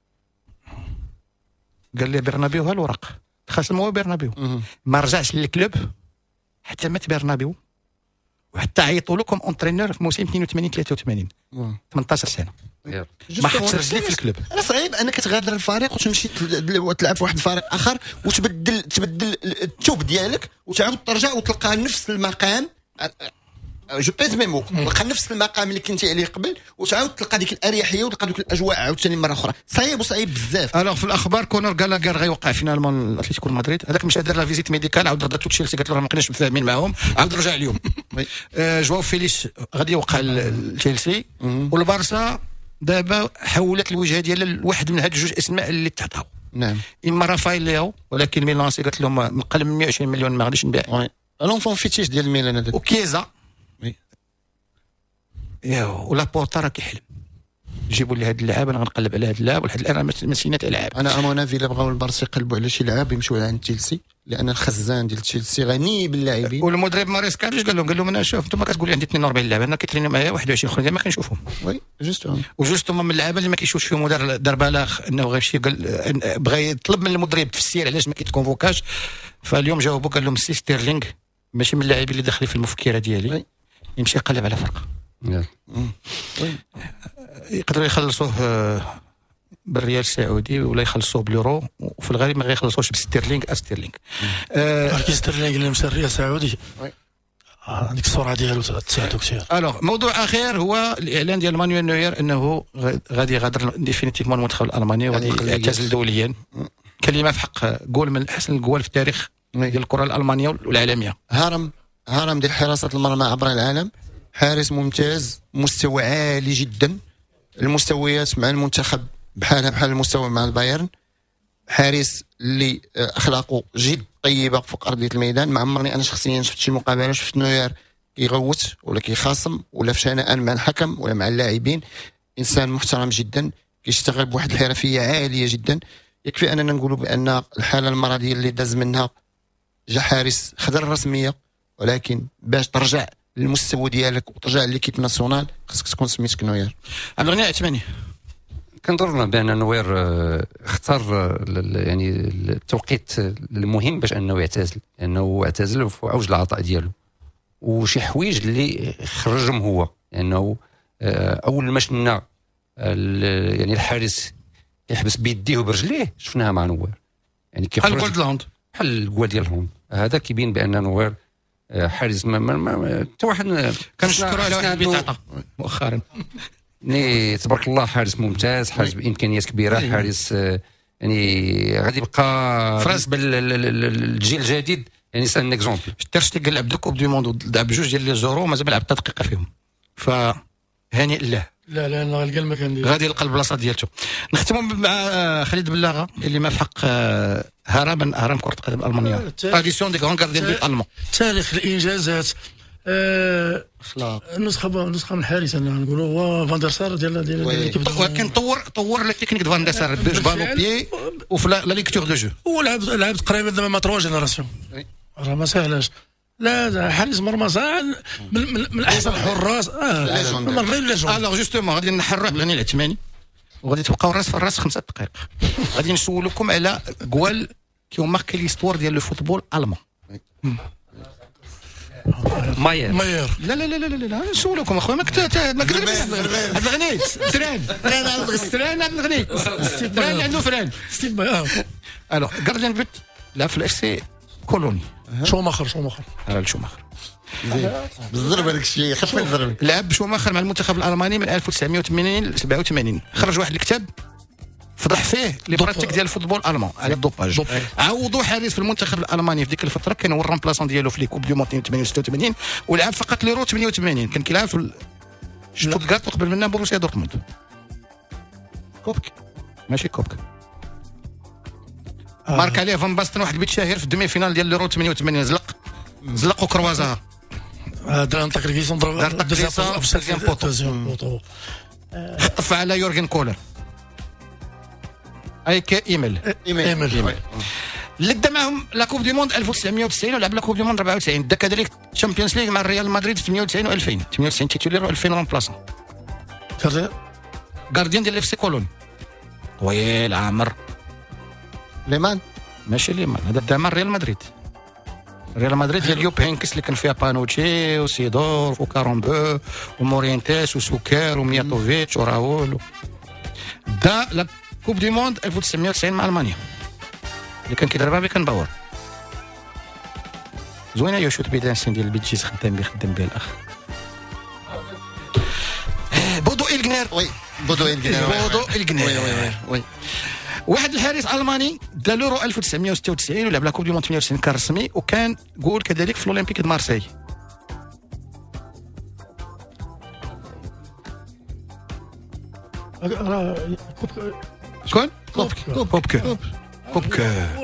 قال لي برنابيو ها الورق تخاصم هو برنابيو ما رجعش للكلوب حتى مات برنابيو وحتى عيطوا له كوم اونترينور في موسم اثنين وثمانين ثلاثة وثمانين ثمنطاش سنه ما حطش رجليه في الكلوب. انا صعيب انك تغادر الفريق وتمشي تلعب في واحد الفريق اخر وتبدل تبدل التوب ديالك وتعاود ترجع وتلقى نفس المقام جو بيز ميمو تلقى نفس المقام اللي كنتي عليه قبل وتعاود تلقى ديك الاريحيه وتلقى ديك الاجواء عاوتاني مره اخرى. صعيب وصعيب بزاف. الوغ في الاخبار كونر جالاغر غيوقع فينالمون اتلتيكو مدريد. هذاك مشى دار لا فيزيت ميديكال عاود رداتو تشيلسي قالت له ما كناش متفاهمين معاهم عاود رجع اليوم. آه جواو فيليكس غادي يوقع لتشيلسي والبارسا دابا حولت الوجهه ديالها لواحد من هاد جوج اسماء اللي تعطاو. نعم اما رافائيل لياو ولكن ميلانسي قالت لهم من قل من مئة وعشرين مليون ما غاديش نبيع. الونفون فيتيش ديال ميلان هذاك وكيزا ياو ولا بورتا راه كيحلم جيبوا لي هاد اللاعب انا غنقلب على هاد اللاعب ولحد الان مسينات العاب. انا امونافي الا بغاو البارسا يقلبوا على شي لاعب يمشيو عند تشيلسي لان الخزان ديال تشيلسي غني باللاعبين. والمدرب ماريسكا علاش قال لهم قال لهم انا شوف انتم كتقول لي عندي اثنين وأربعين لاعب انا كيترينوا معايا واحد وعشرين اخرين ما كنشوفهم. وي جوستومون وجوستومون من اللعابه اللي ما كيشوفش فيهم دار دار بلاغ انه غيمشي قال بغى يطلب من المدرب في السير علاش ما كيتكونفوكاش. فاليوم جاوبوا قال لهم سي ستيرلينغ ماشي من اللاعبين اللي داخلين في المفكره ديالي يمشي يقلب على فرقه. يقدروا يخلصوه بالريال السعودي ولا يخلصوه باليورو وفي الغالب ما غيخلصوش بستيرلينغ استيرلينغ. ولكن ستيرلينغ اللي مشى الريال السعودي هذيك السرعه ديالو تساعدو كثير. الوغ موضوع اخر هو الاعلان ديال مانويل نوير انه غادي يغادر ديفينيتيفمون المنتخب الالماني وغادي يعتزل دوليا. كلمه في حق جول من احسن الجوال في التاريخ ديال الكره الالمانيه والعالميه. هرم هرم ديال حراسه المرمى عبر العالم. حارس ممتاز مستوى عالي جدا المستويات مع المنتخب بحالها بحال المستوى مع البايرن. حارس اللي اخلاقه جد طيبه فوق ارضيه الميدان. ما عمرني انا شخصيا شفت شي مقابله شفت نوير كيغوت ولا كيخاصم ولا في شنآن مع الحكم ولا مع اللاعبين. انسان محترم جدا كيشتغل بواحد الحرفيه عاليه جدا. يكفي اننا نقولوا بان الحاله المرضيه اللي داز منها جا حارس خدر الرسميه ولكن باش ترجع المستوى ديالك وترجع ليكيب ناسيونال خصك تكون سميتك نوير. عبد الغني عثماني كنظن بان نوير اختار يعني التوقيت المهم باش انه يعتزل لانه اعتزل في اوج العطاء ديالو وشي حوايج اللي خرجهم هو لانه اول ما شفنا يعني الحارس يحبس بيديه وبرجليه شفناها مع نوير يعني كيخرج بحال الهوند بحال الجوال ديال الهوند. هذا كيبين بان نوير حارس ما ما حتى واحد كنشكروا على واحد بيتعطى مؤخرا ني تبارك الله. حارس ممتاز حارس بامكانيات كبيره حارس يعني غادي يبقى فرنسا بالجيل الجديد يعني سان اكزومبل. تيرشتي قال لعب كوب دو موند لعب بجوج ديال لي زورو مازال لعب حتى دقيقه فيهم فهانئ له. لا لا لا القلب ما كان غادي يلقى البلاصه ديالته. نختموا مع خالد بلاغه اللي ما في حق هرم من اهرام كره القدم الالمانيه تراديسيون دي كرون كارديان دي الالمان. تاريخ الانجازات اخلاق نسخه نسخه من الحارس انا نقولوا هو فان دير سار ديال ديال ولكن طور طور لا تكنيك دو فان دير سار بوج بالو بيي وفي لا ليكتور دو جو هو لعب لعب تقريبا دابا ما تروا جينيراسيون راه ما ساهلاش. لا حارس مرمى من, من, من احسن الحراس اه من غير لا جون. الوغ جوستومون غادي نحروا على الغني العثماني وغادي تبقاو راس في الراس خمسة دقائق. غادي نسولكم على جوال كي هو ماركي ليستوار ديال لو فوتبول الالمان. ماير ماير لا لا لا لا لا نسولكم اخويا ما كنت ما كديرش عبد الغني تران تران تران عبد الغني تران عنده فران ستيل ماير. الوغ غارديان بوت لعب في الاف سي كولوني شوماخر شوماخر على شوماخر بالضرب هذاك الشيء خف الضرب. لعب شوماخر مع المنتخب الالماني من ألف وتسعمائة وثمانين ل سبعة وثمانين. خرج واحد الكتاب فضح فيه لي براتيك ديال الفوتبول الالمان على الدوباج. عوضوا حارس في المنتخب الالماني في ديك الفتره كان هو الرامبلاسون ديالو في لي كوب دو موند اثنين وثمانين و ستة وثمانين ولعب فقط ليرو ثمانية وثمانين. كان كيلعب في شتوتغارت وقبل منها بروسيا دورتموند. كوبك ماشي كوبك آه. مارك عليه فان باستن واحد البيت شهير في الدمي فينال ديال ليرو ثمانية وثمانين زلق زلقوا كروازها دار نطاق الكيسون ضرب دار تقريصه في سيزيام بوطو. طفى على يورغن كولر ايك ايميل ايميل لدا معهم لا كوب دي موند ألف وتسعمائة وتسعين ولعب لا كوب دي موند أربعة وتسعين، دا كذلك تشامبيونز ليغ مع الريال مدريد في ثمانية وتسعين و2000 ثمانية وتسعين تيتولير و2000 رومبلاسون. غارديان ديال اف سي كولون طويل عامر ليمان ماشي ليمان، هذا داما ريال مدريد. ريال مدريد ديال يوب هينكس اللي كان فيها بانوتشي وسيدور وكارومبو ومورينتيس وسوكر ومياتوفيتش وراول. دا لا كوب دي موند ألف وتسعمائة وتسعين مع المانيا اللي كان كيدربها بيكن باور. زوينه يوشوت بيدانسين ديال البيتشيز خدام بيه خدام بيه الاخ بودو إلغنير. وي بودو إلغنير بودو إلغنير وي وي وي واحد الحارس الماني دا لورو ألف وتسعمائة وستة وتسعين ولعب لا كوب دي موند ثمانية وتسعين كان رسمي، وكان جول كذلك في الاولمبيك د مارسيل. شكون؟ كوبك كوبك كوبك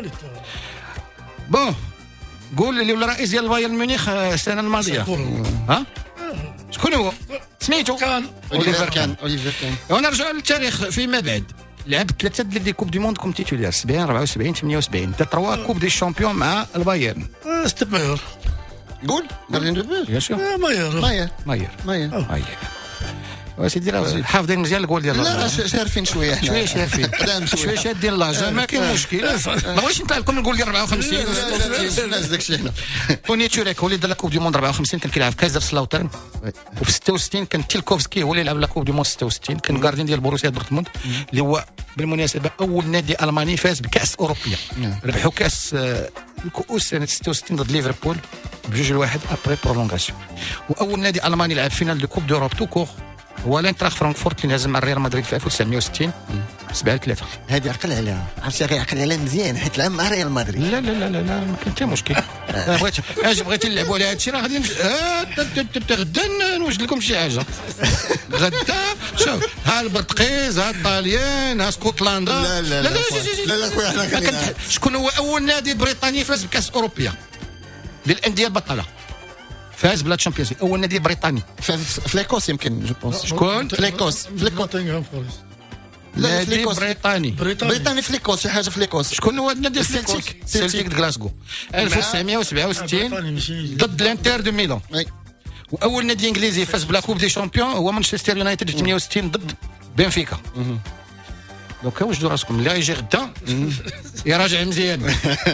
بون قول اللي ولا رئيس ديال بايرن ميونخ السنه الماضيه. ها شكون هو؟ سميتو كان اوليفر كان اوليفر كان ونرجع للتاريخ فيما بعد. لعب ثلاثه ديال لي كوب دي موند كوم تيتولير سبعين أربعة وسبعين ثمانية وسبعين تا تروا كوب دي شامبيون مع البايرن. ستيب ماير قول غارديان دو بور يا شو ماير ماير ماير ماير ماير وسيدي راه حافظين مزيان الجول ديال لا شارفين شويه حنا شويه شارفين شويه شادين لاجا ما كاين مشكل. ما بغيتش نطلع لكم نقول لي أربعة وخمسين الناس داكشي هنا. توني تشوريك هو اللي دار لا كوب دي موند أربعة وخمسين كان كيلعب كايزر سلاوترن، وفي ستة وستين كان تيلكوفسكي هو اللي لعب لا كوب دي موند ستة وستين، كان غارديان ديال بوروسيا دورتموند اللي هو بالمناسبه اول نادي الماني فاز بكاس اوروبيه. ربحوا كاس الكؤوس سنه ستة وستين ضد ليفربول بجوج لواحد ابري برولونغاسيون. واول نادي الماني لعب فينال دو كوب دوروب تو كور هو لانتراخت فرانكفورت اللي هزم مع الريال مدريد في ألف وتسعمائة وستين سبعة ثلاثة. هذه عقل عليها، عرفتي غير عقل عليها مزيان حيت لعب مع ريال مدريد. لا لا لا لا, لا ما كاين حتى مشكل. بغيت اجي بغيتي نلعبوا على هذا الشيء راه غادي غدا نوجد لكم شي حاجه. غدا شوف ها البرتقيز ها الطاليان ها اسكتلندا. لا لا لا لا لا خويا حنا كاين. شكون هو اول نادي بريطاني فاز بكاس اوروبيا للانديه البطله؟ فاز بلا تشامبيونز اول نادي بريطاني في ليكوس يمكن جو بونس. شكون؟ في ليكوس في ليكوس لا في ليكوس بريطاني بريطاني في ليكوس شي حاجه في ليكوس. شكون هو النادي السلتيك؟ سلتيك د غلاسكو ألف وتسعمائة وسبعة وستين ضد الانتر دو ميلان. واول نادي انجليزي فاز بلا كوب دي شامبيون هو مانشستر يونايتد في ثمانية وستين ضد بنفيكا. دونك وجدوا راسكم اللي يجي غدا يراجع مزيان.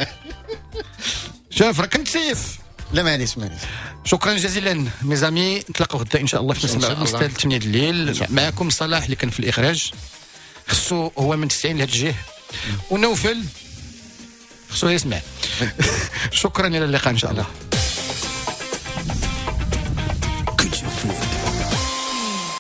شوف راه كنت سيف. لا معليش معليش. شكرا جزيلا ميزامي، نتلاقاو غدا ان شاء الله في مستهل ثمانية الليل. معكم صلاح اللي كان في الاخراج، خصو هو من تسعين لهاد الجهه، ونوفل خصو يسمع. شكرا الى اللقاء ان شاء الله.